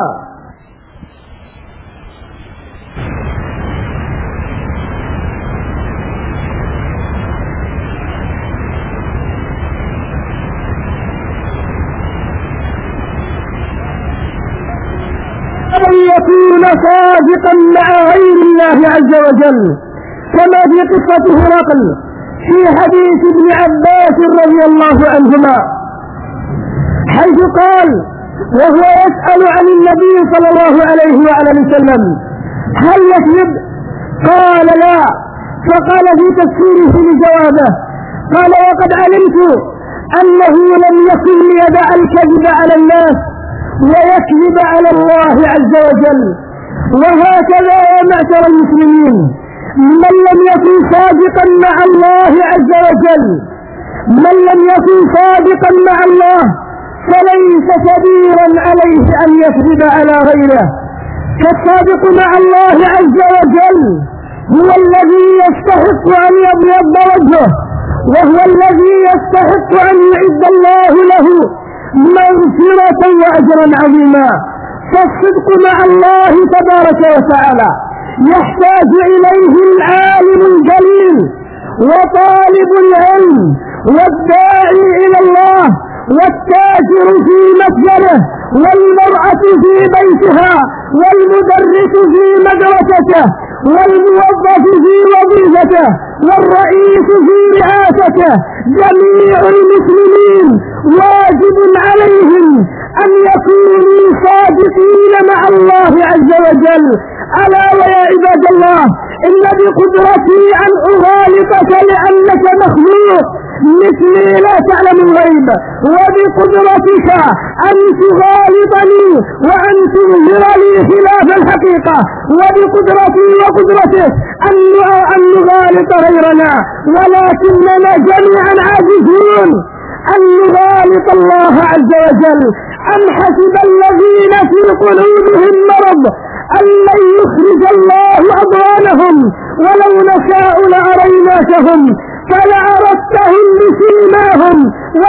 أن يكون صادقا مع غير الله عز وجل، كما في قصة هرقل في حديث ابن عباس رضي الله عنهما، حيث قال وهو يسأل عن النبي صلى الله عليه وعلى وسلم: هل يكذب؟ قال: لا. فقال في تفسيره لجوابه: قال: وقد علمت أنه لم يكن ليدع الكذب على الناس ويكذب على الله عز وجل. وهكذا يا معشر المسلمين، من لم يكن صادقا مع الله عز وجل من لم يكن صادقا مع الله فليس كبيرا عليه أن يكذب على غيره. فالصادق مع الله عز وجل هو الذي يستحق أن يبيض وجهه، وهو الذي يستحق أن يعد الله له مغفرة وأجرا عظيما. فالصدق مع الله تبارك وتعالى يحتاج إليه العالم الجليل وطالب العلم والداعي إلى الله والتاجر في متجره والمرأة في بيتها والمدرس في مدرسته والموظف في وظيفته والرئيس في رئاسته. جميع المسلمين واجب عليهم أن يكونوا صادقين مع الله عز وجل. ألا ويا عباد الله، إن بقدرتي أن أغالطك لأنك مخلوق مثلي لا تعلم الغيب، وبقدرتك أن تغالطني وأن تظهر لي خلاف الحقيقة، وبقدرتي وقدرتك أن نغالط غيرنا، ولكننا جميعا عاجزون أن نغالط الله عز وجل. أم حسب الذين في قلوبهم مرض أن لن يخرج الله أضغانهم ولو نشاء لأريناكهم فلعرفتهم بسيماهم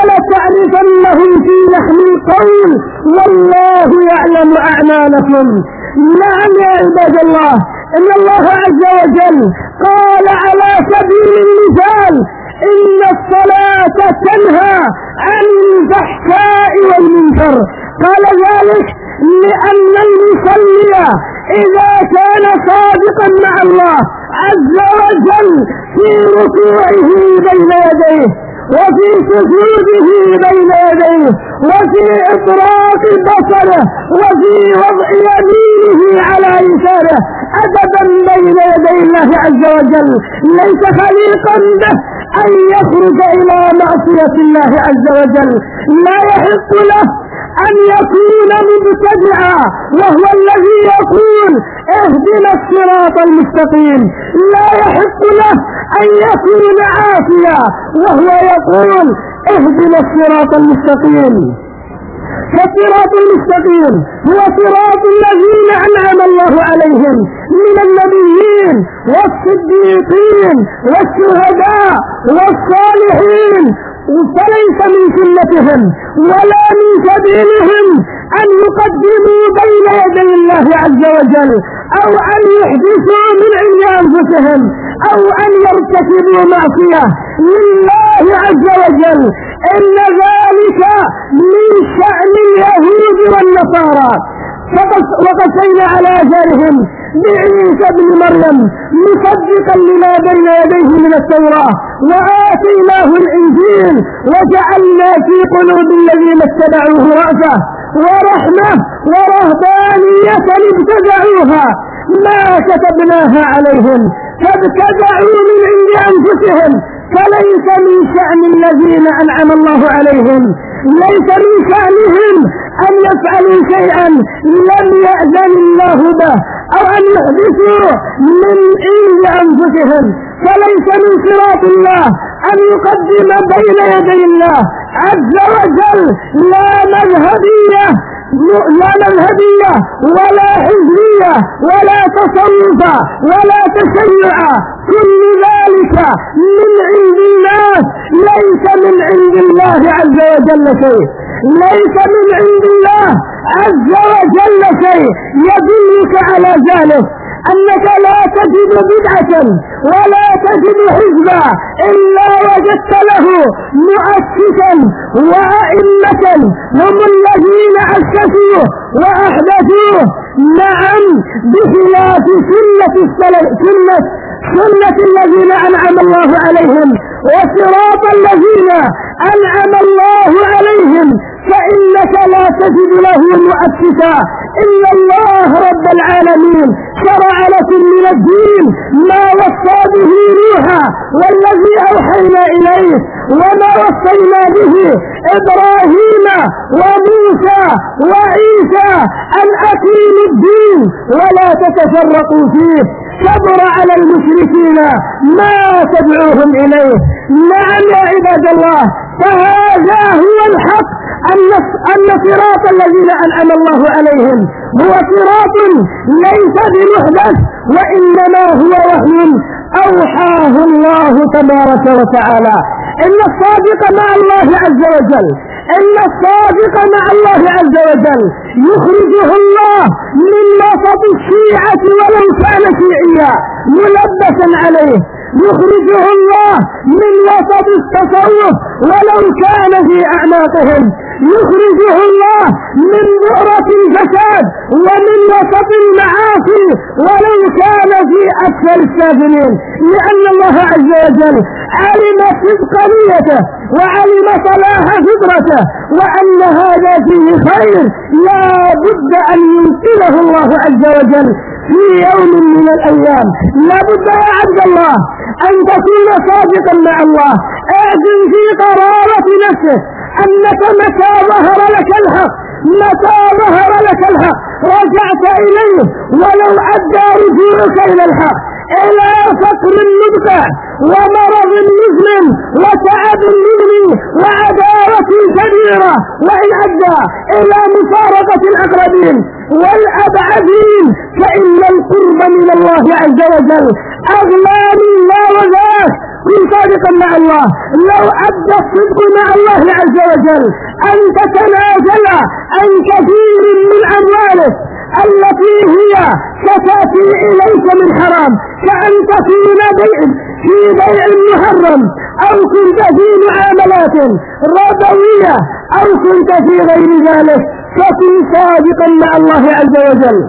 ولتعرفنهم في لحن القول والله يعلم أعمالكم. نعم يا عباد الله، إن الله عز وجل قال على سبيل المثال: إن الصلاة تنهى عن الفحشاء والمنكر. قال ذلك لأن المصلي إذا كان صادقا مع الله عز وجل في ركوعه بين يديه وفي سجوده بين يديه وفي إطراق بصره وفي وضع يمينه على يساره أدبا بين يدي الله عز وجل، ليس خليقا به أن يخرج إلى معصية الله عز وجل. لا يحق له أن يكون مبتدعا وهو الذي يقول اهدنا الصراط المستقيم، لا يحق له أن يكون عافيا وهو يقول اهدنا الصراط المستقيم. فالصراط المستقيم هو صراط الذين أنعم الله عليهم من النبيين والصديقين والشهداء والصالحين. فليس من سنتهم ولا من سبيلهم أن يقدموا بين يدي الله عز وجل أو أن يحدثوا من عند أنفسهم أو أن يرتكبوا معصية لله عز وجل. إن ذلك من شأن اليهود والنصارى، وقسينا على آثارهم بعيسى بن مريم مصدقا لما بين يديه من التوراة وآتيناه الإنجيل وجعلنا في قلوب الذين اتبعوه رأفة ورحمة ورهبانية ابتدعوها ما كتبناها عليهم فابتدعوا من عند أنفسهم. فليس من شأن الذين أنعم الله عليهم، ليس من شأنهم أن يفعلوا شيئا لم يأذن الله به أو أن يحدثوا من عند أنفسهم. فليس من صراط الله أن يقدم بين يدي الله عز وجل لا مذهبية لا مذهبية ولا حزبية ولا تصوف ولا تشيع، كل ذلك من عند الناس، ليس من عند الله عز وجل شيء، ليس من عند الله عز وجل شيء. يدلك على ذلك أنك لا تجد بدعة ولا تجد حزبا إلا وجدت له مؤسسا وأئمة هم الذين أسسوه وأحدثوه. نعم، بخلاف سنة السلف سنة سنة الذين أنعم الله عليهم وصراط الذين أنعم الله عليهم، فإنك لا تجد له مؤسسا إلا الله رب العالمين. شرع لكم من الدين ما وصى به نوحا والذي أوحينا إليه وما وصينا به إبراهيم وموسى وعيسى أن أقيموا الدين ولا تتفرقوا فيه كبر على المشركين ما تدعوهم إليه. نعم يا عباد الله، فهذا هو الحق، أن صراط الذين أنعم الله عليهم هو صراط ليس بمحدث وإنما هو وحي أوحاه الله تبارك وتعالى. إن الصادق مع الله عز وجل إن الصادق مع الله عز وجل يخرجه الله من وسط الشيعة ولو كان شيعيا ملبسا عليه، يخرجه الله من وسط التصوف ولو كان في أعناقهم، يخرجه الله من بؤرة الفساد ومن وسط المعاصي ولو كان في أسفل السافلين، لأن الله عز وجل علم صدق نيته وعلم صلاح فطرته وأن هذا فيه خير لا بد أن ينقله الله عز وجل في يوم من الأيام. لا بد يا عبد الله أن تكون صادقا مع الله، اعزم في قرارة نفسه أنك متى ظهر لك الحق متى ظهر لك الحق رجعت إليه ولو أدى رجوعك إلى الحق إلى فقر مدقع ومرض مزمن وتعب مزمن وعداوة كبيرة وإن أدى إلى مفارقة الأقربين والأبعدين، فإن القرب من الله عز وجل أغلى مما وذاك. كن صادقا مع الله، لو أدى الصدق مع الله عز وجل أن تتنازل عن كثير من أمواله التي هي ستأتي إليك من حرام، كأن تكون بيع في بيع محرم أو كنت في معاملات ربوية أو كنت في غير ذلك، فكن صادقا مع الله عز وجل.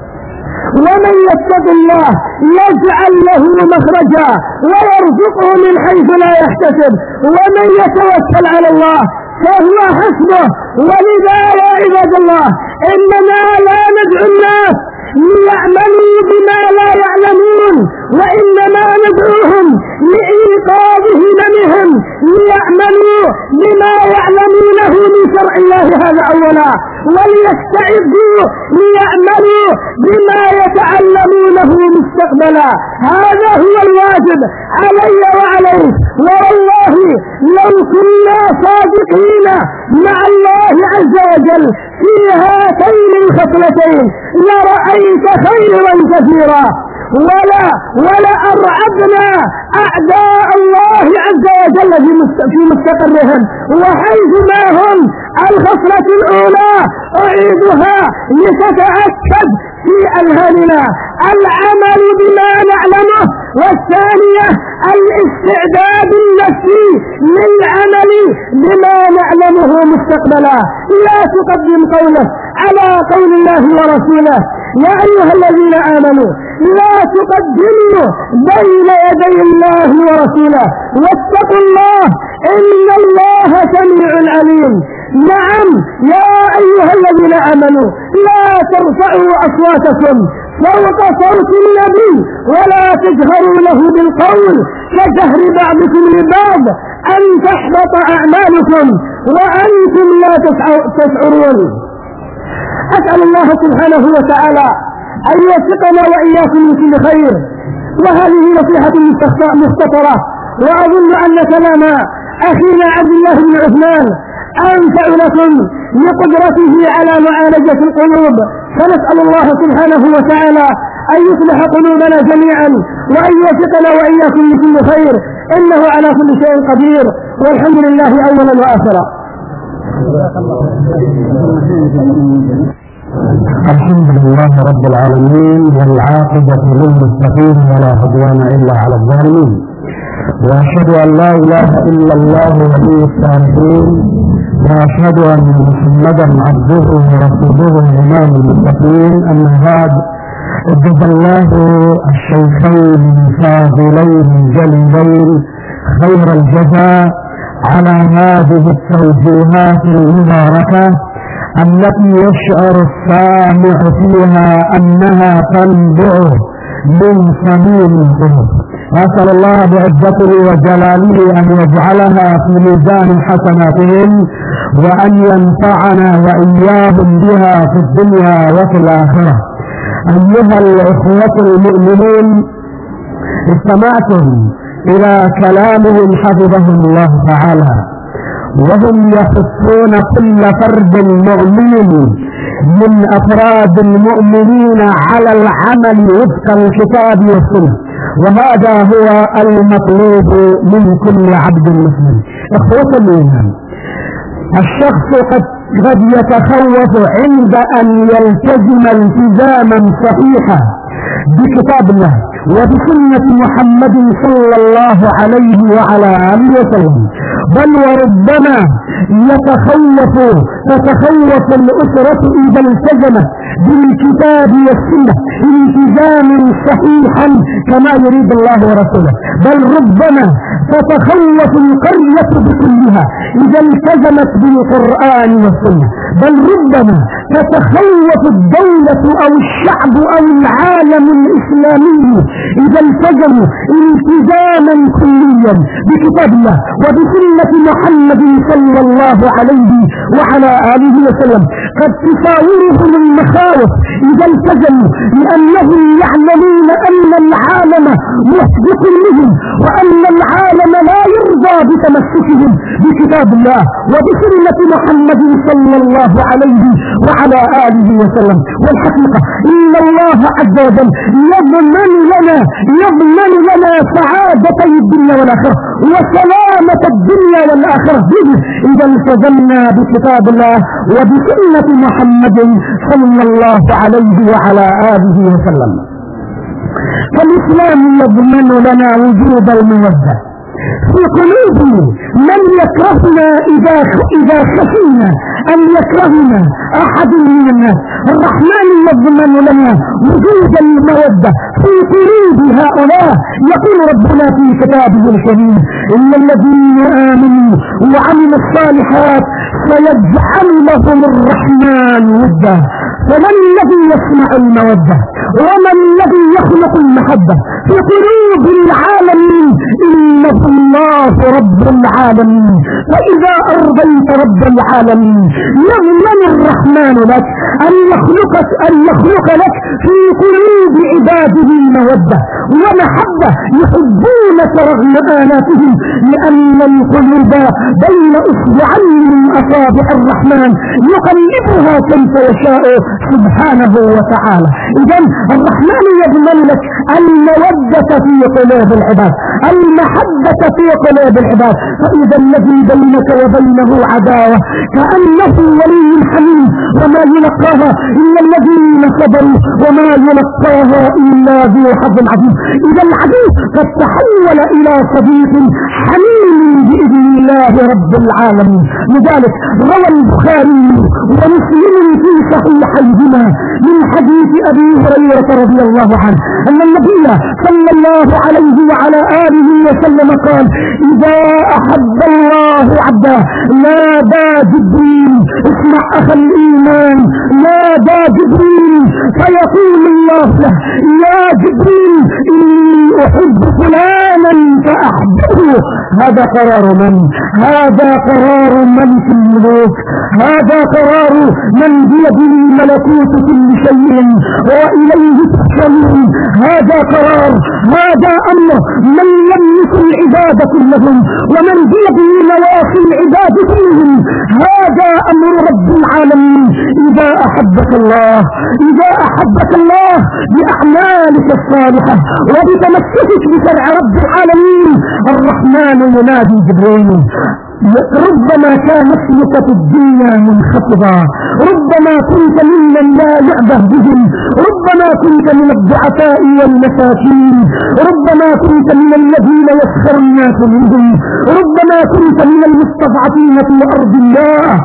ومن يتق الله يجعل له مخرجا ويرزقه من حيث لا يحتسب ومن يتوكل على الله فهو حسبه. ولذا يا عباد الله إننا لا ندعو الناس ليعملوا بما لا يعلمون، وإنما ندعوهم لإيقاظ هممهم ليعملوا بما يعلمونه من شرع الله، هذا أولا، وليستعدوا ليعملوا بما يتعلمونه مستقبلا، هذا هو الواجب علي وعليك. والله لو كنا صادقين مع الله عز وجل في هاتين الخصلتين لرأيت خيرا كثيرا ولا ولا أرعبنا أعداء الله عز وجل في مستقرهم وحيث ما هم. الخصلة الأولى أعيدها لتتأكد في أذهاننا العمل بما نعلمه، والثانية الاستعداد النفسي للعمل بما نعلمه مستقبلا. لا تقدم قوله على قول الله ورسوله. يا أيها الذين آمنوا لا تقدموا بين يدي الله ورسوله واتقوا الله إن الله سميع عليم. نعم يا أيها الذين آمنوا لا ترفعوا أصواتكم فوق صوت النبي ولا تجهروا له بالقول كجهر بعضكم لبعض أن تحبط أعمالكم وأنتم لا تشعرون. أسأل الله سبحانه وتعالى أن يوفقنا وإياكم من كل خير. وهذه نصيحة مختصرة، وأظن أن كلام أخينا عبد الله بن عثمان أنفع لكم لقدرته على معالجة القلوب، فنسأل الله سبحانه وتعالى أن يصلح قلوبنا جميعا وأن يوفقنا وإياكم لكل خير، إنه على كل شيء قدير، والحمد لله أولا وآخرا. الحمد لله رب العالمين، والعاقبة للمتقين ولا عدوان إلا على الظالمين، وأشهد أن لا إله إلا الله ولي الصالحين، وأشهد أن محمدا عبده ورسوله إمام المتقين. أما بعد، جزا الله الشيخين الفاضلين الجليلين خير الجزاء على هذه التوجيهات المباركة التي يشعر السامع فيها أنها تنبع من صميم القلوب. أسأل الله بعزته وجلاله أن يجعلها في ميزان حسناتهم وأن ينفعنا وإياهم بها في الدنيا وفي الآخرة. أيها الأخوة المؤمنون، استمعتم إلى كلامهم حفظهم الله تعالى، وهم يخصون كل فرد مؤمن من أفراد المؤمنين على العمل وفق الكتاب والسنة، وهذا هو المطلوب من كل عبد مسلم. إخوة الإيمان، الشخص قد قد يتخوف عند أن يلتزم التزاما صحيحا بكتاب الله وبسنة محمد صلى الله عليه وعلى آله وسلم، بل وربما يتخوف تتخوف الأسرة إذا التزمت بالكتاب والسنة التزام صحيحا كما يريد الله ورسوله، بل ربما تتخوف القرية بكلها إذا التزمت بالقرآن والسنة، بل ربما تتخوف الدولة أو الشعب أو العالم الإسلامي إذا التزموا التزاما كليا بكتاب الله وبسنة محمد صلى الله عليه وعلى آله وسلم. قد تساورهم المخاوف إذا التزموا، لأنهم يعلمون أن العالم محدث لهم وأن العالم لا يرضى بتمسكهم بكتاب الله وبسنة محمد صلى الله عليه وعلى آله وسلم. والحقيقة إن الله عز وجل يضمن لنا يضمن لنا سعادة الدنيا والآخرة وسلامة الدنيا والآخرة إذا التزمنا بكتاب الله وبسنة محمد صلى الله عليه وعلى آله وسلم. فالإسلام يضمن لنا وجود المودة في قلوب من يكرهنا إذا إذا خشينا أن يكرهنا أحد من الناس. الرحمن يضمن لنا وجود المودة في قلوب هؤلاء. يقول ربنا في كتابه الكريم: إن الذين آمنوا وعملوا الصالحات سيجعل لهم الرحمن ودا. فمن الذي يصنع المودة ومن الذي يخلق المحبة في قلوب العالمين؟ إنه الله رب العالمين. فإذا أرضيت رب العالمين يضمن الرحمن لك أن يخلقك أن يخلق لك في قلوب عباده مودة ومحبة يحبونك رغم آلاتهم، لأن القلوب بين إصبعين من أصابع الرحمن يقلبها كيف يشاء سبحانه وتعالى. إذن الرحمن يضمن لك المودة في قلوب العباد، المحبة في قلوب العباد. فإذا الذي بينك وبينه عداوة كأنه ولي حميم، وما يلقاها إلا الذين صبروا وما يلقاها إلا ذو حظ عظيم. إذا العدو قد تحول إلى صديق حميم بإذن الله رب العالمين. لذلك روى البخاري ومسلم في صحيحيهما من حديث أبي هريرة رضي الله عنه أن النبي صلى الله عليه وعلى آله وسلم قال: إذا أحب الله عبده نادى جبريل، اسمع أخ الإيمان، نادى جبريل فيقول الله له: يا جبريل إني أحب فلانا فأحبه. هذا قرار من؟ هذا قرار ملك الملوك، هذا قرار من بيده ملكوت كل شيء وإليه تحشرون. هذا قرار، هذا أمر من يملك العباد كلهم ومن بيده نواصي العباد كلهم. هذا أمر رب العالمين. إذا أحبك الله إذا أحبك الله بأعمالك الصالحة وبتمسكك بشرع رب العالمين، الرحمن ينادي جبريل. ربما كان اسمك في الدنيا منخفضا، ربما كنت ممن لا يعبه بهم، ربما كنت من الضعفاء والمساكين، ربما كنت من الذين يسخر الناس منهم، ربما كنت من المستضعفين في أرض الله، ربما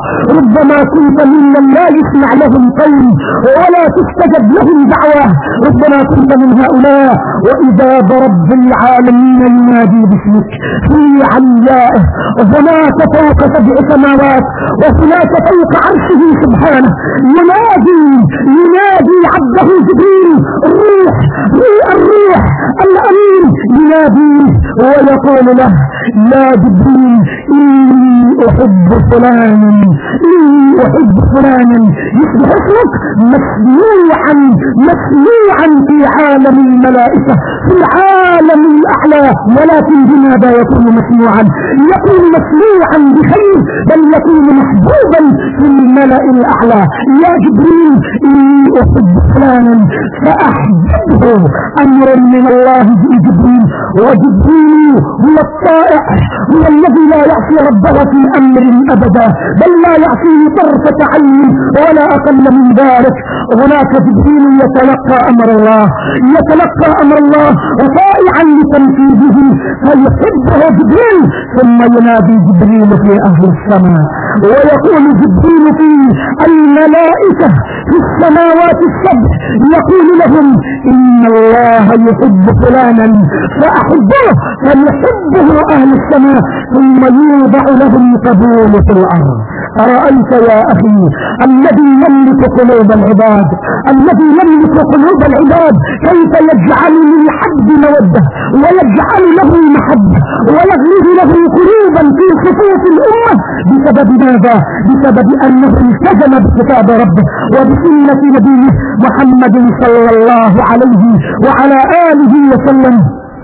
ربما كنت ممن لا يسمع لهم قول ولا تستجب لهم دعوة، ربما كنت من هؤلاء وإذا برب العالمين ينادي باسمك في عليائه هناك فوق سبع سماوات وهناك فوق عرشه سبحانه ينادي ينادي عبده جبريل الروح الروح الأمين ينادي ويقول له يا جبريل إني أحب فلانا إني أحب فلانا يصبح اسمك مسموعا مسموعا في عالم الملائكة في العالم الأعلى، ولكن بماذا يكون مسموعا؟ يكون مسموعا بخير، بل يكون محبوبا في الملأ الأعلى. يا جبريل إني أحب فلانا فأحببه، أمر من الله بجبريل، وجبريل هو الطائع هو الذي لا يعصي ربه في أمر أبدا، بل لا يعصيه طرفة عين ولا أقل من ذلك. هناك جبريل يتلقى أمر الله يتلقى أمر الله طائعا لتنفيذه فيحبه جبريل، ثم ينادي جبريل في أهل السماء ويقول جبريل في الملائكة في السماوات السبع يقول لهم إن الله يحب فلانا فأحبه، فيحبه أهل السماء، ثم يوضع لهم قبول في الأرض. أرأيت يا أخي الذي يملك قلوب العباد الذي يملك قلوب العباد كيف يجعل للحد مودة ويجعل له محبة ويغلب له قلوبا في صفوف الأمة بسبب ماذا؟ بسبب أنه التزم بكتاب ربه وبسنة نبيه محمد صلى الله عليه وعلى آله وسلم.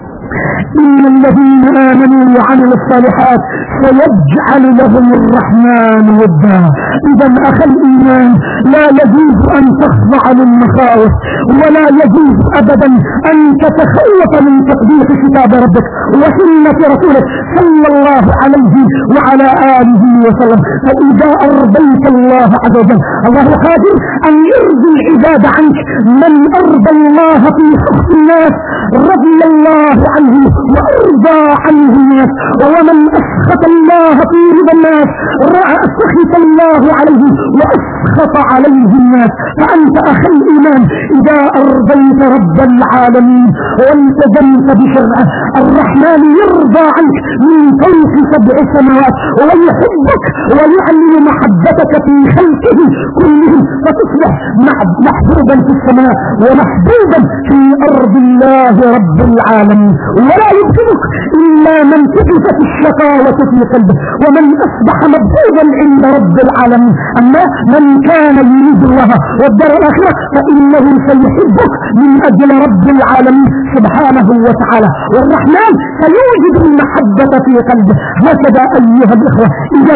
إن الذين آمنوا وعملوا الصالحات سيجعل لهم الرحمن ودا. إذا أخي الإيمان لا يجوز أن تخضع للمخاوف ولا يجوز أبدا أن تتخوف من تطبيق كتاب ربك وسنة رسولك صلى الله عليه وعلى آله وسلم. فإذا أرضيت الله عز وجل الله قادر أن يرضي العباد عنك. من أرضى الله في سخط الناس رضي الله عنه وأرضى عنه الناس، ومن أسخط الله في رضا الناس سخط الله عليه وأسخط عليه الناس. فأنت أخي الإيمان إذا أرضيت رب العالمين والتزمت بشرعه الرحمن يرضى عنك من فوق سبع سماوات ويحبك ويعلن محبتك في خلقه كلهم، فتصبح محبوبا في السماء ومحبوبا في أرض الله رب العالمين. ولا يبغضك إلا من كتفت الشقاوة في قلبه ومن أصبح مبغوضا عند رب العالمين. أما من كان يريد الله والدار الآخرة فإنه سيحبك من أجل رب العالمين سبحانه وتعالى، والرحمن سيوجد المحبة في قلبه. هكذا أيها الإخوة إذا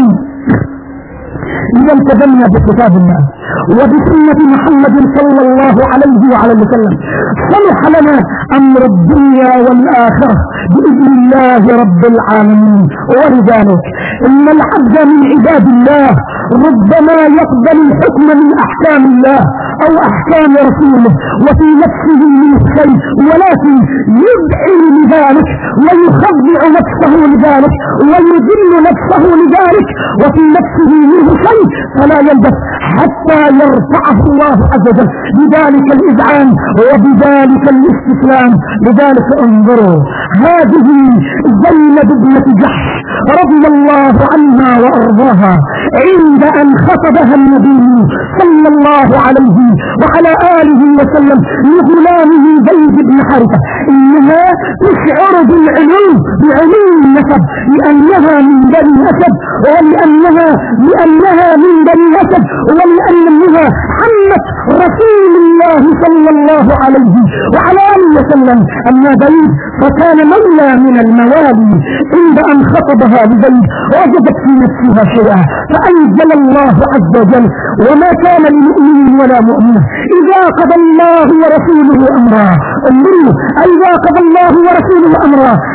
إذا التزمنا بكتاب الله وبسنة محمد صلى الله عليه وعلى وسلم صلح لنا أمر الدنيا والآخرة بإذن الله رب العالمين. ولذلك إن العبد من عباد الله ربما يقبل الحكم من أحكام الله أو أحكام رسوله وفي نفسه منه شيء، ولكن يدعي لذلك ويخضع نفسه لذلك ويذل نفسه لذلك وفي نفسه منه شيء، فلا يلبث حتى يرفعه الله عز وجل بذلك الإذعان وبذلك الاستسلام. لذلك انظروا هذه زينب بنت جحش رضي الله عنها وأرضاها عند أن خطبها النبي صلى الله عليه وعلى آله وسلم لغلامه زيد بن حارثة إنها تشعر بالعلو بعلو النسب لأنها من بني أسد ولأنها لأنها من بني أسد ولأنها عمت رسول الله صلى الله عليه وعلى آله وسلم. أما زيد فكان مولى من الموالي عند أن خطبها لزيد وجدت في نفسها شيئا فأنزل الله عز وجل وما كان لمؤمن ولا مؤمنة إذا قضى الله ورسوله أمرا انظروا إذا قضى الله ورسوله أمرا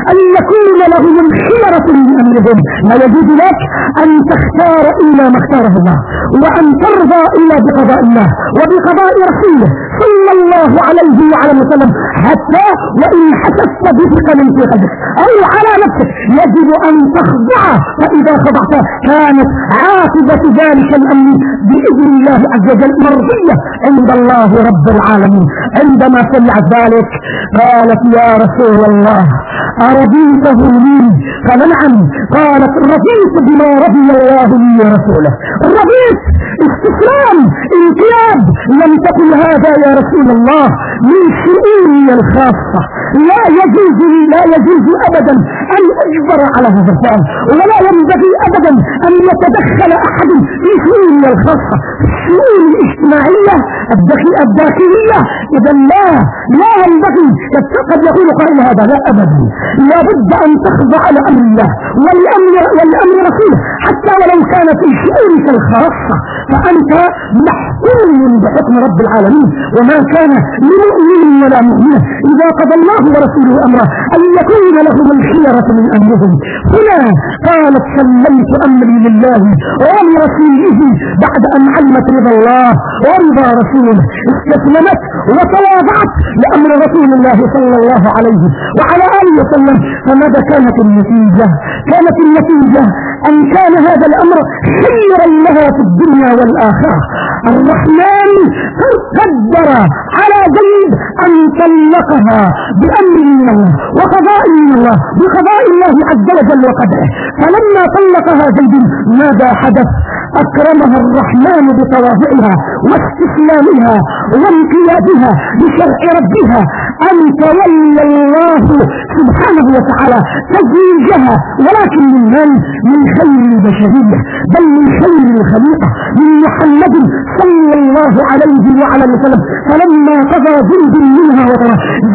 أن يكون لهم الخيرة من أمرهم. لا يجوز لك أن تختار إلا ما اختاره الله، وأن ترضى إلا بقضاء الله وبقضاء رسوله صلى الله عليه وعلى وسلم، حتى وإن حسست بثقل في قلبك أو على نفسك يجب أن تخضع، فإذا خضعت كانت عاقبة ذلك الأمر بإذن الله عز وجل مرضية عند الله رب العالمين. عندما سمعت ذلك قالت يا رسول الله أرضيته لي؟ قال نعم. قالت رضيت بما رضي الله لي ورسوله، رضيت استسلام انقياد. لم تقل هذا يا رسول الله من شؤوني الخاصة، لا يجوز لي لا يجوز أبدا أن أجبر على هذا الفعل، ولا ينبغي أبدا أن يتدخل أحد في شؤوني الخاصة، الشؤون الاجتماعية الداخلية. إذا لا لا ينبغي. قد يقول قائل هذا لا أبدا، لا بد أن تخضع لأمر الله والأمر والأمر رسوله، حتى ولو كان في شؤونك الخاصة، فأنت محكوم بحكم رب العالمين. وما كان لمؤمن ولا مؤمنة إذا قضى الله ورسوله أمره أن يكون لهم الخيرة من أمرهم. هنا قالت سلمت أمري لله ولرسوله بعد أن علمت رضا الله ورضا رسوله، استسلمت وتواضعت لأمر رسول الله صلى الله عليه وعلى آله وسلم. فماذا كانت النتيجة؟ كانت النتيجة أن كان هذا الأمر خيرا لها في الدنيا والآخرة. الرحمن قدر على زيد أن طلقها بأمر من الله وقضاء من الله بقضاء الله عز وجل وقدره. فلما طلقها زيد ماذا حدث؟ أكرمها الرحمن بتواضعها واستسلامها وانقيادها لشرع ربها، أن تولى الله سبحانه وتعالى تزويجها، ولكن من من من خير البشرية، بل من خير الخليقة، من محمد صلى الله عليه وعلى وسلم. فلما قضى زيد منها وطرا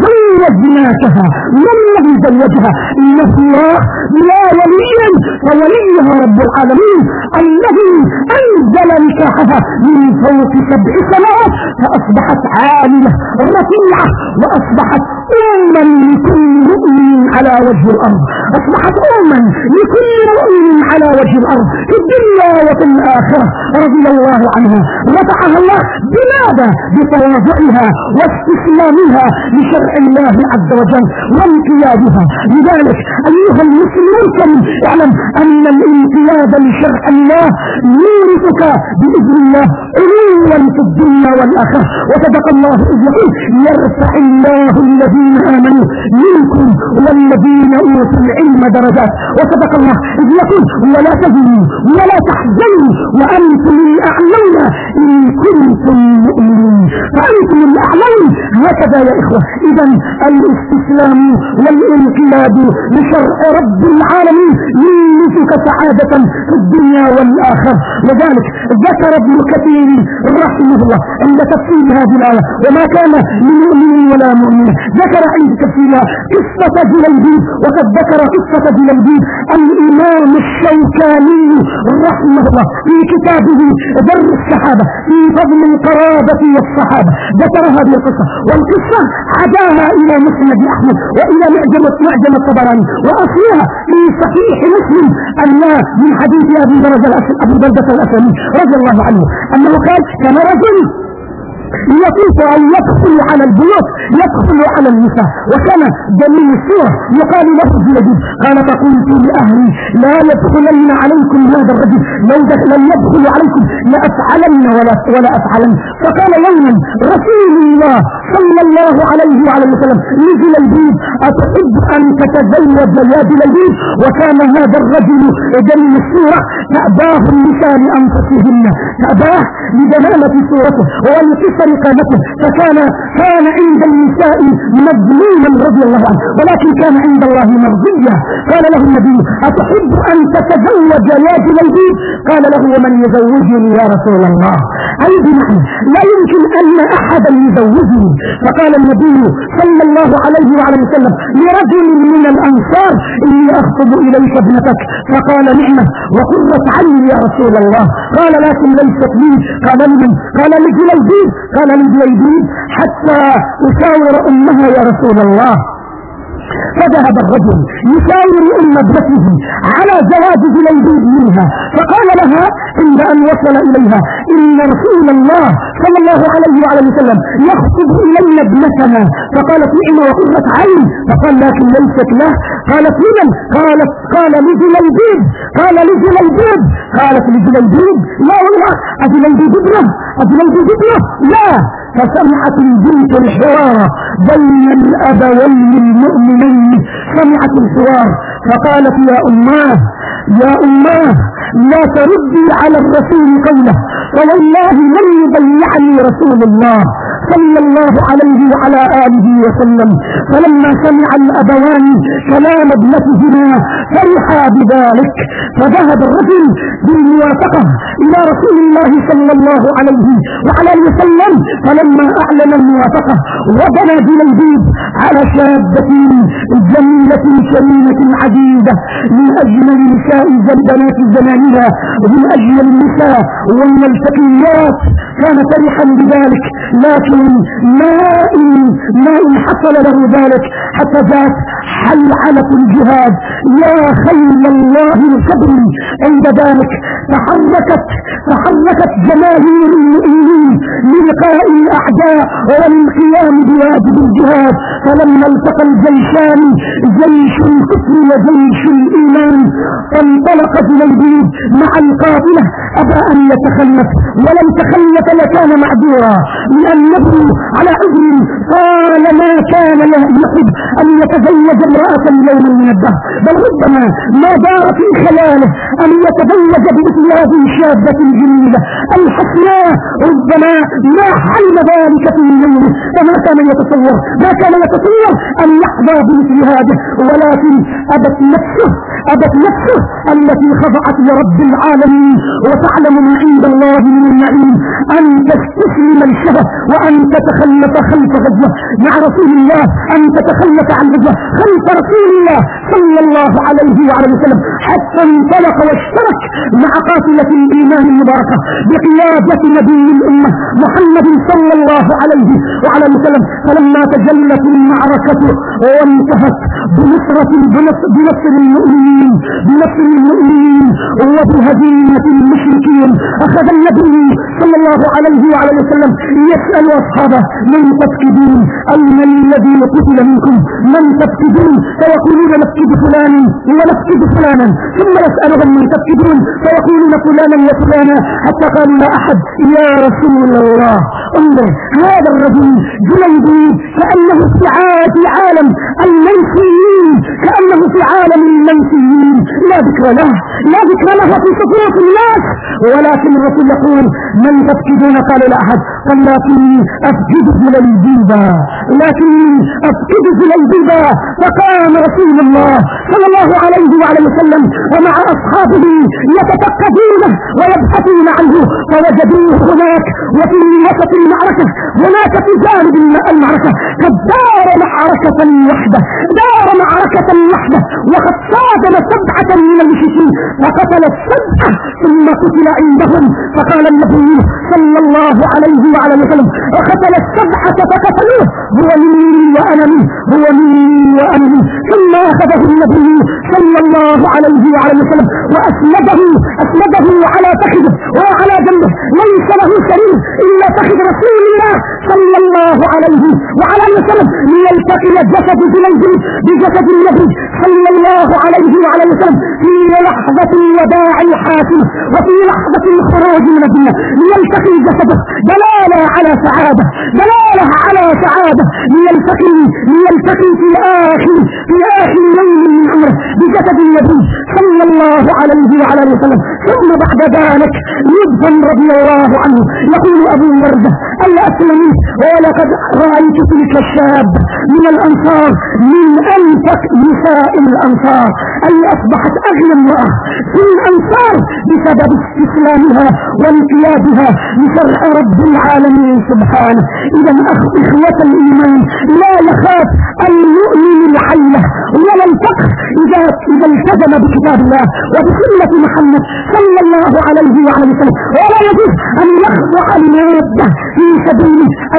زوجناكها. من الذي زوجها؟ إنه الله لا وليا، فوليها رب العالمين الذي أنزل نكاحها من فوق سبع سماوات، فأصبحت عالية رفيعة، وأصبحت أما لكل مؤمن على وجه الأرض، أصبحت أما لكل مؤمن على وجه الأرض في الدنيا وفي الآخرة. رضي الله عنها رفعها الله. بماذا؟ بتواضعها واستسلامها لشرع الله عز وجل وانقيادها. لذلك أيها المسلمون اعلم أن الانقياد لشرع الله يورثك بإذن الله علوا في الدنيا والآخرة. وصدق الله إذ يقول يرفع الله الذين آمنوا منكم والذين أوتوا العلم درجات. وصدق الله إذ يقول ولا تهنوا ولا تحزنوا وأنتم الأعلون إن كنتم مؤمنين. فأنتم الأعلون. هكذا يا إخوة. إذا الاستسلام والانقياد لشرع رب العالمين يورثك سعادة في الدنيا والآخرة. لذلك ذكر ابن كثير رحمه الله عند تفسير هذه الآية وما كان من مؤمن ولا مؤمنة، ذكر عند تفسيرها قصة جليبيب. وقد ذكر قصة جليبيب الإمام الشوكاني رحمه الله في كتابه در السحابة في فضل القرابة والصحابة، ذكر هذه القصة. والقصة عداها إلى مسند أحمد وإلى معجم معجم الطبراني، وأصلها في صحيح مسلم أن من حديث أبي بردة أبي بردة الأسلمي رضي الله عنه أنه قال كان رجل يطوف أو يدخل على البيوت، يدخل على النساء، وكان جميل الصورة يقال له جليبيب. قال فقلت لأهلي لا يدخلن عليكم هذا الرجل، لو لم يدخل عليكم لأفعلن ولا ولا أفعلن. فقال يوما رسول الله صلى الله عليه وعلى وسلم لجليبيب أتحب أن تتزوج يا جليبيب؟ وكان هذا الرجل جميل الصورة تأباه النساء لأنفسهن، تأباه لجلالة صورته ولقصة قامته، فكان كان عند النساء مظلوما رضي الله عنه، ولكن كان عند الله مرضيا. قال له النبي أتحب أن تتزوج يا جليبيب؟ قال له ومن يزوجني يا رسول الله؟ أي بمعنى لا يمكن أن أحدا يزوجني. فقال النبي صلى الله عليه وعلى وسلم لرجل من الأنصار إني أخطب إليك ابنتك. فقال نعمة وقرت عيني يا رسول الله. قال لكن ليست لي. قال لمن؟ قال لجليبيب. قال لجليبيب حتى أشاور أمها يا رسول الله. فذهب الرجل يساور أم ابنته على زواج جليبيب منها، فقال لها عند أن وصل إليها إن رسول الله صلى الله عليه وعلى وسلم يخطب إلينا ابنتنا، فقالت نعم وقرة عين، فقال لكن ليست له. قالت لمن؟ قالت قال لجليبيب. قال لجليبيب. قالت لجليبيب لا والله أجليبيب ابنه أجليبيب ابنه لا. فسمعت البنت الحوار بين الأبوين المؤمنين، سمعت الحوار فقالت يا أماه يا أماه لا تردي على الرسول قوله، فوالله لن يضيعني رسول الله صلى الله عليه وعلى آله وسلم. فلما سمع الأبوان كلام ابنتهما فرحا بذلك، فذهب الرجل بالموافقة إلى رسول الله صلى الله عليه وعلى آله وسلم. فلما أعلن الموافقة وبنى جليبيب على شابة جميلة كريمة عديدة من أجمل نساء بنات زمانها ومن أجمل النساء ومن الفتيات، كان فرحا بذلك. لكن ما إن ما إن حصل له ذلك حتى ذات حلعلة الجهاد يا خيل الله الكبر. عند ذلك تحركت تحركت جماهير المؤمنين للقاء الأعداء والقيام بواجب الجهاد. فلما التقى الجيشان جيش الكفر وجيش الإيمان فانطلق جليبيب مع القافلة، أبى أن يتخلف ولم تخلف لكان معذورا لأنه على عذر. قال ما كان يحب أن يتزوج امرأة يوم من الدهر، بل ربما ما دار في خياله أن يتزوج بمثل هذه الشابة الجميلة الحسناء، ربما ما حلم ذلك في الليل، فما كان يتصور ما كان يتصور أن يحظى بمثل هذا. ولكن أبت نفسه أبت نفسه التي خضعت لرب العالمين وتعلم ما عند الله من النعيم أن تستسلم الشهوة وأن تتخلف خلف غزوة مع رسول الله، أن تتخلف عن غزوة خلف رسول الله صلى الله عليه وعلى وسلم، حتى انطلق واشترك مع قافلة الإيمان المباركة بقيادة نبي الأمة محمد صلى الله عليه وعلى وسلم. فلما تجلت المعركة وانتهت بنصرة بنصر المؤمنين بنصر المؤمنين وبهزيمة المشركين، أخذ النبي صلى الله عليه وعلى وسلم يسأل أصحابه من تفقدون؟ أين الذي قتل منكم؟ من تفقدون؟ فيقولون نفقد فلان ونفقد فلانا، ثم يسألهم من تفقدون فيقولون فلانا وفلانا، حتى قالوا لا أحد يا رسول الله. انظر هذا الرجل جليبيب كأنه في عالم المنسيين، كأنه في عالم المنسيين، لا ذكر له لا ذكر له في صفوف الناس، ولكن الرسول يقول من تفقدون؟ قال لا أحد، قال لكني أفقد جليبيبا لكني أفقد جليبيبا. فقام رسول الله صلى الله عليه وعلى وسلم ومع أصحابه يتفقدونه ويبحثون عنه، فوجدوه هناك وفي وسط المعركة، هناك في جانب المعركة قد دار معركة وحدة دار معركة وحدة وقد صادم سبعة من المشركين فقتل السبعة ثم قتل عندهم. فقال النبي صلى الله عليه وعلى وسلم وقتل السبعة فقتلوه، هو مني وأنا منه هو مني وأنا منه. ثم أخذه النبي صلى الله عليه وعلى وسلم وأسنده أسنده على فخذه وعلى جنبه، ليس له سرير إلا فخذ رسول الله صلى الله عليه وعلى وسلم ليلتقي جسد جليبيب بجسد النبي صلى الله عليه وعلى وسلم في لحظة الوداع الحاسمة وفي لحظة الخروج من الدنيا، ليلتقي جسده دلالة على سعادة دلالة على سعادة ليلتقي ليلتقي في آخر في آخر يوم من عمره بجسد النبي صلى الله عليه وعلى وسلم. ثم بعد ذلك يدفن رضي الله عنه. يقول أبو وردة الأسلمي ولقد رأيت تلك الشاب من الأنصار من أنفق نساء الأنصار، أي أصبحت أغنى امرأة في الأنصار بسبب استسلامها وانقيادها لشرع رب العالمين سبحانه. إذا إخوة الإيمان لا يخاف المؤمن الحيلة ولا الفقر إذا إذا التزم بكتاب الله وبسنة محمد صلى الله عليه وعلى وسلم، ولا يجوز أن يخضع المادة في سبيل أن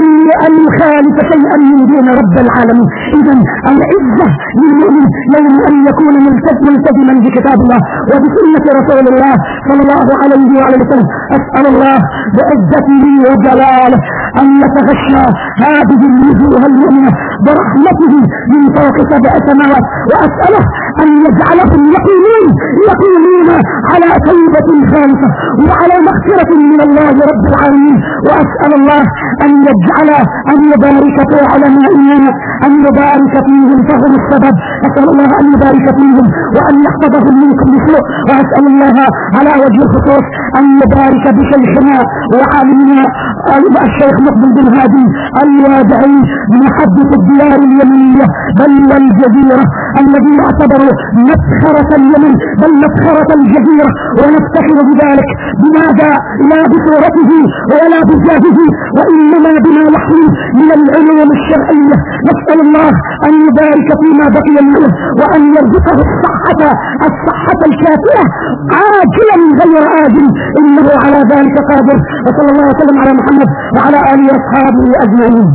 أن أن يخالف شيئا من دين رب العالمين. إذا العزة للمؤمن يوم أن يكون ملتزما بكتاب الله وبسنة رسول الله صلى الله عليه وعلى وسلم. أسأل الله بعزته وجلاله أن يتغشى هذه الوجوه المؤمنة برحمته من فوق سبع سماوات، وأسأله أن يجعلهم يقيمون يقيمون على توبة خالصة وعلى مغفرة من الله رب العالمين. وأسأل الله أن يجعل أن يبارك في علمائنا، أن يبارك فيهم فهم السبب. أسأل الله أن يبارك فيهم وأن يحفظهم من كل سوء. وأسأل الله على وجه الخصوص أن يبارك بشيخنا وعالمنا الشيخ مقبل بن هادي الوادعي محدث الديار اليمنية بل والجزيرة، الذي يعتبر مسخرة اليمن بل مسخرة الجزيرة، ونفتخر بذلك. بماذا؟ لا بصورته ولا بجاهه، وإنما بما يحمل من العلوم الشرعية. نسأل الله أن يبارك فيما بقي منه وأن يرزقه الصحة الصحة الكافية عاجلا غير آجل، إنه على ذلك قادر. وصلى الله وسلم على محمد وعلى آله وأصحابه أجمعين.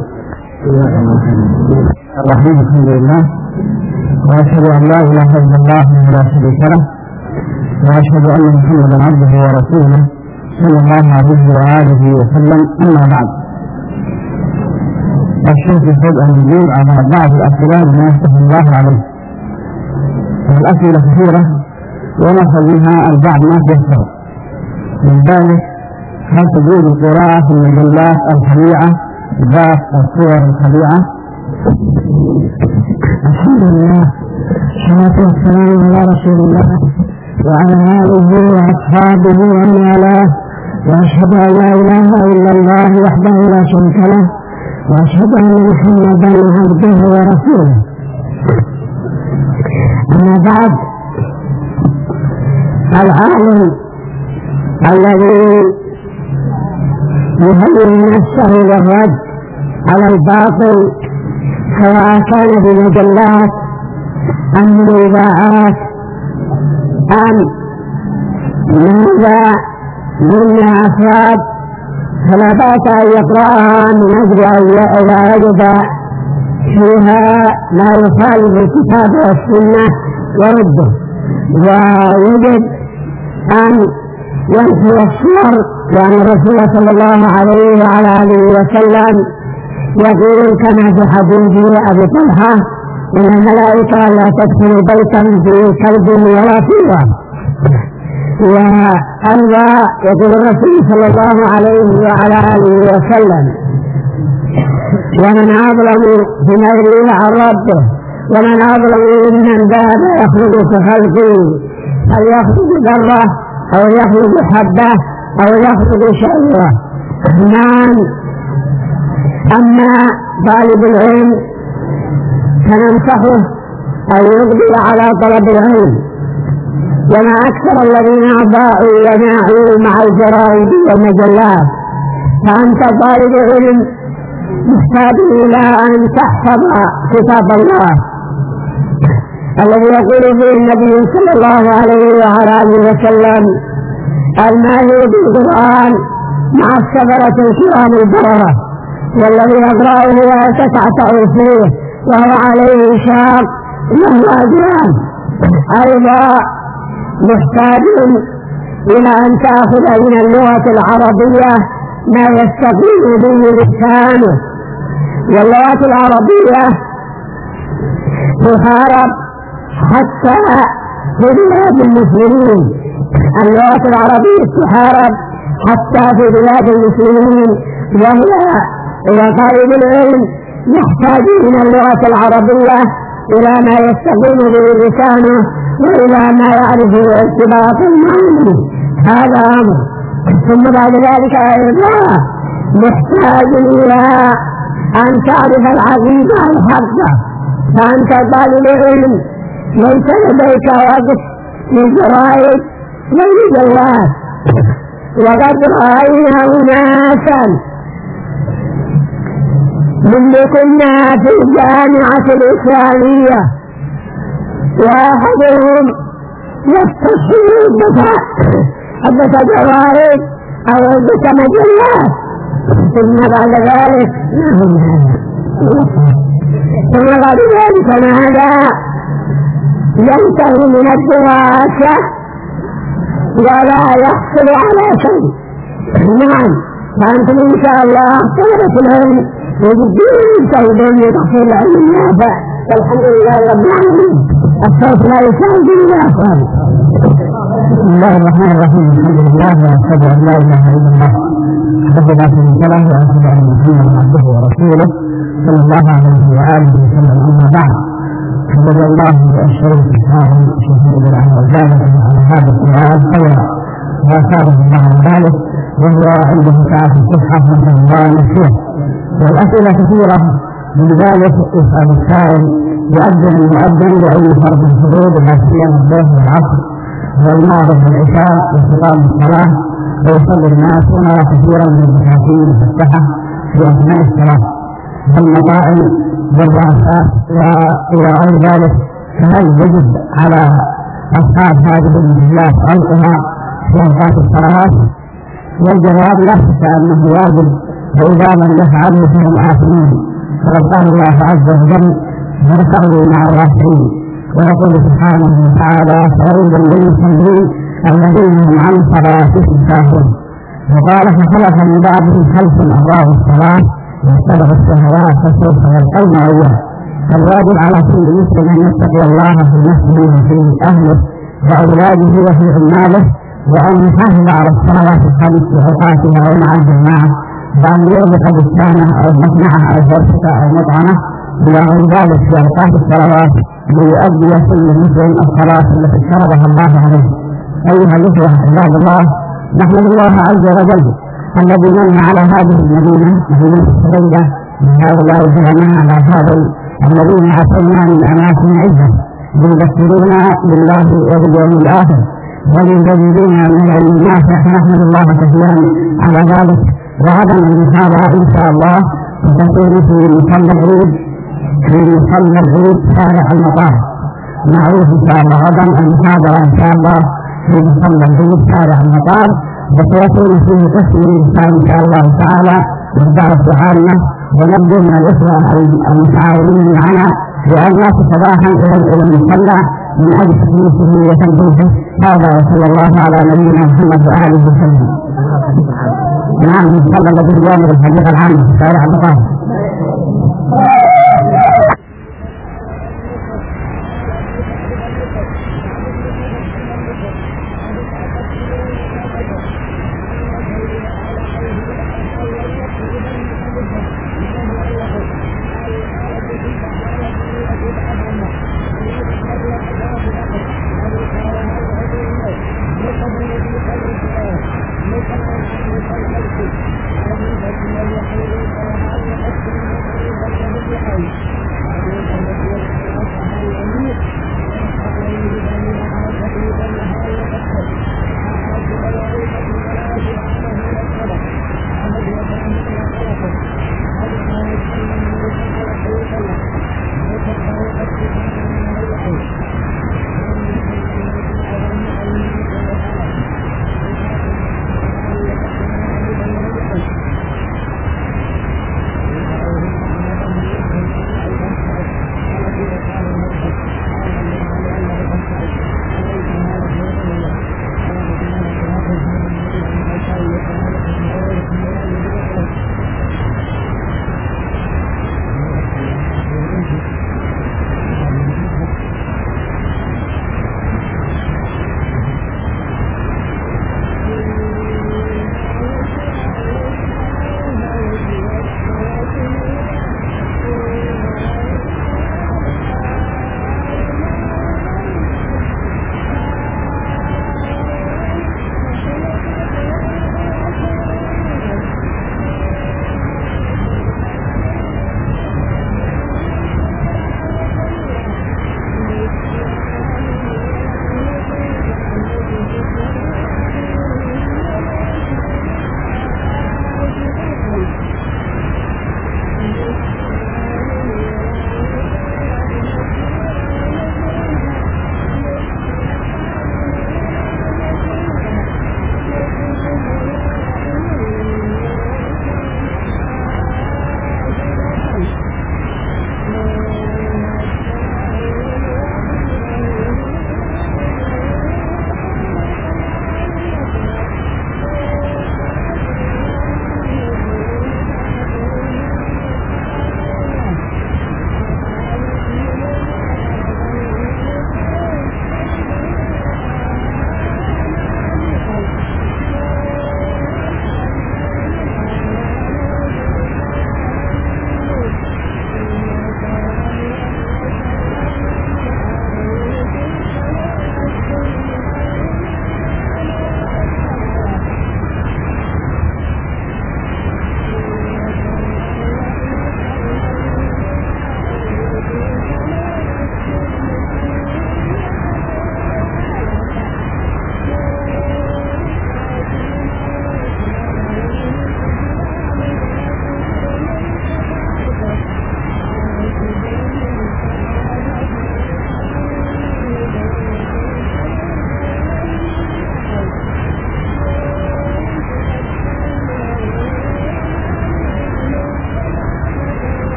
الرحيم. الحمد لله، وأشهد أن لا إله إلا الله ولا شريك له، وأشهد أن محمدا عبده ورسوله صلى الله عليه وآله وسلم. أما بعد، الشيخ يحب أن يجيب على بعض الأسئلة بما يفتح الله عليه. والأسئلة كثيرة ونأخذ منها البعض ما يفتح. من ذلك: هل تجوز القراءة في المجلات الخليعة ذات الصور الخليعة؟ الحمد لله، والصلاة والسلام على رسول الله وعلى آله وأصحابه ومن والاه، وأشهد أن لا إله إلا الله وحده لا شريك له، وأشهد أن محمدا عبده ورسوله. أما بعد، العالم الذي يهيئ نفسه للرد على الباطل سواء كان بمجلات أم بإذاعات أم ماذا من أفراد، فلا بأس أن يقرأها من أجل إذا وجد فيها ما يخالف الكتاب والسنة يرده، ويجب أن ينفي الصور، لأن الرسول صلى الله عليه وعلى آله وسلم يقول كما في حديث أبي طلحة: إن الملائكة لا تدخل بيتا فيه كلب ولا صورة. وأيضا يقول الرسول صلى الله عليه وعلى آله وسلم: ومن أظلم بما يروي عن ربه، ومن أظلم ممن بات يخلق كخلقه، هل يخلق ذرة أو يخلق حبة أو يخلق شعيرة. نعم. أما طالب العلم فننصحه أن يقبل على طلب العلم، وما أكثر الذين أضاعوا يناعوا مع الجرائد والمجلات. فأنت طالب علم محتاج إلى أن تحفظ كتاب الله الذي يقول فيه النبي صلى الله عليه وعلى آله وسلم: الماهر بالقرآن مع السبرة الكرام البررة، والذي يقرأه ويتتعتع فيه وهو عليه شاق له أجران. أيضا محتاج إلى أن تأخذ من اللغة العربية ما يستقيم به لسانه، واللغة العربية تحارب حتى في بلاد المسلمين. اللغة العربية تحارب حتى في بلاد المسلمين، وهي إلى طالب العلم يحتاج من اللغة العربية إلى ما يستقيم به لسانه وإلى ما يعرف ارتباط المعنى. هذا أمر. ثم بعد ذلك أيضا محتاج إلى أن تعرف العقيدة الحقة. فأنت طالب علم ليس لديك وقت للجرائد والمجلات، وقد رأينا أناسا من كنا في الجامعة الإسلامية واحدهم يستصحب حبة جرائد أو حبة مجلات ثم بعد ذلك ثم بعد ذلك ماذا ينتهي من الدراسة ولا يحصل على شيء. نعم، فأنتم إن شاء الله طلبة العلم يجدون يجتهدون لتحصيل العلم النافع، والحمد لله رب العالمين. الصوت لا يساعد إلا أفعال. بسم الله الرحمن الرحيم. الحمد لله وأشهد أن لا إله إلا الله وحده لا شريك له، وأشهد أن محمدا عبده ورسوله صلى الله عليه وآله وسلم. أما بعد، حمد الله وأشهد سبحانه شهيد العلم والجانب على هذا السؤال خيرا وأثابه الله من ذلك، وهو عنده ساعة الصحة من الله نفسه، والأسئلة كثيرة. من ذلك يسأل السائل: يؤذن المؤذن لأي فرض الفروض لا سيما الظهر والعصر والمغرب والعشاء واختتام الصلاة، ويصلي الناس ونرى كثيرا من الدكاكين المفتحة في أثناء الصلاة والمطاعم والرؤساء وإلى غير ذلك، فهل يجب على أصحاب هذه المحلات غلقها في أوقات الصلوات؟ والجواب لا شك أنه واجب، وإذا لم يفعلوا فهم آثمين، فقد قال الله عز وجل: واركعوا مع الراكعين. ويقول سبحانه وتعالى: فويل للمصلين الذين هم عن صلاتهم ساهون. وقال: فخلف من بعدهم خلف أضاعوا الصلاة واتبعوا الشهوات فسوف يلقون غيا. فالواجب على كل مسلم أن يتقي الله في نفسه وفي أهله وأولاده وفي عماله، وأن يحافظ على الصلوات الخمس في أوقاتها ومع الجماعة، وأن يغلق بستانه أو مصنعه أو فرشته أو مطعمه إلى غير ذلك في أوقات الصلوات، ليؤدي كل مسلم الصلاة التي فرضها الله عليه. أيها الإخوة عباد الله، نحمد الله عز وجل الذي من على هذه المدينة مدينة السعيدة من هؤلاء العلماء على هذا الذين عاشونا من أماكن عزة، ليذكرونا بالله وباليوم الآخر وليزيدونا من العلم النافع، فنحمد الله كثيرا على ذلك. وغدا المحاضرة إن شاء الله ستكون في مصلى العيد في مصلى العيد شارع المطار. معروف إن شاء الله غدا المحاضرة إن شاء الله في مصلى العيد شارع المطار، وسيكون فيه تسليم الإنسان إن شاء الله تعالى والدعوة عامة. ونبدو من الإخوة المتعاونين معنا بأن يأتي صباحا إلى المصلى من أجل تكليفه وتنظيفه. هذا وصلى الله على نبينا محمد وآله وسلم. نعم، المصلى الذي يجامل الحديقة العامة في شارع المطار.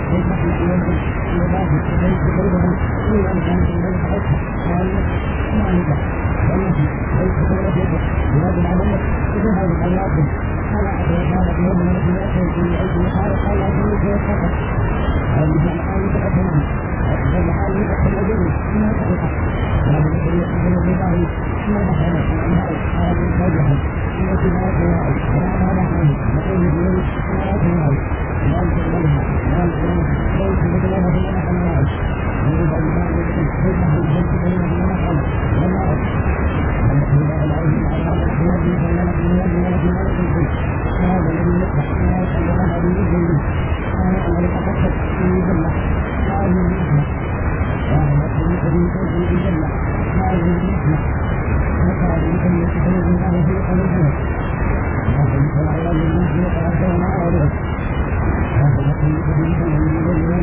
Thank you.